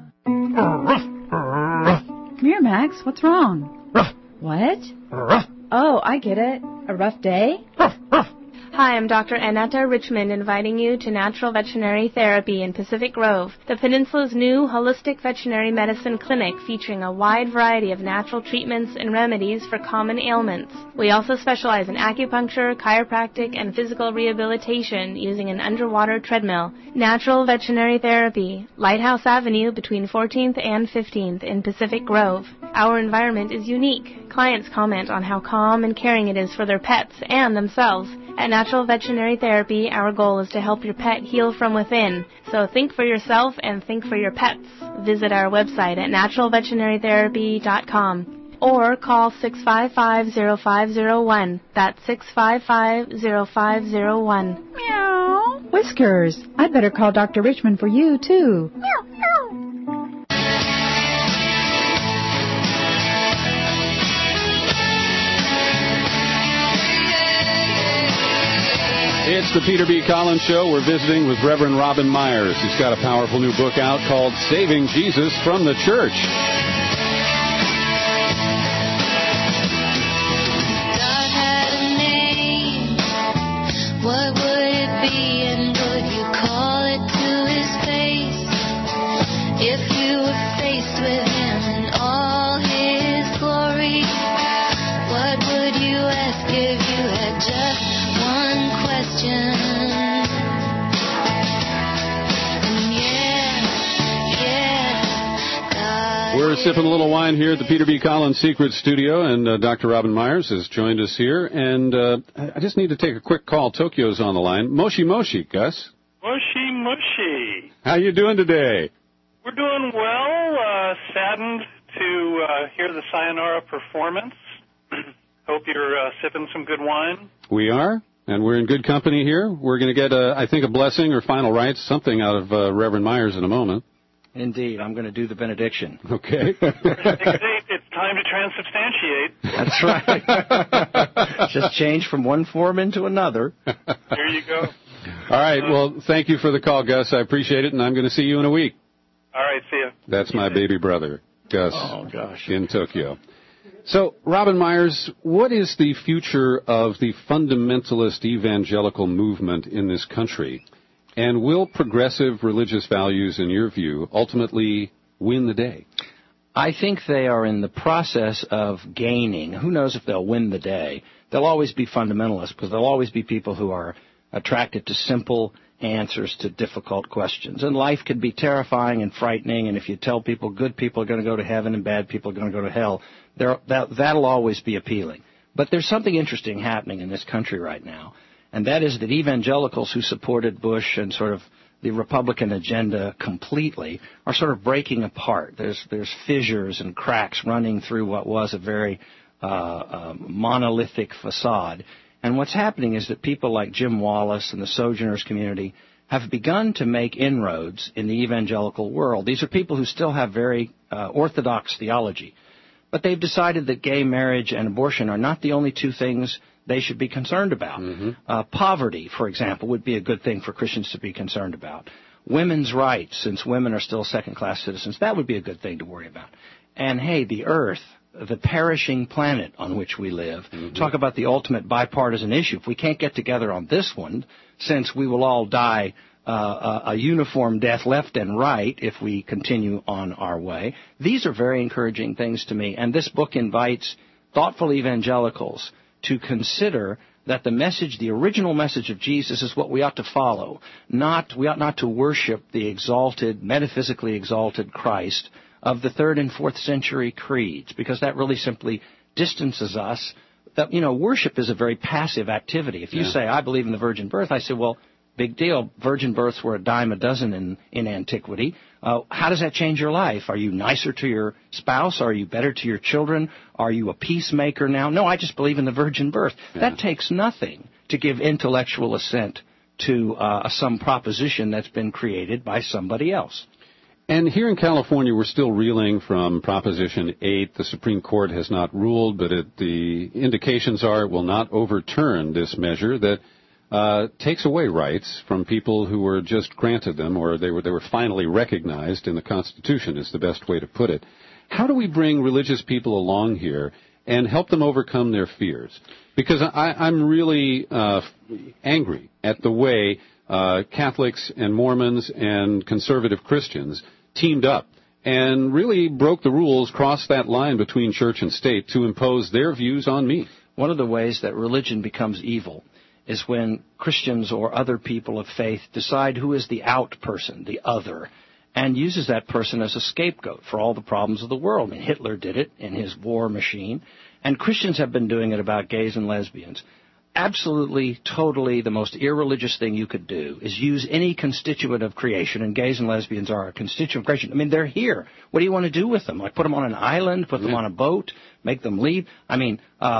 Come here, Max. What's wrong? What? Oh, I get it. A rough day?
Hi, I'm Dr. Annetta Richmond, inviting you to Natural Veterinary Therapy in Pacific Grove, the Peninsula's new holistic veterinary medicine clinic featuring a wide variety of natural treatments and remedies for common ailments. We also specialize in acupuncture, chiropractic, and physical rehabilitation using an underwater treadmill. Natural Veterinary Therapy, Lighthouse Avenue between 14th and 15th in Pacific Grove. Our environment is unique. Clients comment on how calm and caring it is for their pets and themselves. At Natural Veterinary Therapy, our goal is to help your pet heal from within. So think for yourself and think for your pets. Visit our website at naturalveterinary.com or call 655-0501. That's 655-0501.
Meow. Whiskers, I'd better call Dr. Richmond for you, too.
Meow, meow.
It's the Peter B. Collins Show. We're visiting with Reverend Robin Myers. He's got a powerful new book out called Saving Jesus from the Church.
God had a name. What would it be, and would you call it to his face? If you were faced with him in all his glory, what would you ask if you had just one question?
We're sipping a little wine here at the Peter B. Collins Secret Studio, and Dr. Robin Myers has joined us here. And I just need to take a quick call. Tokyo's on the line. Moshi, Gus.
Moshi.
How you doing today?
We're doing well. Saddened to hear the Sayonara performance. Hope you're sipping some good wine.
We are, and we're in good company here. We're going to get, I think, a blessing or final rites, something out of Reverend Myers in a moment.
Indeed. I'm going to do the benediction.
Okay.
It's time to transubstantiate.
That's right. Just change from one form into another.
There you go.
All right. Well, thank you for the call, Gus. I appreciate it, and I'm going to see you in a week.
All right. See you.
That's my baby brother, Gus, in Tokyo. So, Robin Myers, what is the future of the fundamentalist evangelical movement in this country? And will progressive religious values, in your view, ultimately win the day?
I think they are in the process of gaining. Who knows if they'll win the day? They'll always be fundamentalists because there'll always be people who are attracted to simple answers to difficult questions. And life can be terrifying and frightening, and if you tell people good people are going to go to heaven and bad people are going to go to hell, that'll always be appealing. But there's something interesting happening in this country right now. And that is that evangelicals who supported Bush and sort of the Republican agenda completely are sort of breaking apart. There's fissures and cracks running through what was a very monolithic facade. And what's happening is that people like Jim Wallace and the Sojourners community have begun to make inroads in the evangelical world. These are people who still have very orthodox theology. But they've decided that gay marriage and abortion are not the only two things they should be concerned about. Poverty, for example, would be a good thing for Christians to be concerned about. Women's rights, since women are still second-class citizens, that would be a good thing to worry about. And, hey, the earth, the perishing planet on which we live, talk about the ultimate bipartisan issue. If we can't get together on this one, since we will all die a uniform death left and right if we continue on our way, these are very encouraging things to me. And this book invites thoughtful evangelicals to consider that the original message of Jesus is what we ought to follow. We ought not to worship the exalted, metaphysically exalted Christ of the 3rd and 4th century creeds, because that really simply distances us. That, worship is a very passive activity. If you say, I believe in the virgin birth, I say, well, big deal. Virgin births were a dime a dozen in antiquity. How does that change your life? Are you nicer to your spouse? Are you better to your children? Are you a peacemaker now? No, I just believe in the virgin birth. That takes nothing to give intellectual assent to some proposition that's been created by somebody else.
And here in California, we're still reeling from Proposition 8. The Supreme Court has not ruled, but the indications are it will not overturn this measure that takes away rights from people who were just granted them, or they were finally recognized in the Constitution, is the best way to put it. How do we bring religious people along here and help them overcome their fears? Because I'm really angry at the way Catholics and Mormons and conservative Christians teamed up and really broke the rules, crossed that line between church and state to impose their views on me.
One of the ways that religion becomes evil is when Christians or other people of faith decide who is the out person, the other, and uses that person as a scapegoat for all the problems of the world. I mean, Hitler did it in his war machine, and Christians have been doing it about gays and lesbians. Absolutely, totally, the most irreligious thing you could do is use any constituent of creation, and gays and lesbians are a constituent of creation. I mean, they're here. What do you want to do with them? Like, put them on an island, put them on a boat, make them leave? I mean,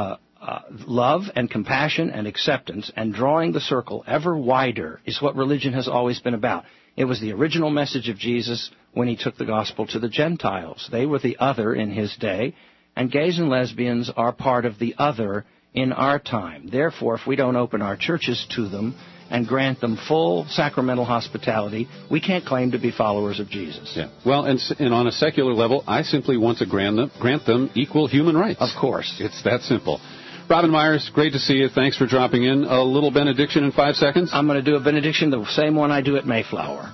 love and compassion and acceptance and drawing the circle ever wider is what religion has always been about. It was the original message of Jesus when he took the gospel to the Gentiles. They were the other in his day, and gays and lesbians are part of the other in our time. Therefore, if we don't open our churches to them and grant them full sacramental hospitality, we can't claim to be followers of Jesus.
Yeah. Well, and on a secular level, I simply want to grant them equal human rights.
Of course.
It's that simple. Robin Myers, great to see you. Thanks for dropping in. A little benediction in 5 seconds.
I'm going to do a benediction, the same one I do at Mayflower.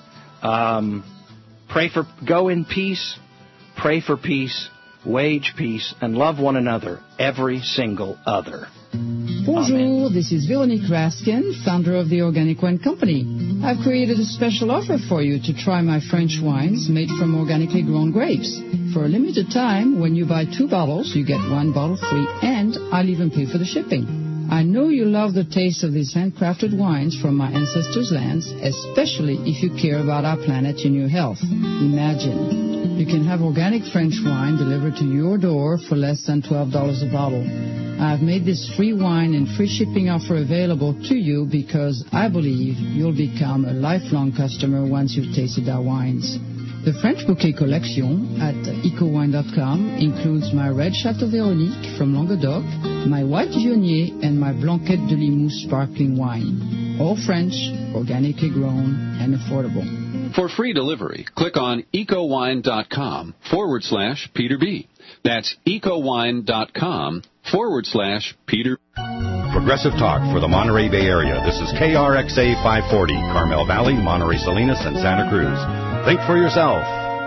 Go in peace, pray for peace, wage peace, and love one another, every single other.
Bonjour,
Amen.
This is Veronique Raskin, founder of the Organic One Company. I've created a special offer for you to try my French wines made from organically grown grapes. For a limited time, when you buy 2 bottles, you get 1 bottle free, and I'll even pay for the shipping. I know you love the taste of these handcrafted wines from my ancestors' lands, especially if you care about our planet and your health. Imagine, you can have organic French wine delivered to your door for less than $12 a bottle. I've made this free wine and free shipping offer available to you because I believe you'll become a lifelong customer once you've tasted our wines. The French Bouquet Collection at ecowine.com includes my red Chateau Véronique from Languedoc, my white Viognier, and my Blanquette de Limoux sparkling wine. All French, organically grown, and affordable.
For free delivery, click on ecowine.com/Peter B. That's ecowine.com/Peter.
Progressive talk for the Monterey Bay Area. This is KRXA 540, Carmel Valley, Monterey Salinas, and Santa Cruz. Think for yourself.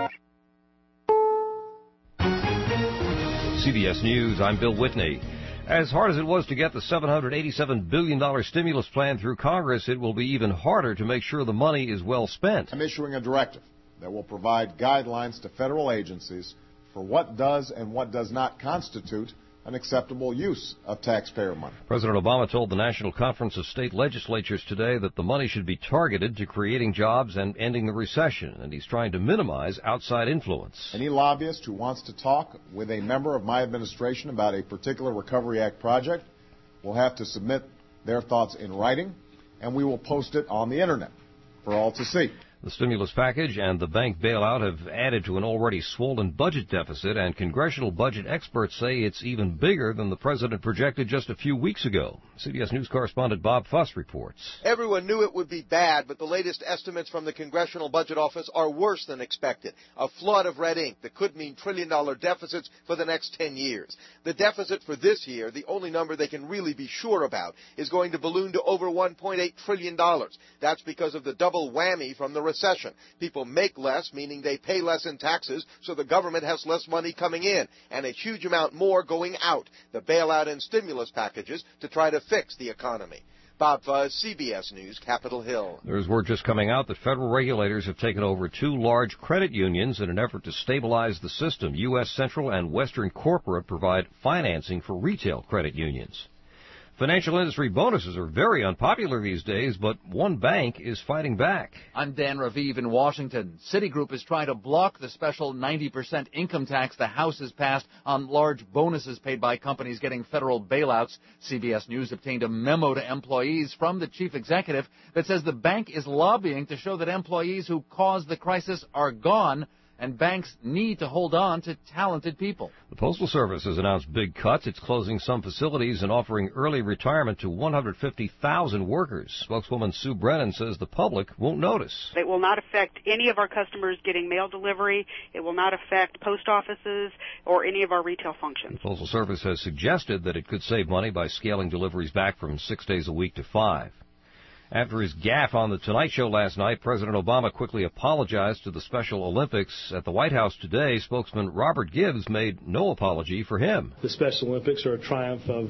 CBS News, I'm Bill Whitney. As hard as it was to get the $787 billion stimulus plan through Congress, it will be even harder to make sure the money is well spent.
I'm issuing a directive that will provide guidelines to federal agencies for what does and what does not constitute an acceptable use of taxpayer money.
President Obama told the National Conference of State Legislatures today that the money should be targeted to creating jobs and ending the recession, and he's trying to minimize outside influence.
Any lobbyist who wants to talk with a member of my administration about a particular Recovery Act project will have to submit their thoughts in writing, and we will post it on the Internet for all to see.
The stimulus package and the bank bailout have added to an already swollen budget deficit, and congressional budget experts say it's even bigger than the president projected just a few weeks ago. CBS News correspondent Bob Fuss reports.
Everyone knew it would be bad, but the latest estimates from the Congressional Budget Office are worse than expected. A flood of red ink that could mean trillion-dollar deficits for the next 10 years. The deficit for this year, the only number they can really be sure about, is going to balloon to over $1.8 trillion. That's because of the double whammy from the recession. People make less, meaning they pay less in taxes, so the government has less money coming in, and a huge amount more going out, the bailout and stimulus packages, to try to fix the economy. Bob Fuzz, CBS News, Capitol Hill.
There's word just coming out that federal regulators have taken over 2 large credit unions in an effort to stabilize the system. U.S. Central and Western Corporate provide financing for retail credit unions. Financial industry bonuses are very unpopular these days, but one bank is fighting back.
I'm Dan Raviv in Washington. Citigroup is trying to block the special 90% income tax the House has passed on large bonuses paid by companies getting federal bailouts. CBS News obtained a memo to employees from the chief executive that says the bank is lobbying to show that employees who caused the crisis are gone, and banks need to hold on to talented people.
The Postal Service has announced big cuts. It's closing some facilities and offering early retirement to 150,000 workers. Spokeswoman Sue Brennan says the public won't notice.
It will not affect any of our customers getting mail delivery. It will not affect post offices or any of our retail functions.
The Postal Service has suggested that it could save money by scaling deliveries back from 6 days a week to 5. After his gaffe on The Tonight Show last night, President Obama quickly apologized to the Special Olympics. At the White House today, spokesman Robert Gibbs made no apology for him.
The Special Olympics are a triumph of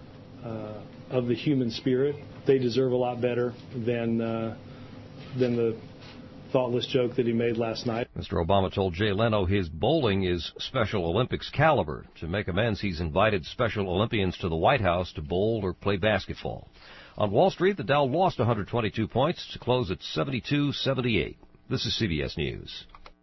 the human spirit. They deserve a lot better than the thoughtless joke that he made last night.
Mr. Obama told Jay Leno his bowling is Special Olympics caliber. To make amends, he's invited Special Olympians to the White House to bowl or play basketball. On Wall Street, the Dow lost 122 points to close at 72.78. This is CBS News.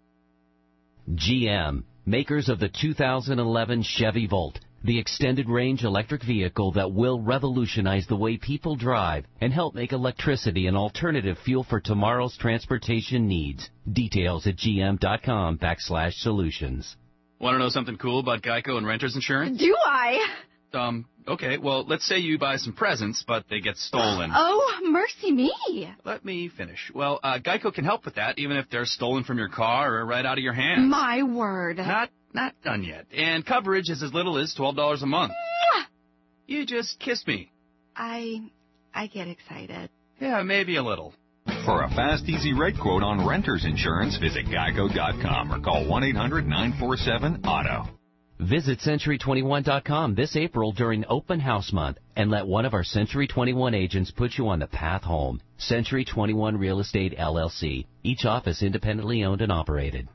GM, makers of the 2011 Chevy Volt, the extended-range electric vehicle that will revolutionize the way people drive and help make electricity an alternative fuel for tomorrow's transportation needs. Details at gm.com/solutions.
Want to know something cool about Geico and renter's insurance?
Do I?
Okay, well, let's say you buy some presents, but they get stolen.
Oh, mercy me.
Let me finish. Well, Geico can help with that, even if they're stolen from your car or right out of your hands.
My word.
Not done yet. And coverage is as little as $12 a month.
Mwah!
You just kissed me.
I get excited.
Yeah, maybe a little.
For a fast, easy rate quote on renter's insurance, visit geico.com or call 1-800-947-AUTO.
Visit Century21.com this April during Open House Month and let one of our Century 21 agents put you on the path home. Century 21 Real Estate, LLC. Each office independently owned and operated.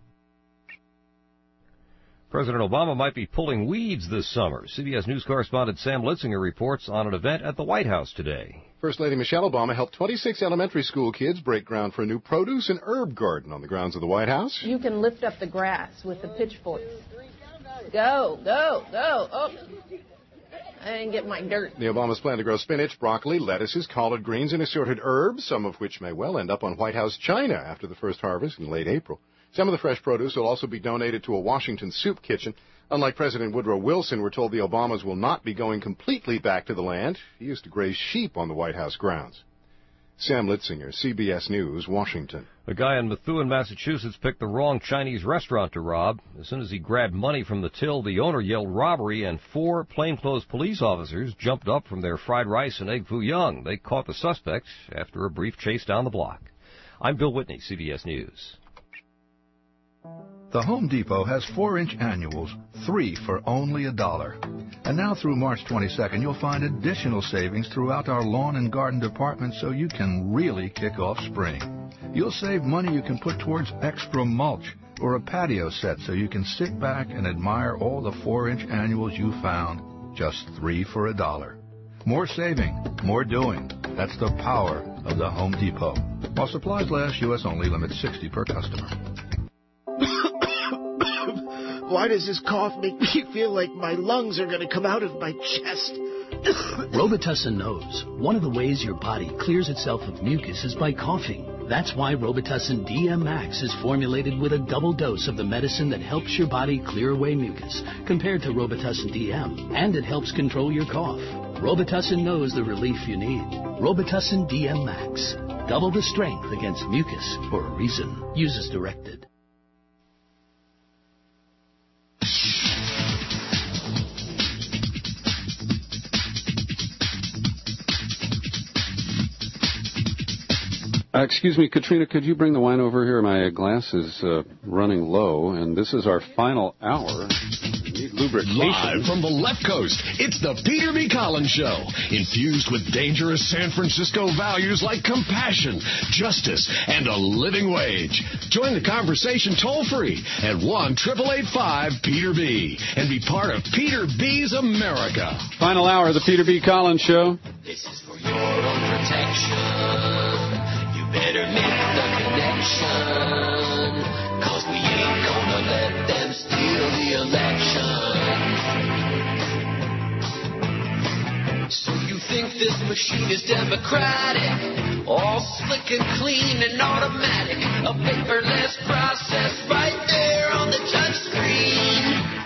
President Obama might be pulling weeds this summer. CBS News correspondent Sam Litzinger reports on an event at the White House today.
First Lady Michelle Obama helped 26 elementary school kids break ground for a new produce and herb garden on the grounds of the White House.
You can lift up the grass with the pitchforks. Go, go, go. Oh, I didn't get my dirt.
The Obamas plan to grow spinach, broccoli, lettuces, collard greens, and assorted herbs, some of which may well end up on White House china after the first harvest in late April. Some of the fresh produce will also be donated to a Washington soup kitchen. Unlike President Woodrow Wilson, we're told the Obamas will not be going completely back to the land. He used to graze sheep on the White House grounds. Sam Litzinger, CBS News, Washington.
A guy in Methuen, Massachusetts picked the wrong Chinese restaurant to rob. As soon as he grabbed money from the till, the owner yelled robbery, and 4 plainclothes police officers jumped up from their fried rice and egg foo young. They caught the suspect after a brief chase down the block. I'm Bill Whitney, CBS News.
The Home Depot has 4-inch annuals, 3 for only $1. And now through March 22nd, you'll find additional savings throughout our lawn and garden department so you can really kick off spring. You'll save money you can put towards extra mulch or a patio set so you can sit back and admire all the 4-inch annuals you found, just 3 for $1. More saving, more doing. That's the power of the Home Depot. While supplies last, U.S. only, limit 60 per customer.
Why does this cough make me feel like my lungs are going to come out of my chest?
Robitussin knows one of the ways your body clears itself of mucus is by coughing. That's why Robitussin DM Max is formulated with a double dose of the medicine that helps your body clear away mucus compared to Robitussin DM, and it helps control your cough. Robitussin knows the relief you need. Robitussin DM Max. Double the strength against mucus for a reason. Use as directed.
Excuse me, Katrina, could you bring the wine over here? My glass is running low, and this is our final hour. We need lubrication.
Live from the left coast, it's the Peter B. Collins Show, infused with dangerous San Francisco values like compassion, justice, and a living wage. Join the conversation toll-free at 1-888-5-PETER-B and be part of Peter B.'s America.
Final hour of the Peter B. Collins Show.
This is for your own protection. Better make the connection, 'cause we ain't gonna let them steal the election. So you think this machine is democratic, all slick and clean and automatic, a paperless process right there on the touch screen.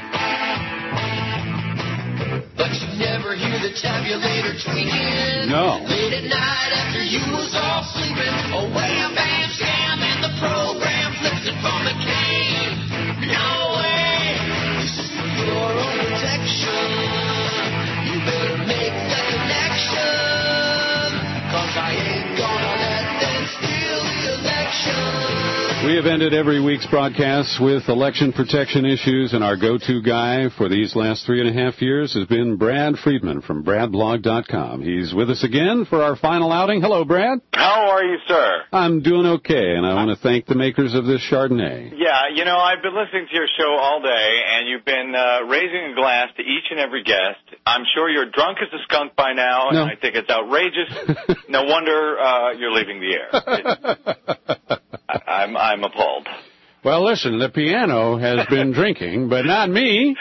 But you never hear the tabulator tweaking.
No.
Late at night after you was all sleeping, a wham bam scam and the program flips it from the cane. No way. This is for your own protection. You better make the connection, 'cause I ain't gonna let them steal the election.
We have ended every week's broadcast with election protection issues, and our go-to guy for these last 3.5 years has been Brad Friedman from BradBlog.com. He's with us again for our final outing. Hello, Brad.
How are you, sir?
I'm doing okay, and I want to thank the makers of this Chardonnay.
Yeah, you know, I've been listening to your show all day, and you've been raising a glass to each and every guest. I'm sure you're drunk as a skunk by now, and I think it's outrageous. No wonder you're leaving the air. I'm appalled.
Well, listen, the piano has been drinking, but not me.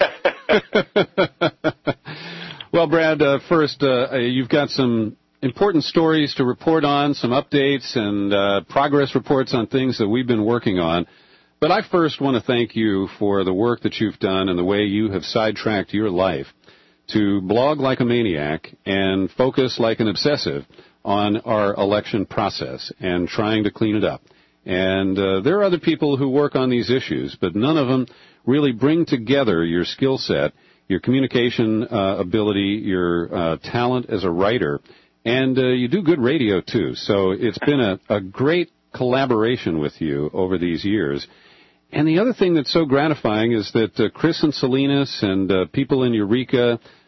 Well, Brad, first, you've got some important stories to report on, some updates and progress reports on things that we've been working on. But I first want to thank you for the work that you've done and the way you have sidetracked your life to blog like a maniac and focus like an obsessive on our election process and trying to clean it up. And there are other people who work on these issues, but none of them really bring together your skill set, your communication ability, your talent as a writer, and you do good radio, too. So it's been a great collaboration with you over these years. And the other thing that's so gratifying is that Chris and Salinas and people in Eureka,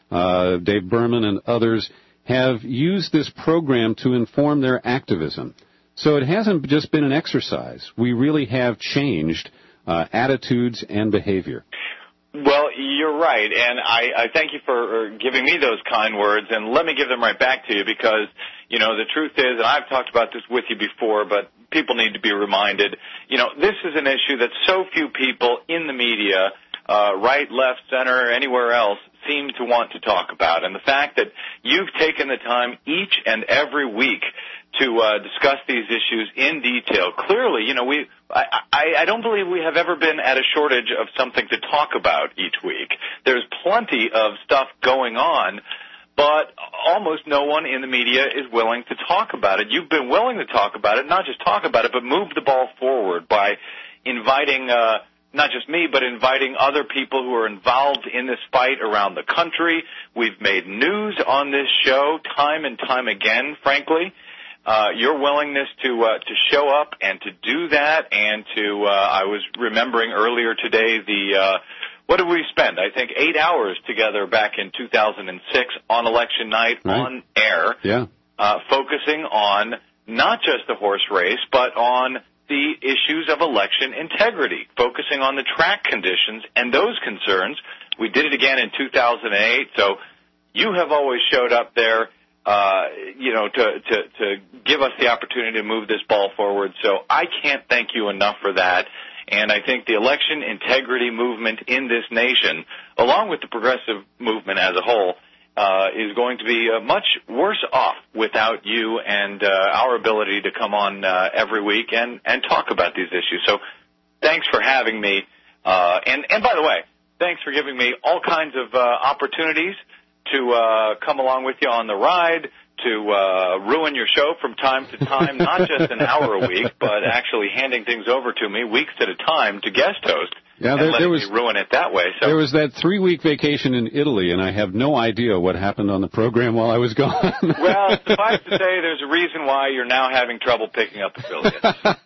Dave Berman and others, have used this program to inform their activism. So it hasn't just been an exercise. We really have changed attitudes and behavior.
Well, you're right, and I thank you for giving me those kind words, and let me give them right back to you because, the truth is, and I've talked about this with you before, but people need to be reminded, this is an issue that so few people in the media, right, left, center, anywhere else, seem to want to talk about. And the fact that you've taken the time each and every week to discuss these issues in detail. Clearly, I don't believe we have ever been at a shortage of something to talk about each week. There's plenty of stuff going on, but almost no one in the media is willing to talk about it. You've been willing to talk about it, not just talk about it, but move the ball forward by inviting not just me, but inviting other people who are involved in this fight around the country. We've made news on this show time and time again, frankly. Your willingness to show up and to do that, and to I was remembering earlier today what did we spend? I think 8 hours together back in 2006 on election night on air, focusing on not just the horse race, but on the issues of election integrity, focusing on the track conditions and those concerns. We did it again in 2008. So you have always showed up there. To give us the opportunity to move this ball forward. So I can't thank you enough for that. And I think the election integrity movement in this nation, along with the progressive movement as a whole, is going to be much worse off without you and our ability to come on every week and talk about these issues. So thanks for having me. And by the way, thanks for giving me all kinds of opportunities to come along with you on the ride, to ruin your show from time to time, not just an hour a week, but actually handing things over to me weeks at a time to guest host.
Yeah,
and letting me ruin it that way. So
there was that 3-week vacation in Italy, and I have no idea what happened on the program while I was gone.
Well, suffice to say, there's a reason why you're now having trouble picking up affiliates.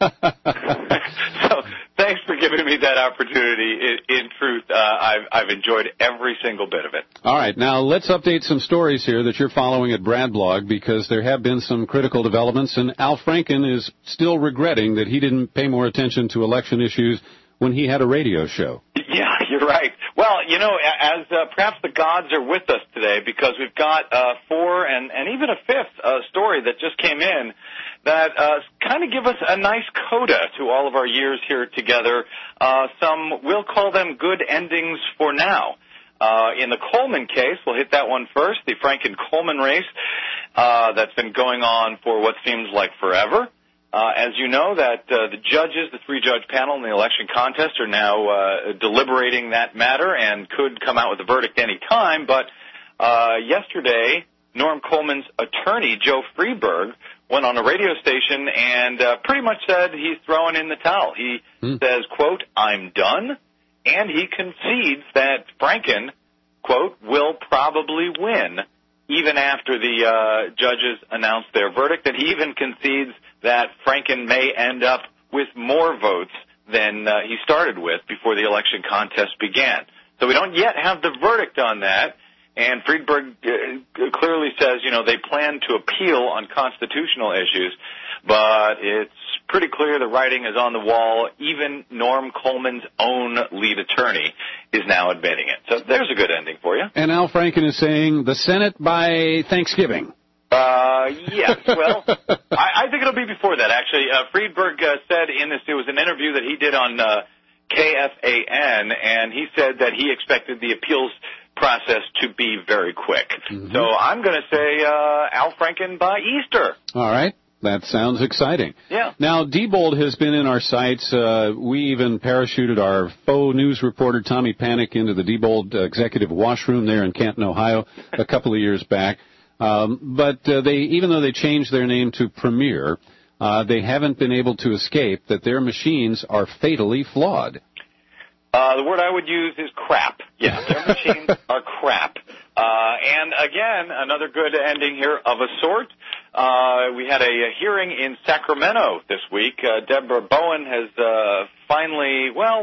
So thanks for giving me that opportunity. In truth, I've enjoyed every single bit of it.
All right, now let's update some stories here that you're following at Bradblog, because there have been some critical developments, and Al Franken is still regretting that he didn't pay more attention to election issues when he had a radio show.
Yeah, you're right. Well, as perhaps the gods are with us today, because we've got 4 and even a 5th story that just came in that kind of give us a nice coda to all of our years here together. We'll call them good endings for now. In the Coleman case, we'll hit that one first, the Franken-Coleman race that's been going on for what seems like forever. As you know, that the judges, the 3-judge panel in the election contest, are now deliberating that matter and could come out with a verdict any time. But yesterday, Norm Coleman's attorney, Joe Freeberg, went on a radio station and pretty much said he's throwing in the towel. He says, quote, "I'm done," and he concedes that Franken, quote, "will probably win," even after the judges announce their verdict. And he even concedes that Franken may end up with more votes than he started with before the election contest began. So we don't yet have the verdict on that. And Friedberg clearly says, they plan to appeal on constitutional issues, but it's pretty clear the writing is on the wall. Even Norm Coleman's own lead attorney is now admitting it. So there's a good ending for you.
And Al Franken is saying the Senate by Thanksgiving.
Yes. Well, I think it'll be before that, actually. Friedberg said in this, it was an interview that he did on KFAN, and he said that he expected the appeals process to be very quick. So I'm going to say Al Franken by Easter.
All right. That sounds exciting.
Yeah.
Now, Diebold has been in our sites. We even parachuted our faux news reporter, Tommy Panic, into the Diebold executive washroom there in Canton, Ohio, a couple of years back. But even though they changed their name to Premier, they haven't been able to escape that their machines are fatally flawed.
The word I would use is crap. Yeah, their machines are crap. And again, another good ending here of a sort. We had a hearing in Sacramento this week. Deborah Bowen has finally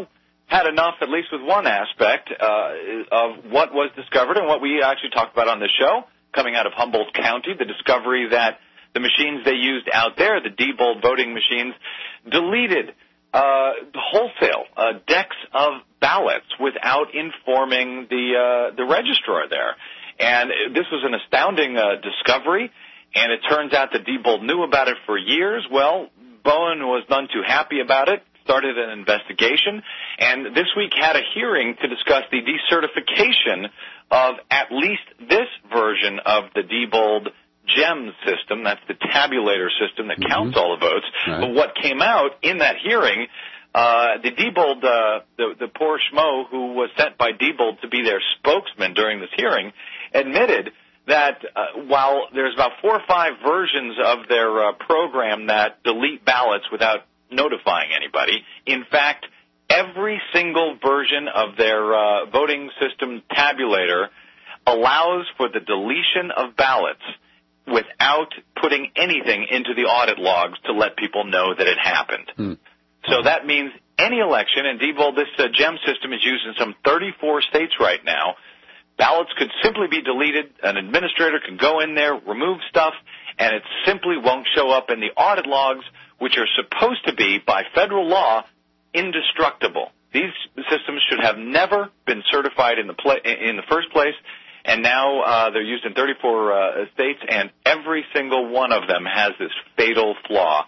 had enough, at least with one aspect, of what was discovered and what we actually talked about on the show, coming out of Humboldt County, the discovery that the machines they used out there, the Diebold voting machines, deleted wholesale decks of ballots without informing the registrar there. And this was an astounding discovery, and it turns out that Diebold knew about it for years. Well, Bowen was none too happy about it, started an investigation, and this week had a hearing to discuss the decertification of at least this version of the Diebold GEM system. That's the tabulator system that counts all the votes. Right. But what came out in that hearing, the Diebold, the poor schmo who was sent by Diebold to be their spokesman during this hearing, admitted that while there's about 4 or 5 versions of their program that delete ballots without notifying anybody, in fact, every single version of their voting system tabulator allows for the deletion of ballots without putting anything into the audit logs to let people know that it happened. So that means any election, and Diebold, this GEM system is used in some 34 states right now, ballots could simply be deleted. An administrator can go in there, remove stuff, and it simply won't show up in the audit logs, which are supposed to be, by federal law, indestructible. These systems should have never been certified in the first place, and now they're used in 34 states, and every single one of them has this fatal flaw.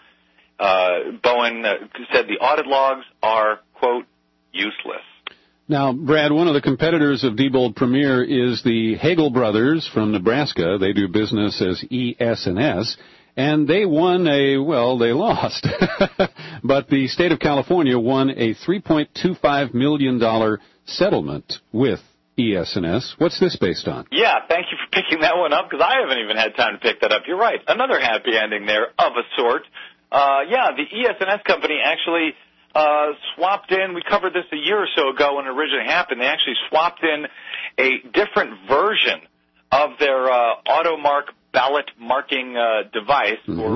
Bowen said the audit logs are, quote, useless.
Now, Brad, one of the competitors of Diebold Premier is the Hagel brothers from Nebraska. They do business as ES&S. And they won they lost. But the state of California won a $3.25 million settlement with ES&S. What's this based on?
Yeah, thank you for picking that one up, because I haven't even had time to pick that up. You're right. Another happy ending there of a sort. The ES&S company actually swapped in. We covered this a year or so ago when it originally happened. They actually swapped in a different version of their AutoMark ballot marking device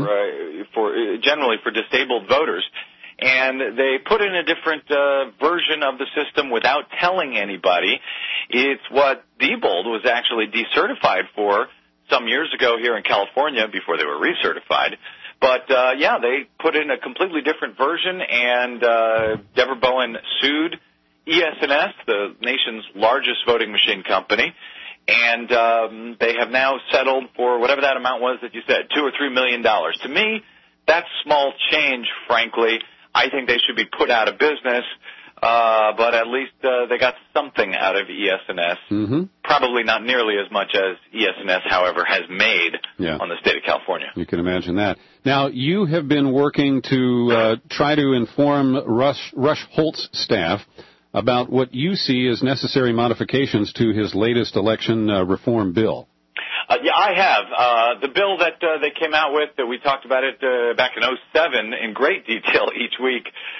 for generally for disabled voters, and they put in a different version of the system without telling anybody. It's what Diebold was actually decertified for some years ago here in California before they were recertified. But they put in a completely different version, and Deborah Bowen sued ES&S, the nation's largest voting machine company. And they have now settled for whatever that amount was that you said, $2 or $3 million. To me, that's small change, frankly. I think they should be put out of business, but at least they got something out of ES&S. Probably not nearly as much as ES&S, however, has made on the state of California.
You can imagine that. Now, you have been working to try to inform Rush Holt's staff about what you see as necessary modifications to his latest election reform bill.
I have. The bill that they came out with, we talked about it back in 2007 in great detail each week.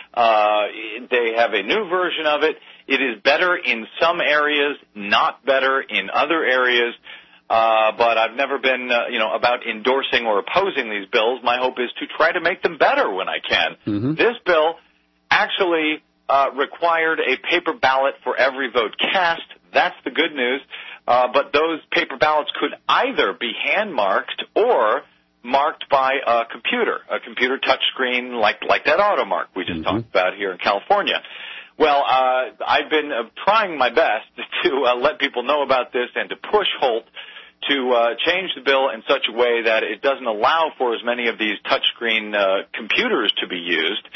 They have a new version of it. It is better in some areas, not better in other areas. But I've never been, about endorsing or opposing these bills. My hope is to try to make them better when I can. This bill actually required a paper ballot for every vote cast. That's the good news. But those paper ballots could either be hand-marked or marked by a computer touchscreen like that AutoMark we just talked about here in California. Well, I've been trying my best to let people know about this and to push Holt to change the bill in such a way that it doesn't allow for as many of these touchscreen computers to be used.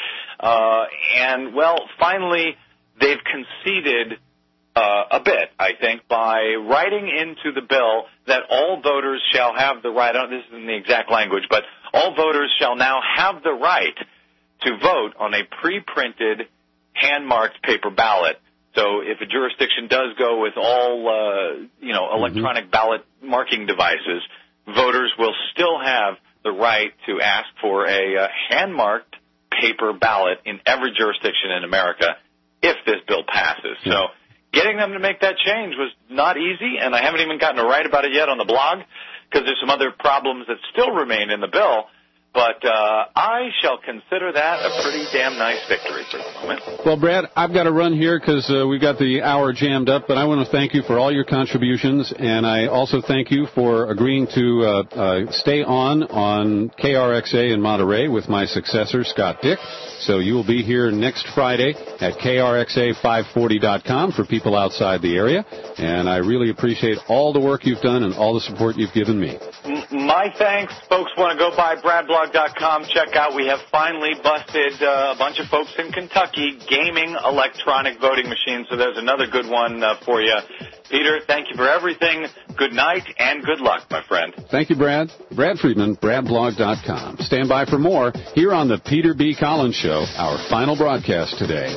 Finally, they've conceded a bit, I think, by writing into the bill that all voters shall have the right, this isn't the exact language, but all voters shall now have the right to vote on a pre-printed, hand-marked paper ballot. So if a jurisdiction does go with all, electronic ballot marking devices, voters will still have the right to ask for a hand-marked paper ballot in every jurisdiction in America if this bill passes. So getting them to make that change was not easy, and I haven't even gotten to write about it yet on the blog because there's some other problems that still remain in the bill. But I shall consider that a pretty damn nice victory for the moment.
Well, Brad, I've got to run here because we've got the hour jammed up, but I want to thank you for all your contributions, and I also thank you for agreeing to stay on KRXA in Monterey with my successor, Scott Dick. So you will be here next Friday at KRXA540.com for people outside the area, and I really appreciate all the work you've done and all the support you've given me.
My thanks. Folks want to go by bradblog.com. Check out, we have finally busted a bunch of folks in Kentucky gaming electronic voting machines, so there's another good one for you. Peter, thank you for everything. Good night and good luck, my friend.
Thank you, Brad. Brad Friedman, bradblog.com. Stand by for more here on the Peter B. Collins Show, our final broadcast today.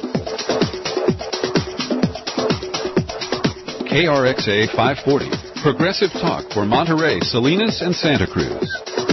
KRXA 540, progressive talk for Monterey, Salinas, and Santa Cruz.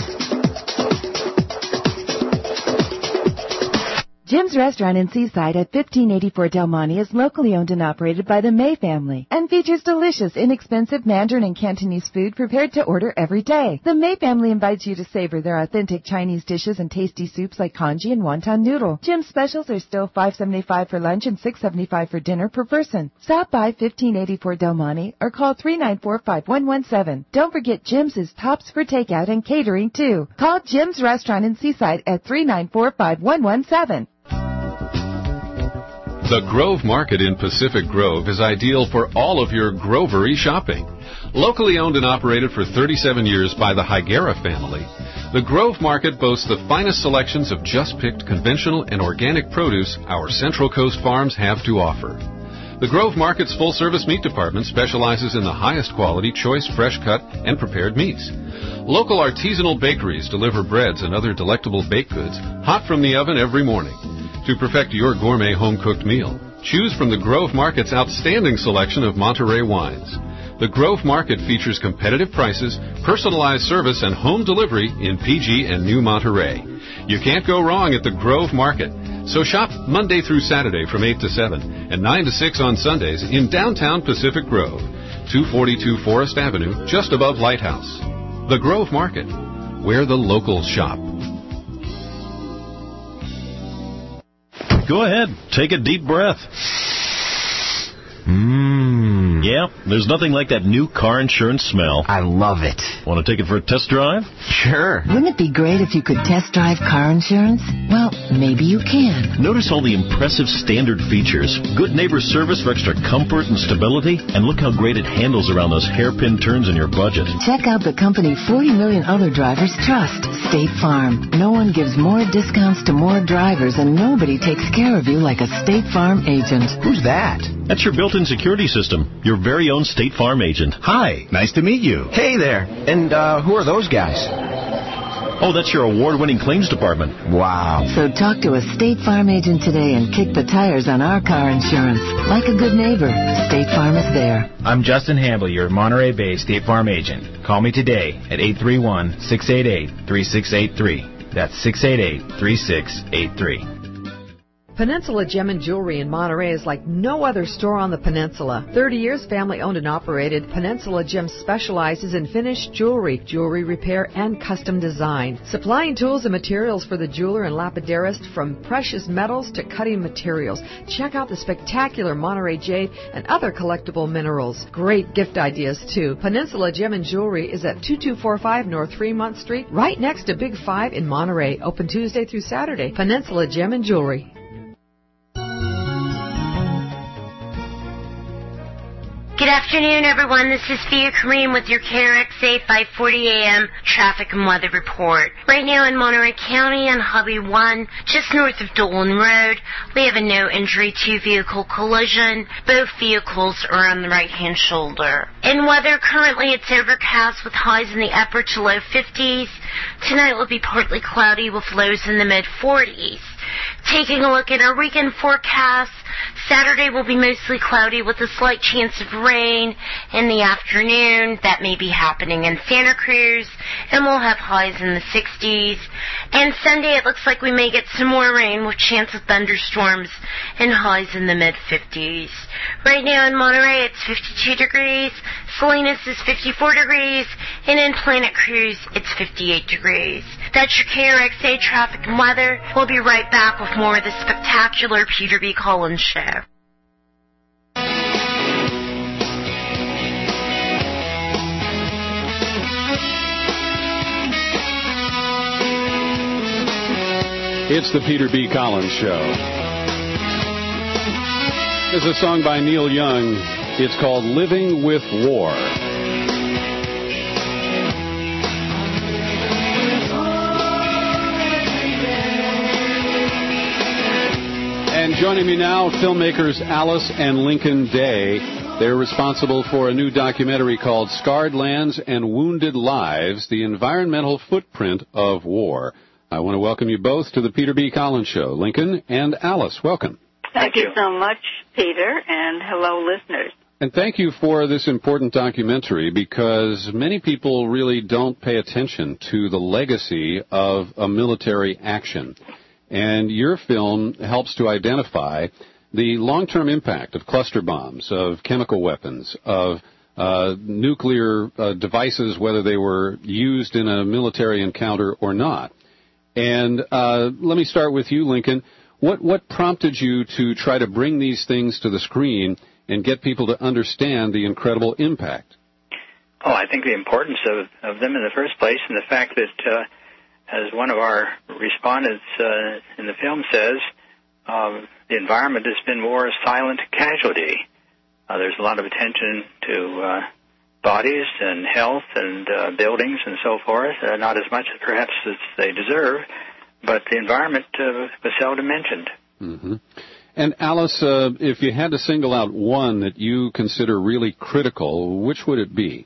Jim's Restaurant in Seaside at 1584 Del Monte is locally owned and operated by the May family and features delicious, inexpensive Mandarin and Cantonese food prepared to order every day. The May family invites you to savor their authentic Chinese dishes and tasty soups like congee and wonton noodle. Jim's specials are still $5.75 for lunch and $6.75 for dinner per person. Stop by 1584 Del Monte or call 394-5117. Don't forget Jim's is tops for takeout and catering too. Call Jim's Restaurant in Seaside at 394-5117.
The Grove Market in Pacific Grove is ideal for all of your grovery shopping. Locally owned and operated for 37 years by the Higuera family, the Grove Market boasts the finest selections of just-picked conventional and organic produce our Central Coast farms have to offer. The Grove Market's full-service meat department specializes in the highest quality, choice, fresh-cut, and prepared meats. Local artisanal bakeries deliver breads and other delectable baked goods hot from the oven every morning. To perfect your gourmet home-cooked meal, choose from the Grove Market's outstanding selection of Monterey wines. The Grove Market features competitive prices, personalized service, and home delivery in PG and New Monterey. You can't go wrong at the Grove Market. So shop Monday through Saturday from 8 to 7 and 9 to 6 on Sundays in downtown Pacific Grove, 242 Forest Avenue, just above Lighthouse. The Grove Market, where the locals shop.
Go ahead. Take a deep breath. Yeah, there's nothing like that new car insurance smell.
I love it.
Want to take it for a test drive?
Sure.
Wouldn't it be great if you could test drive car insurance? Well, maybe you can.
Notice all the impressive standard features. Good neighbor service for extra comfort and stability. And look how great it handles around those hairpin turns in your budget.
Check out the company 40 million other drivers trust, State Farm. No one gives more discounts to more drivers, and nobody takes care of you like a State Farm agent.
Who's that?
That's your built-in security system. Your very own State Farm agent.
Hi, nice to meet you. Hey there. And who are those guys?
Oh, that's your award-winning claims department.
Wow.
So talk to a State Farm agent today and kick the tires on our car insurance. Like a good neighbor, State Farm is there.
I'm Justin Hamble, your Monterey-based State Farm agent. Call me today at 831-688-3683. That's 688-3683.
Peninsula Gem and Jewelry in Monterey is like no other store on the peninsula. 30 years family-owned and operated, Peninsula Gem specializes in finished jewelry, jewelry repair, and custom design. Supplying tools and materials for the jeweler and lapidarist, from precious metals to cutting materials. Check out the spectacular Monterey jade and other collectible minerals. Great gift ideas, too. Peninsula Gem and Jewelry is at 2245 North Fremont Street, right next to Big 5 in Monterey. Open Tuesday through Saturday. Peninsula Gem and Jewelry.
Good afternoon, everyone. This is Fia Kareem with your KRXA 540 AM traffic and weather report. Right now in Monterey County on Highway 1, just north of Dolan Road, we have a no-injury two-vehicle collision. Both vehicles are on the right-hand shoulder. In weather, currently it's overcast with highs in the upper to low 50s. Tonight will be partly cloudy with lows in the mid-40s. Taking a look at our weekend forecast, Saturday will be mostly cloudy with a slight chance of rain in the afternoon. That may be happening in Santa Cruz, and we'll have highs in the 60s. And Sunday it looks like we may get some more rain with chance of thunderstorms and highs in the mid-50s. Right now in Monterey it's 52 degrees, Salinas is 54 degrees, and in Planet Cruz it's 58 degrees. That's your KRXA traffic and weather. We'll be right back with more of the spectacular Peter B. Collins Show.
It's the Peter B. Collins Show. There's a song by Neil Young. It's called Living with War. And joining me now, filmmakers Alice and Lincoln Day. They're responsible for a new documentary called Scarred Lands and Wounded Lives, The Environmental Footprint of War. I want to welcome you both to the Peter B. Collins Show. Lincoln and Alice, welcome.
Thank you so much, Peter, and hello, listeners.
And thank you for this important documentary, because many people really don't pay attention to the legacy of a military action. And your film helps to identify the long-term impact of cluster bombs, of chemical weapons, of nuclear devices, whether they were used in a military encounter or not. And let me start with you, Lincoln. What prompted you to try to bring these things to the screen and get people to understand the incredible impact?
Oh, I think the importance of them in the first place, and the fact that, as one of our respondents in the film says, the environment has been war's silent casualty. There's a lot of attention to bodies and health and buildings and so forth, not as much perhaps as they deserve, but the environment was seldom mentioned.
Mm-hmm. And Alice, if you had to single out one that you consider really critical, which would it be?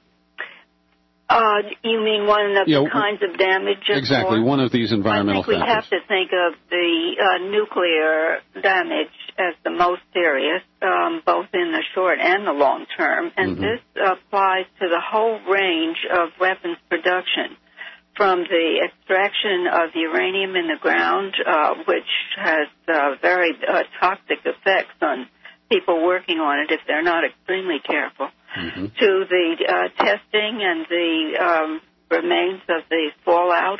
You mean one of the kinds of damage?
Exactly, one of these environmental factors.
I think we have to think of the nuclear damage as the most serious, both in the short and the long term. And this applies to the whole range of weapons production, from the extraction of uranium in the ground, which has very toxic effects on people working on it if they're not extremely careful, to the testing and the remains of the fallout,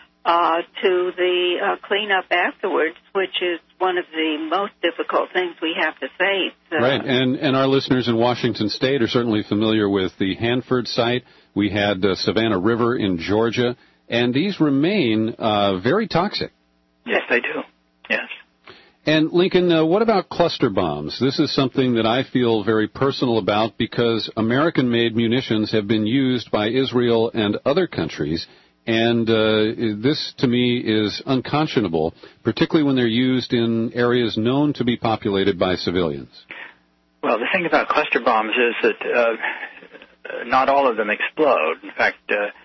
to the cleanup afterwards, which is one of the most difficult things we have to face.
Right, and our listeners in Washington State are certainly familiar with the Hanford site. We had Savannah River in Georgia, and these remain very toxic.
Yes, they do, yes.
And, Lincoln, what about cluster bombs? This is something that I feel very personal about, because American-made munitions have been used by Israel and other countries, and this, to me, is unconscionable, particularly when they're used in areas known to be populated by civilians.
Well, the thing about cluster bombs is that not all of them explode. In fact,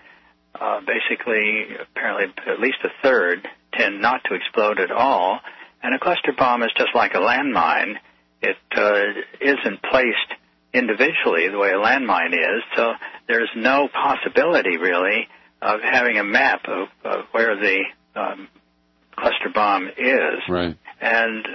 basically, apparently at least a third tend not to explode at all. And a cluster bomb is just like a landmine. It isn't placed individually the way a landmine is, so there's no possibility, really, of having a map of where the cluster bomb is.
Right.
And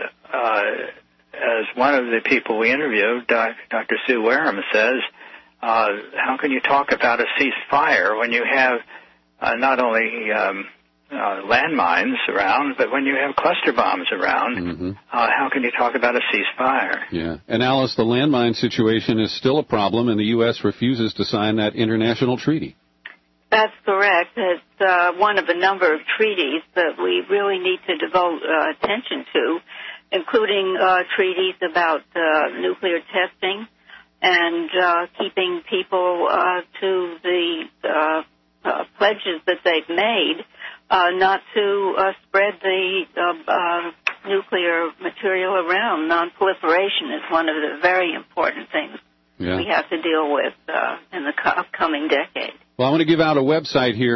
as one of the people we interviewed, Dr. Sue Wareham, says, how can you talk about a ceasefire when you have not only landmines around, but when you have cluster bombs around, how can you talk about a ceasefire?
Yeah. And Alice, the landmine situation is still a problem, and the U.S. refuses to sign that international treaty.
That's correct. It's one of a number of treaties that we really need to devote attention to, including treaties about nuclear testing and keeping people to the pledges that they've made, not to spread the nuclear material around. Non-proliferation is one of the very important things we have to deal with in the upcoming decade.
Well, I want to give out a website here,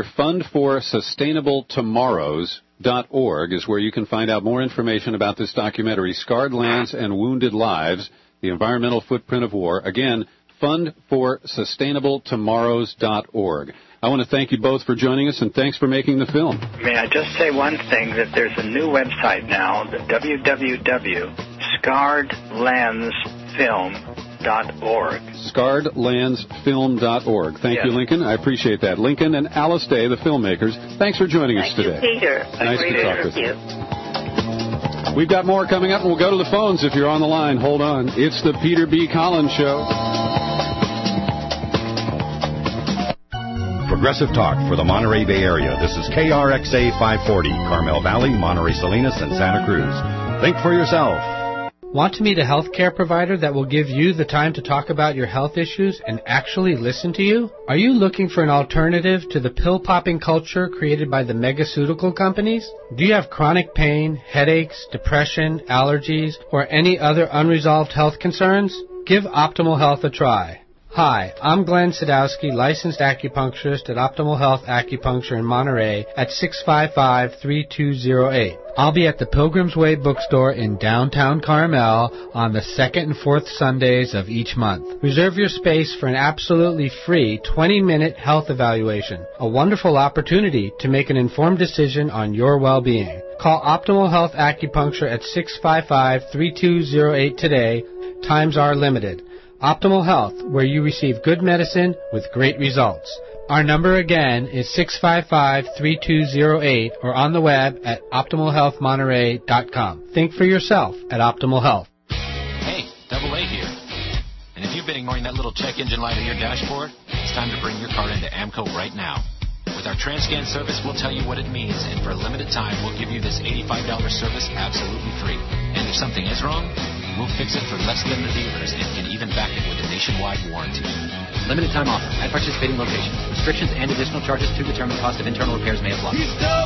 fundforsustainabletomorrows.org is where you can find out more information about this documentary, Scarred Lands and Wounded Lives, The Environmental Footprint of War. Again, fundforsustainabletomorrows.org. I want to thank you both for joining us, and thanks for making the film.
May I just say one thing, that there's a new website now, the www.scarredlandsfilm.com. scarredlandsfilm.org.
Scarredlandsfilm.org. Thank you, Lincoln. I appreciate that. Lincoln and Alice Day, the filmmakers, thanks for joining us today.
Thank you, Peter.
Nice to talk with you. We've got more coming up, and we'll go to the phones if you're on the line. Hold on. It's the Peter B. Collins Show.
Progressive Talk for the Monterey Bay Area. This is KRXA 540, Carmel Valley, Monterey Salinas, and Santa Cruz. Think for yourself.
Want to meet a healthcare provider that will give you the time to talk about your health issues and actually listen to you? Are you looking for an alternative to the pill-popping culture created by the megaceutical companies? Do you have chronic pain, headaches, depression, allergies, or any other unresolved health concerns? Give Optimal Health a try. Hi, I'm Glenn Sadowski, licensed acupuncturist at Optimal Health Acupuncture in Monterey at 655-3208. I'll be at the Pilgrim's Way bookstore in downtown Carmel on the 2nd and 4th Sundays of each month. Reserve your space for an absolutely free 20-minute health evaluation, a wonderful opportunity to make an informed decision on your well-being. Call Optimal Health Acupuncture at 655-3208 today. Times are limited. Optimal Health, where you receive good medicine with great results. Our number again is 655-3208 or on the web at optimalhealthmonterey.com. Think for yourself at Optimal Health.
Hey, Double A here. And if you've been ignoring that little check engine light on your dashboard, it's time to bring your car into AMCO right now. With our Transcan service, we'll tell you what it means, and for a limited time, we'll give you this $85 service absolutely free. And if something is wrong, we'll fix it for less than the dealers and can even back it with a nationwide warranty.
Limited time offer at participating locations. Restrictions and additional charges to determine cost of internal repairs may apply.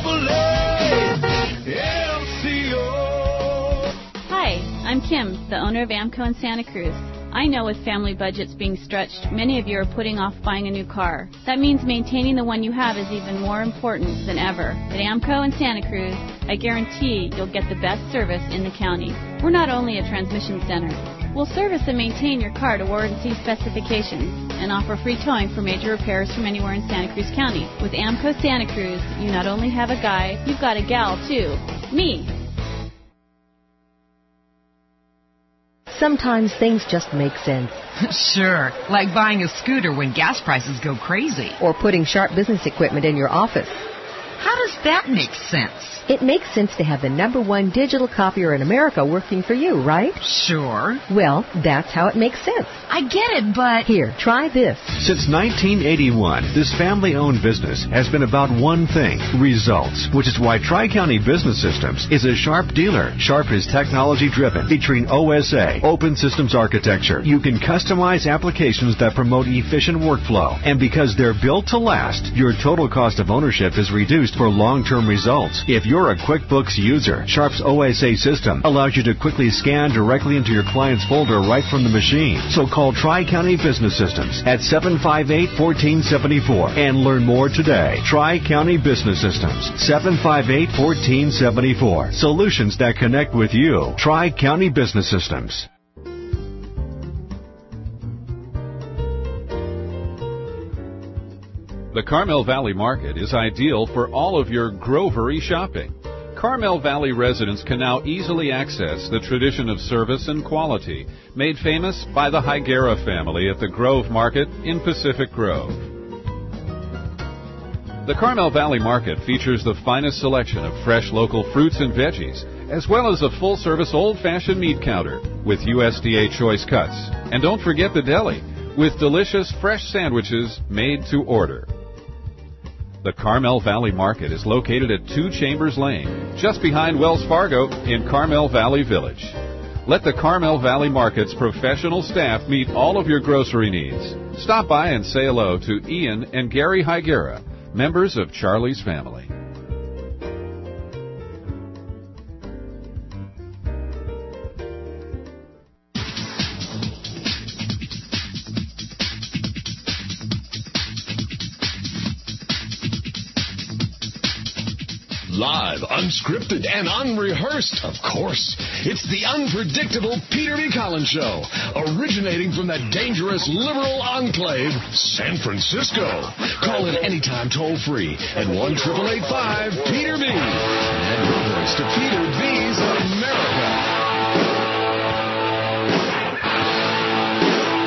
Hi, I'm Kim, the owner of AMCO in Santa Cruz. I know with family budgets being stretched, many of you are putting off buying a new car. That means maintaining the one you have is even more important than ever. At AMCO in Santa Cruz, I guarantee you'll get the best service in the county. We're not only a transmission center. We'll service and maintain your car to warranty specifications and offer free towing for major repairs from anywhere in Santa Cruz County. With AMCO Santa Cruz, you not only have a guy, you've got a gal too. Me.
Sometimes things just make sense.
Sure, like buying a scooter when gas prices go crazy.
Or putting sharp business equipment in your office.
How does that make sense?
It makes sense to have the #1 digital copier in America working for you, right?
Sure.
Well, that's how it makes sense.
I get it, but...
Here, try this.
Since 1981, this family-owned business has been about one thing, results, which is why Tri-County Business Systems is a Sharp dealer. Sharp is technology-driven, featuring OSA, Open Systems Architecture. You can customize applications that promote efficient workflow. And because they're built to last, your total cost of ownership is reduced for long-term results. If you're a QuickBooks user, Sharp's OSA system allows you to quickly scan directly into your client's folder right from the machine. So call Tri-County Business Systems at 758-1474 and learn more today. Tri-County Business Systems, 758-1474. Solutions that connect with you. Tri-County Business Systems.
The Carmel Valley Market is ideal for all of your grovery shopping. Carmel Valley residents can now easily access the tradition of service and quality made famous by the Higuera family at the Grove Market in Pacific Grove. The Carmel Valley Market features the finest selection of fresh local fruits and veggies, as well as a full-service old-fashioned meat counter with USDA choice cuts. And don't forget the deli with delicious fresh sandwiches made to order. The Carmel Valley Market is located at 2 Chambers Lane, just behind Wells Fargo in Carmel Valley Village. Let the Carmel Valley Market's professional staff meet all of your grocery needs. Stop by and say hello to Ian and Gary Higuera, members of Charlie's family.
Live, unscripted, and unrehearsed, of course. It's the unpredictable Peter B. Collins Show, originating from that dangerous liberal enclave, San Francisco. Call in anytime toll-free at 1-888-5-PETER-B. And your voice to Peter B.'s America.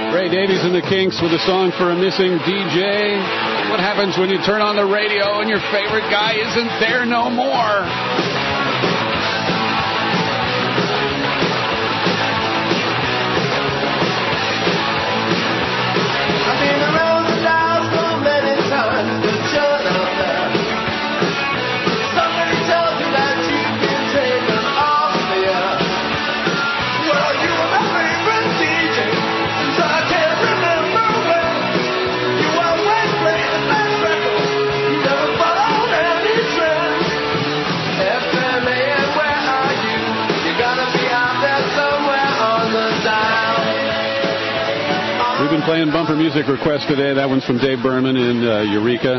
Ray Davies and the Kinks with a song for a missing DJ. What happens when you turn on the radio and your favorite guy isn't there no more?
I've been around the dial so many times, but you're not there. Somebody tells me that you've been taken off the air. Well, you were my favorite DJ, so I can't remember when. You always played the best record, you never followed any trend. FM, AM, where are you? You gotta be out there somewhere on the dial.
We've been playing bumper music requests today. That one's from Dave Berman in Eureka.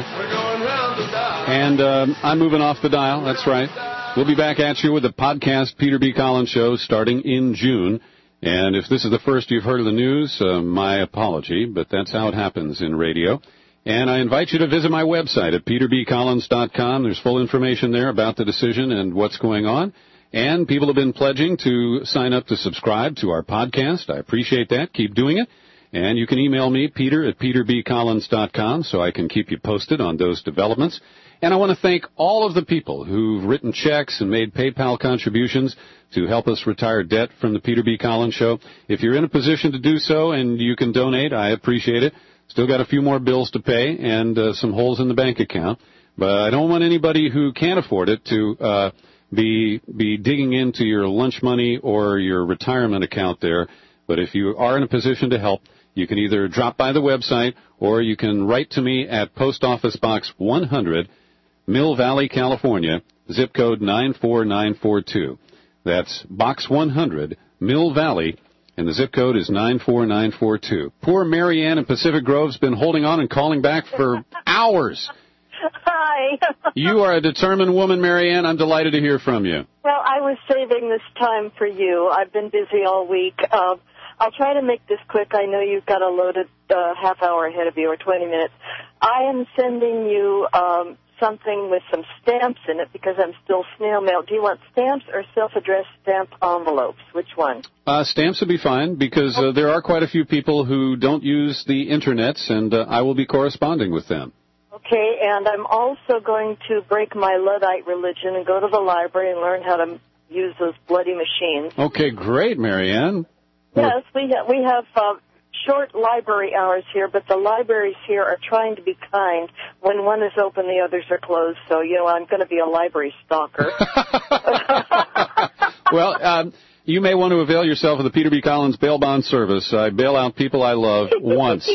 And I'm moving off the dial. That's right. We'll be back at you with the podcast Peter B. Collins Show starting in June. And if this is the first you've heard of the news, my apology, but that's how it happens in radio. And I invite you to visit my website at peterbcollins.com. There's full information there about the decision and what's going on. And people have been pledging to sign up to subscribe to our podcast. I appreciate that. Keep doing it. And you can email me, Peter, at peterbcollins.com, so I can keep you posted on those developments. And I want to thank all of the people who've written checks and made PayPal contributions to help us retire debt from the Peter B. Collins Show. If you're in a position to do so and you can donate, I appreciate it. Still got a few more bills to pay and some holes in the bank account. But I don't want anybody who can't afford it to be digging into your lunch money or your retirement account there. But if you are in a position to help, you can either drop by the website or you can write to me at Post Office Box 100, Mill Valley, California, zip code 94942. That's Box 100, Mill Valley, and the zip code is 94942. Poor Marianne in Pacific Grove's been holding on and calling back for hours.
Hi.
You are a determined woman, Marianne. I'm delighted to hear from you.
Well, I was saving this time for you. I've been busy all week. I'll try to make this quick. I know you've got a loaded half hour ahead of you, or 20 minutes. I am sending you something with some stamps in it because I'm still snail mail. Do you want stamps or self-addressed stamp envelopes? Which one?
Stamps would be fine because there are quite a few people who don't use the internets, and I will be corresponding with them.
Okay, and I'm also going to break my Luddite religion and go to the library and learn how to use those bloody machines.
Okay, great, Marianne.
Yes, we have short library hours here, but the libraries here are trying to be kind. When one is open, the others are closed. So, I'm going to be a library stalker.
Well, you may want to avail yourself of the Peter B. Collins bail bond service. I bail out people I love once.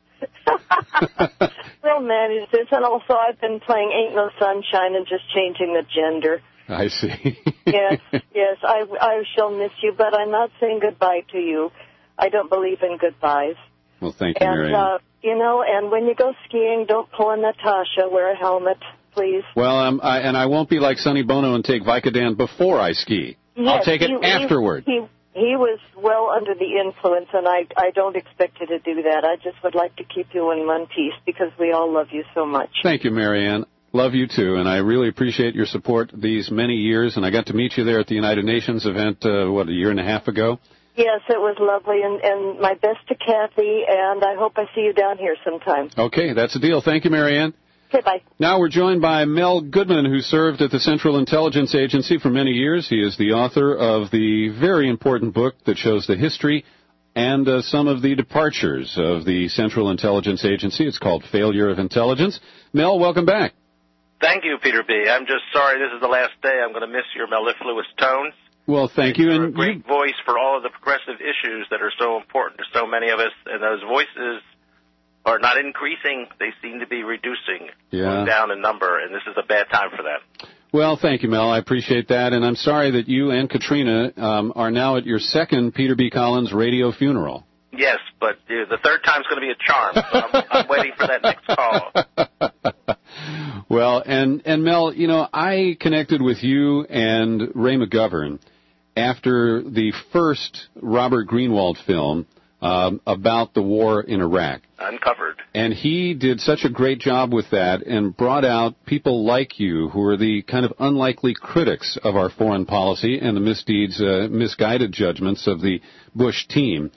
We'll manage this. And also, I've been playing Ain't No Sunshine and just changing the gender.
I see.
Yes, I shall miss you, but I'm not saying goodbye to you. I don't believe in goodbyes.
Well, thank you, Marianne.
And when you go skiing, don't pull a Natasha. Wear a helmet, please.
Well, I won't be like Sonny Bono and take Vicodin before I ski.
Yes,
I'll take it afterward.
He was well under the influence, and I don't expect you to do that. I just would like to keep you in one piece because we all love you so much.
Thank you, Marianne. Love you, too, and I really appreciate your support these many years, and I got to meet you there at the United Nations event, a year and a half ago?
Yes, it was lovely, and my best to Kathy, and I hope I see you down here sometime.
Okay, that's the deal. Thank you, Marianne.
Okay, bye.
Now we're joined by Mel Goodman, who served at the Central Intelligence Agency for many years. He is the author of the very important book that shows the history and some of the departures of the Central Intelligence Agency. It's called Failure of Intelligence. Mel, welcome back.
Thank you, Peter B. I'm just sorry this is the last day. I'm going to miss your mellifluous tones.
Well, thank you.
You're a great voice for all of the progressive issues that are so important to so many of us, and those voices are not increasing. They seem to be reducing, going down in number, and this is a bad time for that.
Well, thank you, Mel. I appreciate that, and I'm sorry that you and Katrina are now at your second Peter B. Collins radio funeral.
Yes, but the third time's going to be a charm, so I'm waiting for that next call.
Well, and Mel, I connected with you and Ray McGovern after the first Robert Greenwald film about the war in Iraq.
Uncovered.
And he did such a great job with that and brought out people like you who are the kind of unlikely critics of our foreign policy and the misdeeds, misguided judgments of the Bush team.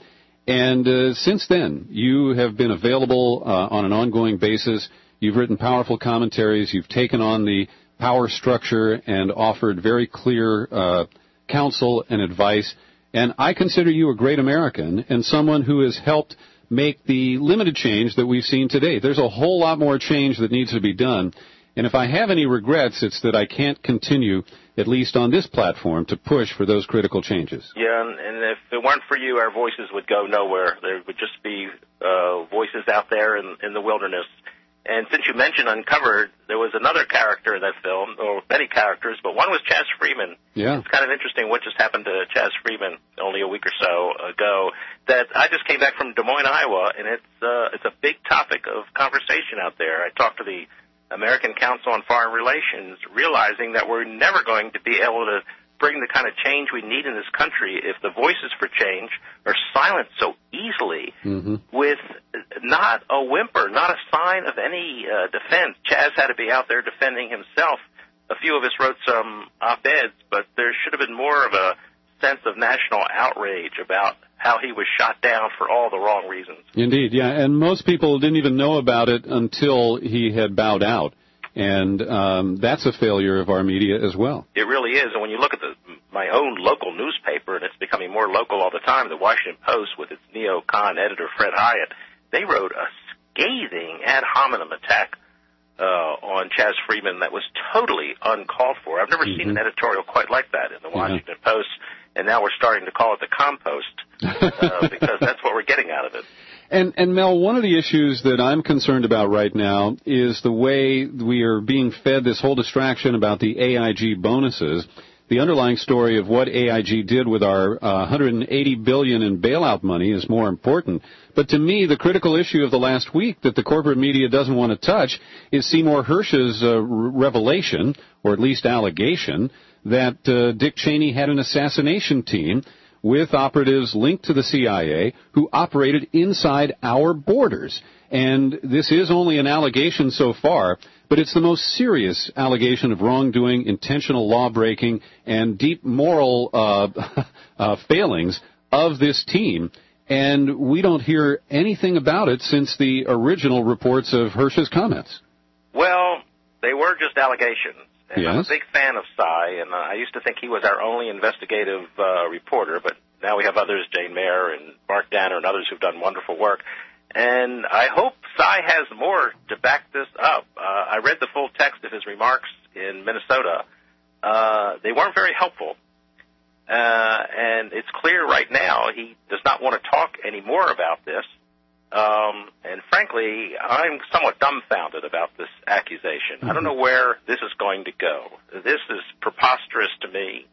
And since then, you have been available on an ongoing basis. You've written powerful commentaries. You've taken on the power structure and offered very clear counsel and advice. And I consider you a great American and someone who has helped make the limited change that we've seen today. There's a whole lot more change that needs to be done. And if I have any regrets, it's that I can't continue, at least on this platform, to push for those critical changes.
Yeah, and if it weren't for you, our voices would go nowhere. There would just be voices out there in the wilderness. And since you mentioned Uncovered, there was another character in that film, or many characters, but one was Chaz Freeman.
Yeah.
It's kind of interesting what just happened to Chaz Freeman only a week or so ago. That I just came back from Des Moines, Iowa, and it's a big topic of conversation out there. I talked to the American Council on Foreign Relations, realizing that we're never going to be able to bring the kind of change we need in this country if the voices for change are silenced so easily with not a whimper, not a sign of any defense. Chaz had to be out there defending himself. A few of us wrote some op-eds, but there should have been more of a sense of national outrage about how he was shot down for all the wrong reasons.
Indeed, yeah, and most people didn't even know about it until he had bowed out. And that's a failure of our media as well.
It really is. And when you look at my own local newspaper, and it's becoming more local all the time, the Washington Post with its neocon editor, Fred Hyatt, they wrote a scathing ad hominem attack on Chaz Freeman that was totally uncalled for. I've never seen an editorial quite like that in the Washington Post, and now we're starting to call it the compost because that's what we're getting out of it.
And Mel, one of the issues that I'm concerned about right now is the way we are being fed this whole distraction about the AIG bonuses. The underlying story of what AIG did with our $180 billion in bailout money is more important. But to me, the critical issue of the last week that the corporate media doesn't want to touch is Seymour Hersh's revelation, or at least allegation, that Dick Cheney had an assassination team with operatives linked to the CIA who operated inside our borders. And this is only an allegation so far, but it's the most serious allegation of wrongdoing, intentional law-breaking, and deep moral failings of this team. And we don't hear anything about it since the original reports of Hersh's comments.
Well, they were just allegations. And
yes.
I'm a big fan of Cy, and I used to think he was our only investigative reporter, but now we have others, Jane Mayer and Mark Danner and others who've done wonderful work. And I hope Cy has more to back this up. I read the full text of his remarks in Minnesota. They weren't very helpful. And it's clear right now he does not want to talk anymore about this. And frankly, I'm somewhat dumbfounded about this accusation. I don't know where this is going to go. This is preposterous to me.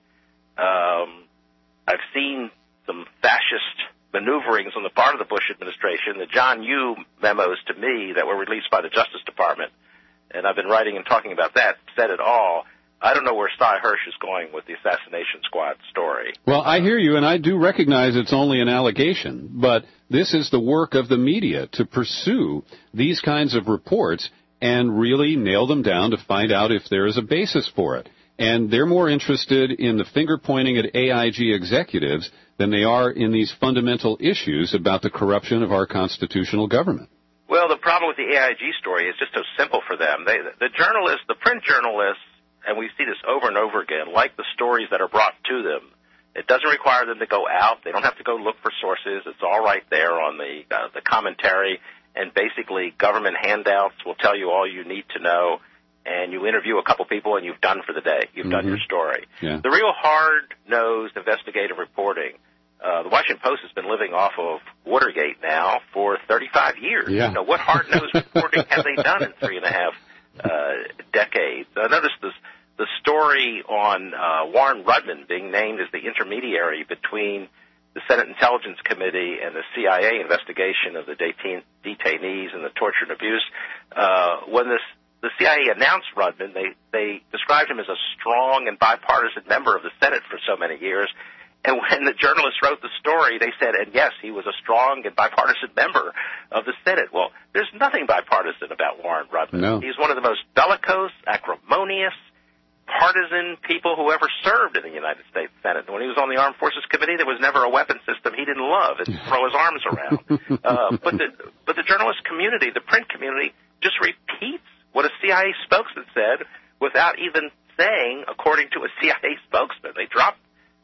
I've seen some fascist maneuverings on the part of the Bush administration. The John Yoo memos to me that were released by the Justice Department, and I've been writing and talking about that, said it all. I don't know where Cy Hersh is going with the assassination squad story.
Well, I hear you, and I do recognize it's only an allegation, but this is the work of the media to pursue these kinds of reports and really nail them down to find out if there is a basis for it. And they're more interested in the finger-pointing at AIG executives than they are in these fundamental issues about the corruption of our constitutional government.
Well, the problem with the AIG story is just so simple for them. The journalists, the print journalists, and we see this over and over again, like the stories that are brought to them. It doesn't require them to go out. They don't have to go look for sources. It's all right there on the commentary. And basically, government handouts will tell you all you need to know. And you interview a couple people, and you've done for the day. You've done your story.
Yeah.
The real hard-nosed investigative reporting, the Washington Post has been living off of Watergate now for 35 years.
Yeah.
You know, what hard-nosed reporting have they done in 3.5 decades? I noticed the story on Warren Rudman being named as the intermediary between the Senate Intelligence Committee and the CIA investigation of the detainees and the torture and abuse. When the CIA announced Rudman, they described him as a strong and bipartisan member of the Senate for so many years. And when the journalists wrote the story, they said, and yes, he was a strong and bipartisan member of the Senate. Well, there's nothing bipartisan about Warren Rudman.
No.
He's one of the most bellicose, acrimonious, partisan people who ever served in the United States Senate. When he was on the Armed Forces Committee, there was never a weapon system he didn't love and throw his arms around. But the journalist community, the print community, just repeats what a CIA spokesman said without even saying, according to a CIA spokesman. They dropped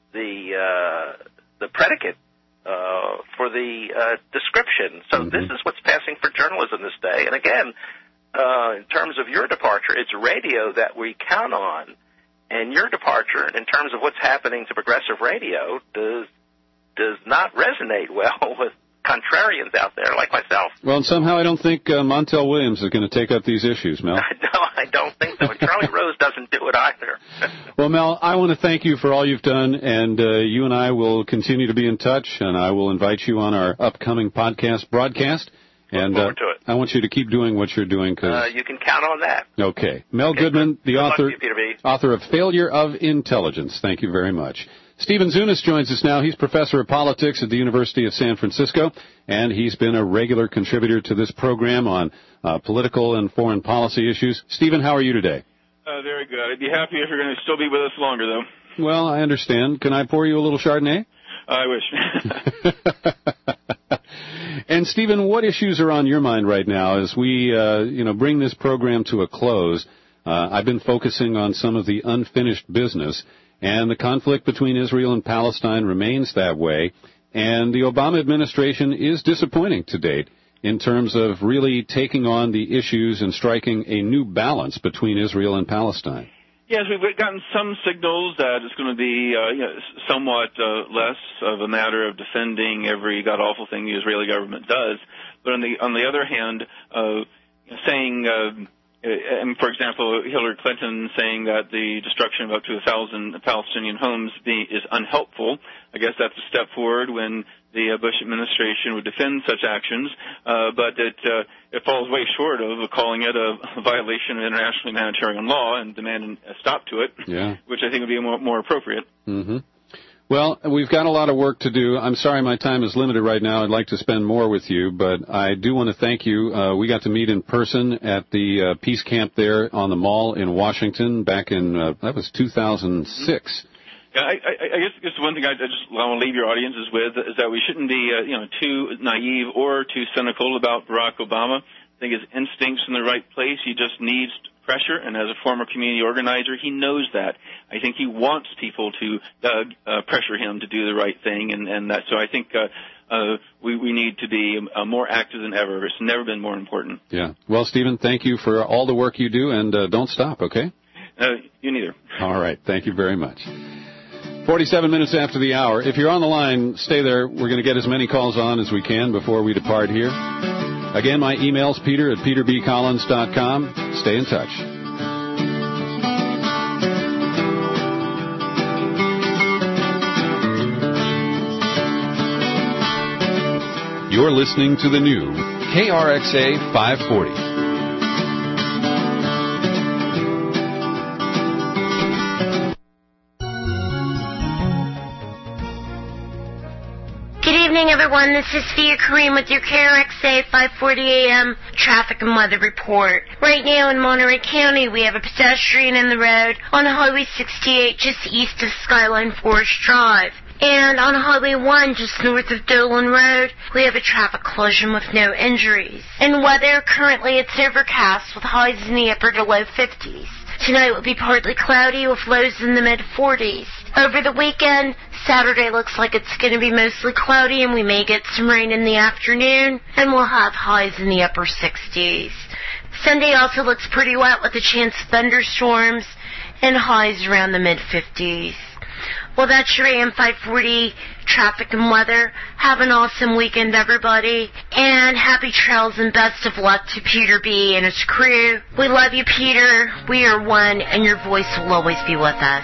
the predicate for the description. So this is what's passing for journalism this day. And again, in terms of your departure, it's radio that we count on. And your departure, in terms of what's happening to progressive radio, does not resonate well with contrarians out there like myself.
Well, and somehow I don't think Montel Williams is going to take up these issues, Mel.
No, I don't think so. And Charlie Rose doesn't do it either.
Well, Mel, I want to thank you for all you've done, and you and I will continue to be in touch, and I will invite you on our upcoming podcast broadcast. And
Look forward to it.
I want you to keep doing what you're doing.
You can count on that.
Okay. Mel Goodman, the author of Failure of Intelligence. Thank you very much. Stephen Zunis joins us now. He's professor of politics at the University of San Francisco, and he's been a regular contributor to this program on political and foreign policy issues. Stephen, how are you today?
Very good. I'd be happy if you're going to still be with us longer, though.
Well, I understand. Can I pour you a little Chardonnay?
I wish.
And, Stephen, what issues are on your mind right now as we, bring this program to a close? I've been focusing on some of the unfinished business, and the conflict between Israel and Palestine remains that way, and the Obama administration is disappointing to date in terms of really taking on the issues and striking a new balance between Israel and Palestine.
Yes, we've gotten some signals that it's going to be somewhat less of a matter of defending every god-awful thing the Israeli government does. But on the other hand, saying, for example, Hillary Clinton saying that the destruction of up to 1,000 Palestinian homes is unhelpful, I guess that's a step forward when the Bush administration would defend such actions, but it falls way short of calling it a violation of international humanitarian law and demanding a stop to it, which I think would be more appropriate.
Mm-hmm. Well, we've got a lot of work to do. I'm sorry my time is limited right now. I'd like to spend more with you, but I do want to thank you. We got to meet in person at the Peace Camp there on the Mall in Washington back in, that was 2006.
Yeah, I guess one thing I want to leave your audiences with is that we shouldn't be too naive or too cynical about Barack Obama. I think his instinct's in the right place. He just needs pressure, and as a former community organizer, he knows that. I think he wants people to pressure him to do the right thing, and that. So I think we need to be more active than ever. It's never been more important.
Yeah. Well, Stephen, thank you for all the work you do, and don't stop, okay?
You neither. All
right. Thank you very much. 47 minutes after the hour. If you're on the line, stay there. We're going to get as many calls on as we can before we depart here. Again, my email's peter@peterbcollins.com. Stay in touch. You're listening to the new KRXA 540.
Good evening, everyone. This is Fia Kareem with your KRXA 540 AM traffic and weather report. Right now in Monterey County, we have a pedestrian in the road on Highway 68 just east of Skyline Forest Drive. And on Highway 1, just north of Dolan Road, we have a traffic collision with no injuries. In weather, currently it's overcast with highs in the upper to low 50s. Tonight will be partly cloudy with lows in the mid-40s. Over the weekend, Saturday looks like it's going to be mostly cloudy and we may get some rain in the afternoon, and we'll have highs in the upper 60s. Sunday also looks pretty wet with a chance of thunderstorms and highs around the mid-50s. Well, that's your AM 540 traffic and weather. Have an awesome weekend, everybody. And happy trails and best of luck to Peter B. and his crew. We love you, Peter. We are one, and your voice will always be with us.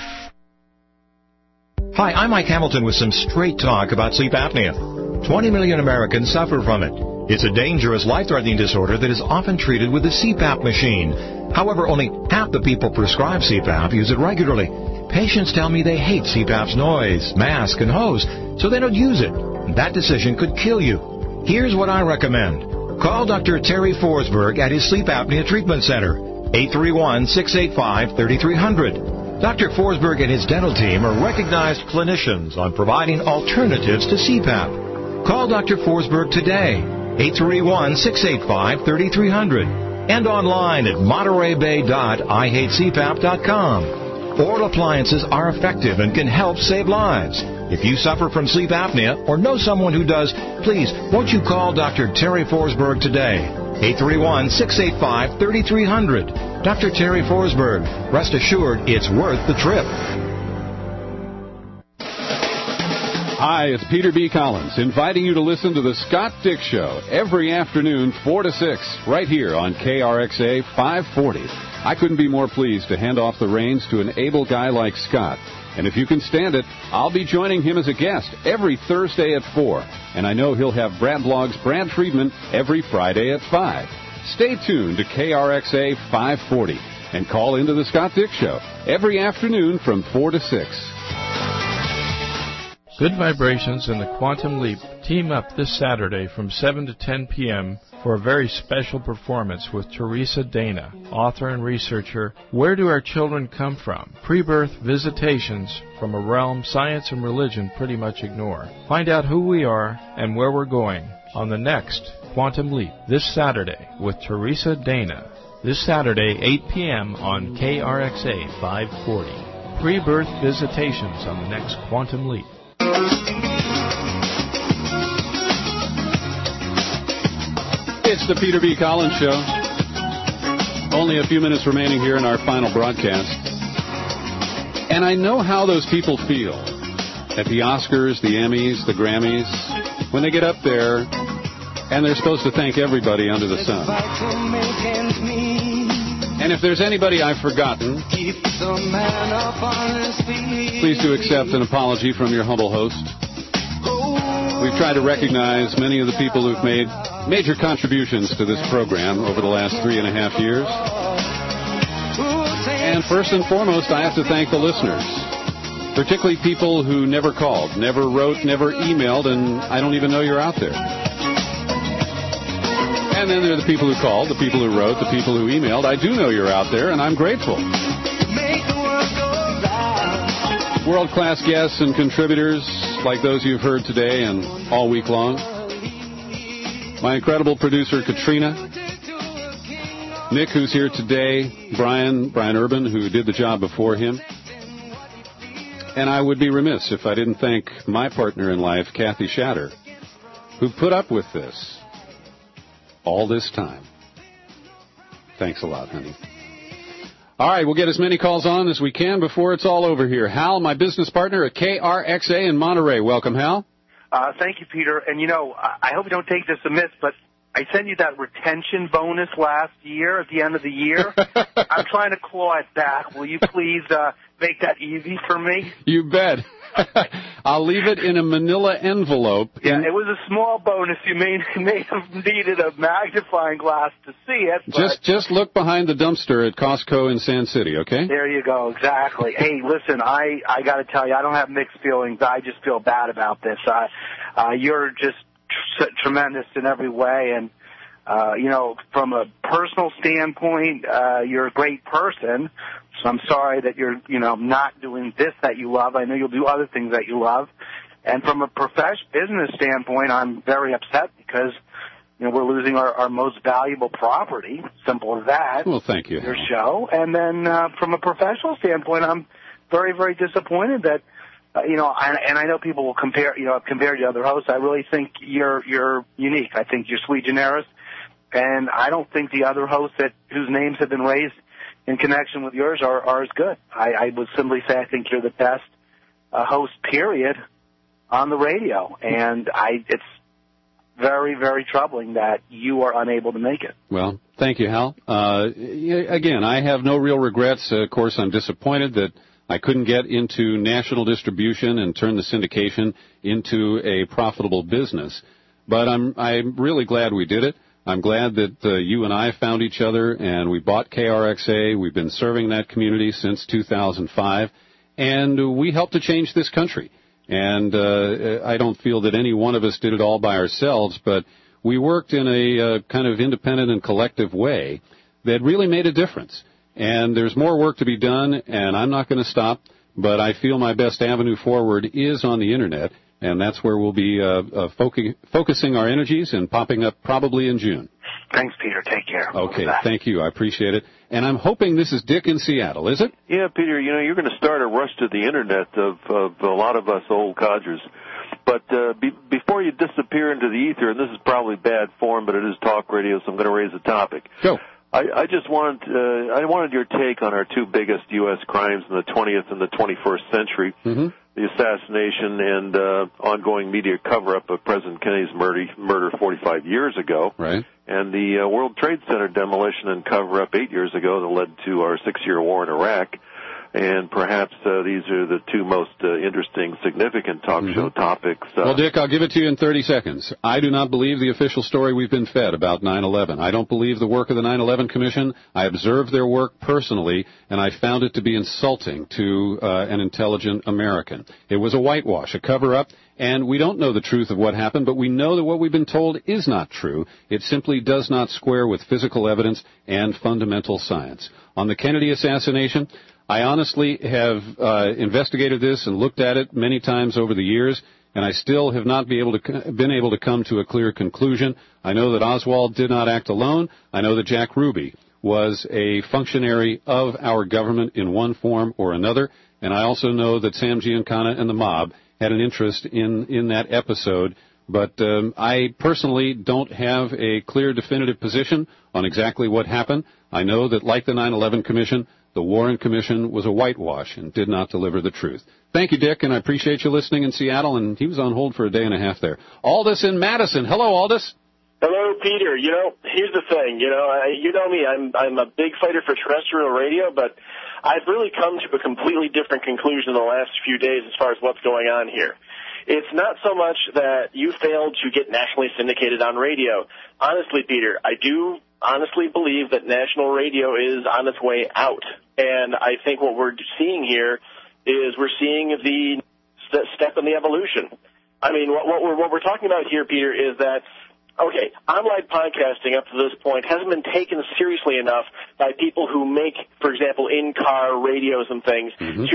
Hi, I'm Mike Hamilton with some straight talk about sleep apnea. 20 million Americans suffer from it. It's a dangerous, life-threatening disorder that is often treated with a CPAP machine. However, only half the people prescribed CPAP use it regularly. Patients tell me they hate CPAP's noise, mask, and hose, so they don't use it. That decision could kill you. Here's what I recommend. Call Dr. Terry Forsberg at his Sleep Apnea Treatment Center, 831-685-3300. Dr. Forsberg and his dental team are recognized clinicians on providing alternatives to CPAP. Call Dr. Forsberg today, 831-685-3300, and online at MontereyBay.IHateCPAP.com. Oral appliances are effective and can help save lives. If you suffer from sleep apnea or know someone who does, please, won't you call Dr. Terry Forsberg today? 831-685-3300. Dr. Terry Forsberg. Rest assured, it's worth the trip.
Hi, it's Peter B. Collins, inviting you to listen to the Scott Dick Show every afternoon, 4 to 6, right here on KRXA 540. I couldn't be more pleased to hand off the reins to an able guy like Scott. And if you can stand it, I'll be joining him as a guest every Thursday at 4. And I know he'll have Brad Blog's Brad Friedman every Friday at 5. Stay tuned to KRXA 540 and call into the Scott Dick Show every afternoon from 4 to 6.
Good Vibrations and the Quantum Leap team up this Saturday from 7 to 10 p.m. for a very special performance with Teresa Dana, author and researcher, Where Do Our Children Come From? Pre-birth visitations from a realm science and religion pretty much ignore. Find out who we are and where we're going on the next Quantum Leap this Saturday with Teresa Dana. This Saturday, 8 p.m. on KRXA 540. Pre-birth visitations on the next Quantum Leap.
It's the Peter B. Collins Show. Only a few minutes remaining here in our final broadcast. And I know how those people feel at the Oscars, the Emmys, the Grammys, when they get up there and they're supposed to thank everybody under the sun. And if there's anybody I've forgotten, please do accept an apology from your humble host. We've tried to recognize many of the people who've made major contributions to this program over the last 3.5 years. And first and foremost, I have to thank the listeners, particularly people who never called, never wrote, never emailed, and I don't even know you're out there. And then there are the people who called, the people who wrote, the people who emailed. I do know you're out there, and I'm grateful. World-class guests and contributors like those you've heard today and all week long. My incredible producer, Katrina. Nick, who's here today. Brian Urban, who did the job before him. And I would be remiss if I didn't thank my partner in life, Kathy Shatter, who put up with this all this time. Thanks a lot, honey. All right, we'll get as many calls on as we can before it's all over here. Hal, my business partner at KRXA in Monterey. Welcome, Hal.
Thank you, Peter. And, you know, I hope you don't take this amiss, but I sent you that retention bonus last year at the end of the year. I'm trying to claw it back. Will you please make that easy for me?
You bet. I'll leave it in a manila envelope.
Yeah, it was a small bonus. You may have needed a magnifying glass to see it. But
just look behind the dumpster at Costco in Sand City, okay?
There you go, exactly. Hey, listen, I got to tell you, I don't have mixed feelings. I just feel bad about this. You're just tremendous in every way, and you know, from a personal standpoint, you're a great person. So I'm sorry that you're, you know, not doing this that you love. I know you'll do other things that you love. And from a business standpoint, I'm very upset because, you know, we're losing our most valuable property. Simple as that.
Well, thank you.
Your show. And then from a professional standpoint, I'm very, very disappointed that, you know, and I know people will compare, you know, compared to other hosts. I really think you're unique. I think you're sui generis. And I don't think the other hosts whose names have been raised in connection with yours are as good. I would simply say I think you're the best host, period, on the radio. And it's very, very troubling that you are unable to make it.
Well, thank you, Hal. Again, I have no real regrets. Of course, I'm disappointed that I couldn't get into national distribution and turn the syndication into a profitable business. But I'm really glad we did it. I'm glad that you and I found each other, and we bought KRXA. We've been serving that community since 2005, and we helped to change this country. And I don't feel that any one of us did it all by ourselves, but we worked in a kind of independent and collective way that really made a difference. and there's more work to be done, and I'm not going to stop, but I feel my best avenue forward is on the Internet, and that's where we'll be focusing our energies and popping up probably in June.
Thanks, Peter. Take care.
Okay, thank you. I appreciate it. And I'm hoping this is Dick in Seattle, is it?
Yeah, Peter, you're going to start a rush to the Internet of a lot of us old codgers. But before you disappear into the ether, and this is probably bad form, but it is talk radio, so I'm going to raise a topic.
Go.
I just wanted your take on our two biggest U.S. crimes in the 20th and the 21st century, the assassination and ongoing media cover-up of President Kennedy's murder 45 years ago,
right,
and the World Trade Center demolition and cover-up 8 years ago that led to our 6-year war in Iraq. And perhaps these are the two most interesting, significant talk show topics.
Well, Dick, I'll give it to you in 30 seconds. I do not believe the official story we've been fed about 9/11. I don't believe the work of the 9/11 Commission. I observed their work personally, and I found it to be insulting to an intelligent American. It was a whitewash, a cover-up, and we don't know the truth of what happened, but we know that what we've been told is not true. It simply does not square with physical evidence and fundamental science. On the Kennedy assassination, I honestly have investigated this and looked at it many times over the years, and I still have not been able to come to a clear conclusion. I know that Oswald did not act alone. I know that Jack Ruby was a functionary of our government in one form or another, and I also know that Sam Giancana and the mob had an interest in that episode. But I personally don't have a clear, definitive position on exactly what happened. I know that, like the 9/11 Commission, the Warren Commission was a whitewash and did not deliver the truth. Thank you, Dick, and I appreciate you listening in Seattle, and he was on hold for a day and a half there. Aldous in Madison. Hello, Aldous.
Hello, Peter. Here's the thing. You know me. I'm a big fighter for terrestrial radio, but I've really come to a completely different conclusion in the last few days as far as what's going on here. It's not so much that you failed to get nationally syndicated on radio. Honestly, Peter, I do honestly believe that national radio is on its way out. And I think what we're seeing here is we're seeing the step in the evolution. I mean, what we're talking about here, Peter, is that, okay, online podcasting up to this point hasn't been taken seriously enough by people who make, for example, in-car radios and things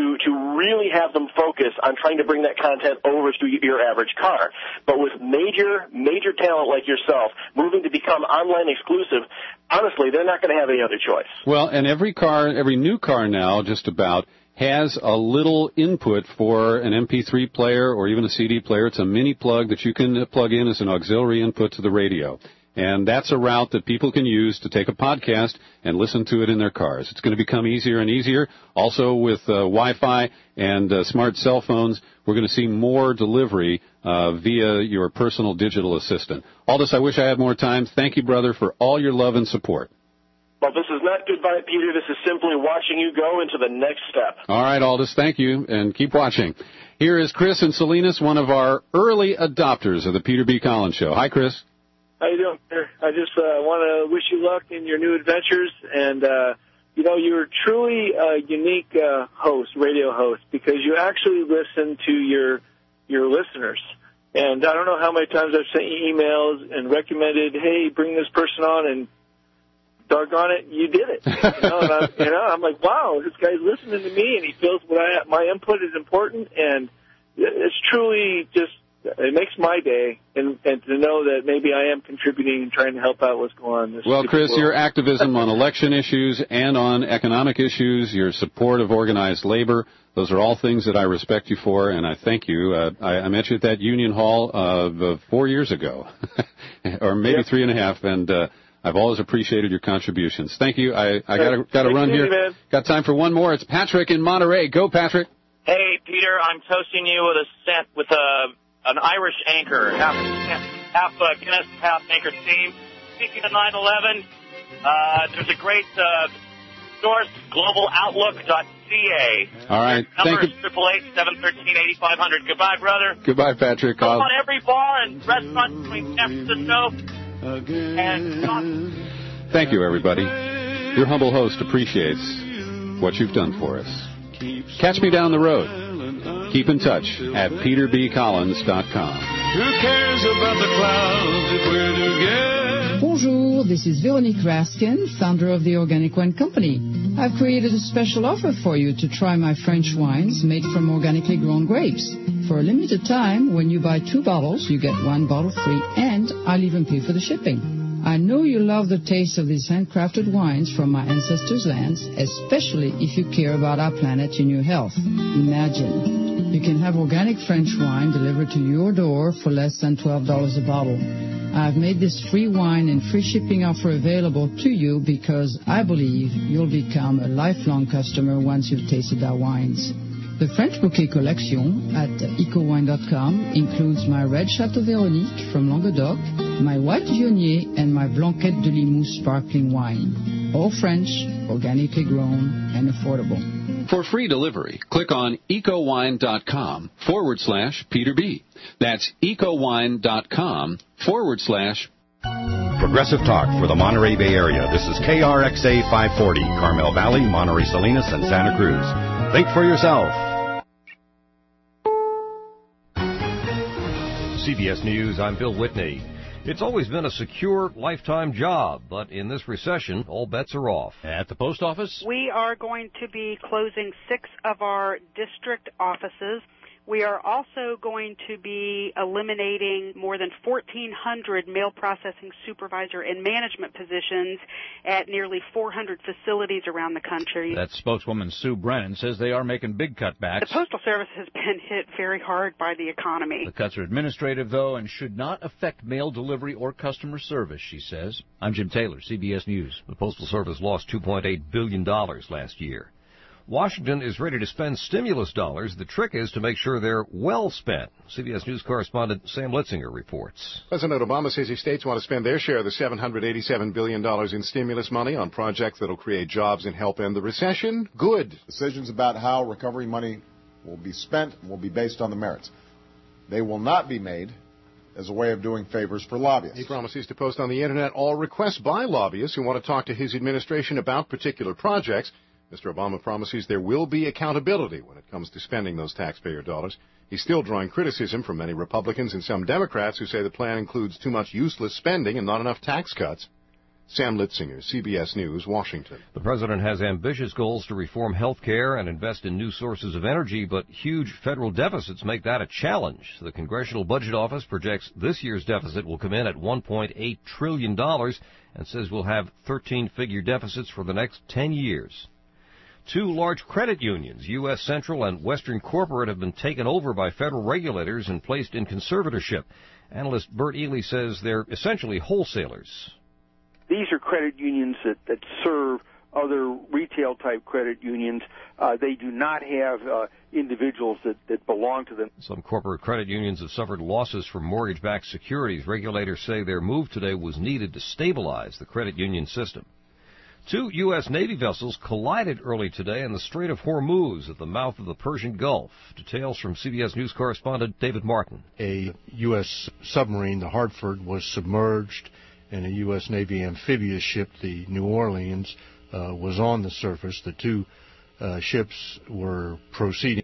to really have them focus on trying to bring that content over to your average car. But with major talent like yourself moving to become online exclusive, honestly, they're not going to have any other choice.
Well, and every new car now, just about, has a little input for an MP3 player or even a CD player. It's a mini plug that you can plug in as an auxiliary input to the radio. And that's a route that people can use to take a podcast and listen to it in their cars. It's going to become easier and easier. Also with Wi-Fi and smart cell phones, we're going to see more delivery via your personal digital assistant. Aldous, I wish I had more time. Thank you, brother, for all your love and support.
Well, this is not goodbye, Peter. This is simply watching you go into the next step.
All right, Aldous, thank you, and keep watching. Here is Chris in Salinas, one of our early adopters of the Peter B. Collins Show. Hi, Chris.
How you doing, Peter? I just want to wish you luck in your new adventures, and, you're truly a unique host, radio host, because you actually listen to your listeners. And I don't know how many times I've sent you emails and recommended, hey, bring this person on, and doggone it, you did it. I'm like, wow, this guy's listening to me, and he feels my input is important, and it's truly just, it makes my day, and to know that maybe I am contributing and trying to help out what's going on in this
Well, Chris,
world.
your activism on election issues and on economic issues, your support of organized labor, those are all things that I respect you for, and I thank you. I met you at that Union Hall 4 years ago, or maybe 3.5, and I've always appreciated your contributions. Thank you. I got to run here. Man. Got time for one more. It's Patrick in Monterey. Go, Patrick.
Hey, Peter. I'm toasting you with an Irish anchor, half Guinness, half anchor steam. Speaking of 9/11, there's a great source, globaloutlook.ca.
All right.
Number is 888-713-8500. Goodbye, brother.
Goodbye, Patrick.
Go on every bar and restaurant between San Francisco and
Thank you, everybody. Your humble host appreciates what you've done for us. Catch me down the road. Keep in touch at peterbcollins.com.
Who cares about the clouds if we're together?
Bonjour, this is Veronique Raskin, founder of the Organic One Company.
I've created a special offer for you to try my French wines made from organically grown grapes. For a limited time, when you buy 2 bottles, you get 1 bottle free, and I'll even pay for the shipping. I know you love the taste of these handcrafted wines from my ancestors' lands, especially if you care about our planet and your health. Imagine, you can have organic French wine delivered to your door for less than $12 a bottle. I've made this free wine and free shipping offer available to you because I believe you'll become a lifelong customer once you've tasted our wines. The French Bouquet Collection at ecowine.com includes my red Chateau Véronique from Languedoc, my white Viognier, and my Blanquette de Limoux sparkling wine. All French, organically grown, and affordable.
For free delivery, click on ecowine.com /Peter B. That's ecowine.com /
Progressive Talk for the Monterey Bay Area. This is KRXA 540, Carmel Valley, Monterey Salinas, and Santa Cruz. Think for yourself.
CBS News, I'm Bill Whitney. It's always been a secure, lifetime job, but in this recession, all bets are off. At the post office,
we are going to be closing 6 of our district offices. We are also going to be eliminating more than 1,400 mail processing supervisor and management positions at nearly 400 facilities around the country.
That spokeswoman Sue Brennan says they are making big cutbacks.
The Postal Service has been hit very hard by the economy.
The cuts are administrative, though, and should not affect mail delivery or customer service, she says. I'm Jim Taylor, CBS News.
The Postal Service lost $2.8 billion last year. Washington is ready to spend stimulus dollars. The trick is to make sure they're well spent. CBS News correspondent Sam Litzinger reports.
President Obama says his states want to spend their share of the $787 billion in stimulus money on projects that will create jobs and help end the recession. Good.
Decisions about how recovery money will be spent will be based on the merits. They will not be made as a way of doing favors for lobbyists.
He promises to post on the Internet all requests by lobbyists who want to talk to his administration about particular projects. Mr. Obama promises there will be accountability when it comes to spending those taxpayer dollars. He's still drawing criticism from many Republicans and some Democrats who say the plan includes too much useless spending and not enough tax cuts. Sam Litzinger, CBS News, Washington.
The president has ambitious goals to reform health care and invest in new sources of energy, but huge federal deficits make that a challenge. The Congressional Budget Office projects this year's deficit will come in at $1.8 trillion and says we'll have 13-figure deficits for the next 10 years. 2 large credit unions, U.S. Central and Western Corporate, have been taken over by federal regulators and placed in conservatorship. Analyst Bert Ely says they're essentially wholesalers.
These are credit unions that serve other retail-type credit unions. They do not have individuals that belong to them.
Some corporate credit unions have suffered losses from mortgage-backed securities. Regulators say their move today was needed to stabilize the credit union system. 2 U.S. Navy vessels collided early today in the Strait of Hormuz at the mouth of the Persian Gulf. Details from CBS News correspondent David Martin.
A U.S. submarine, the Hartford, was submerged, and a U.S. Navy amphibious ship, the New Orleans, was on the surface. The 2 ships were proceeding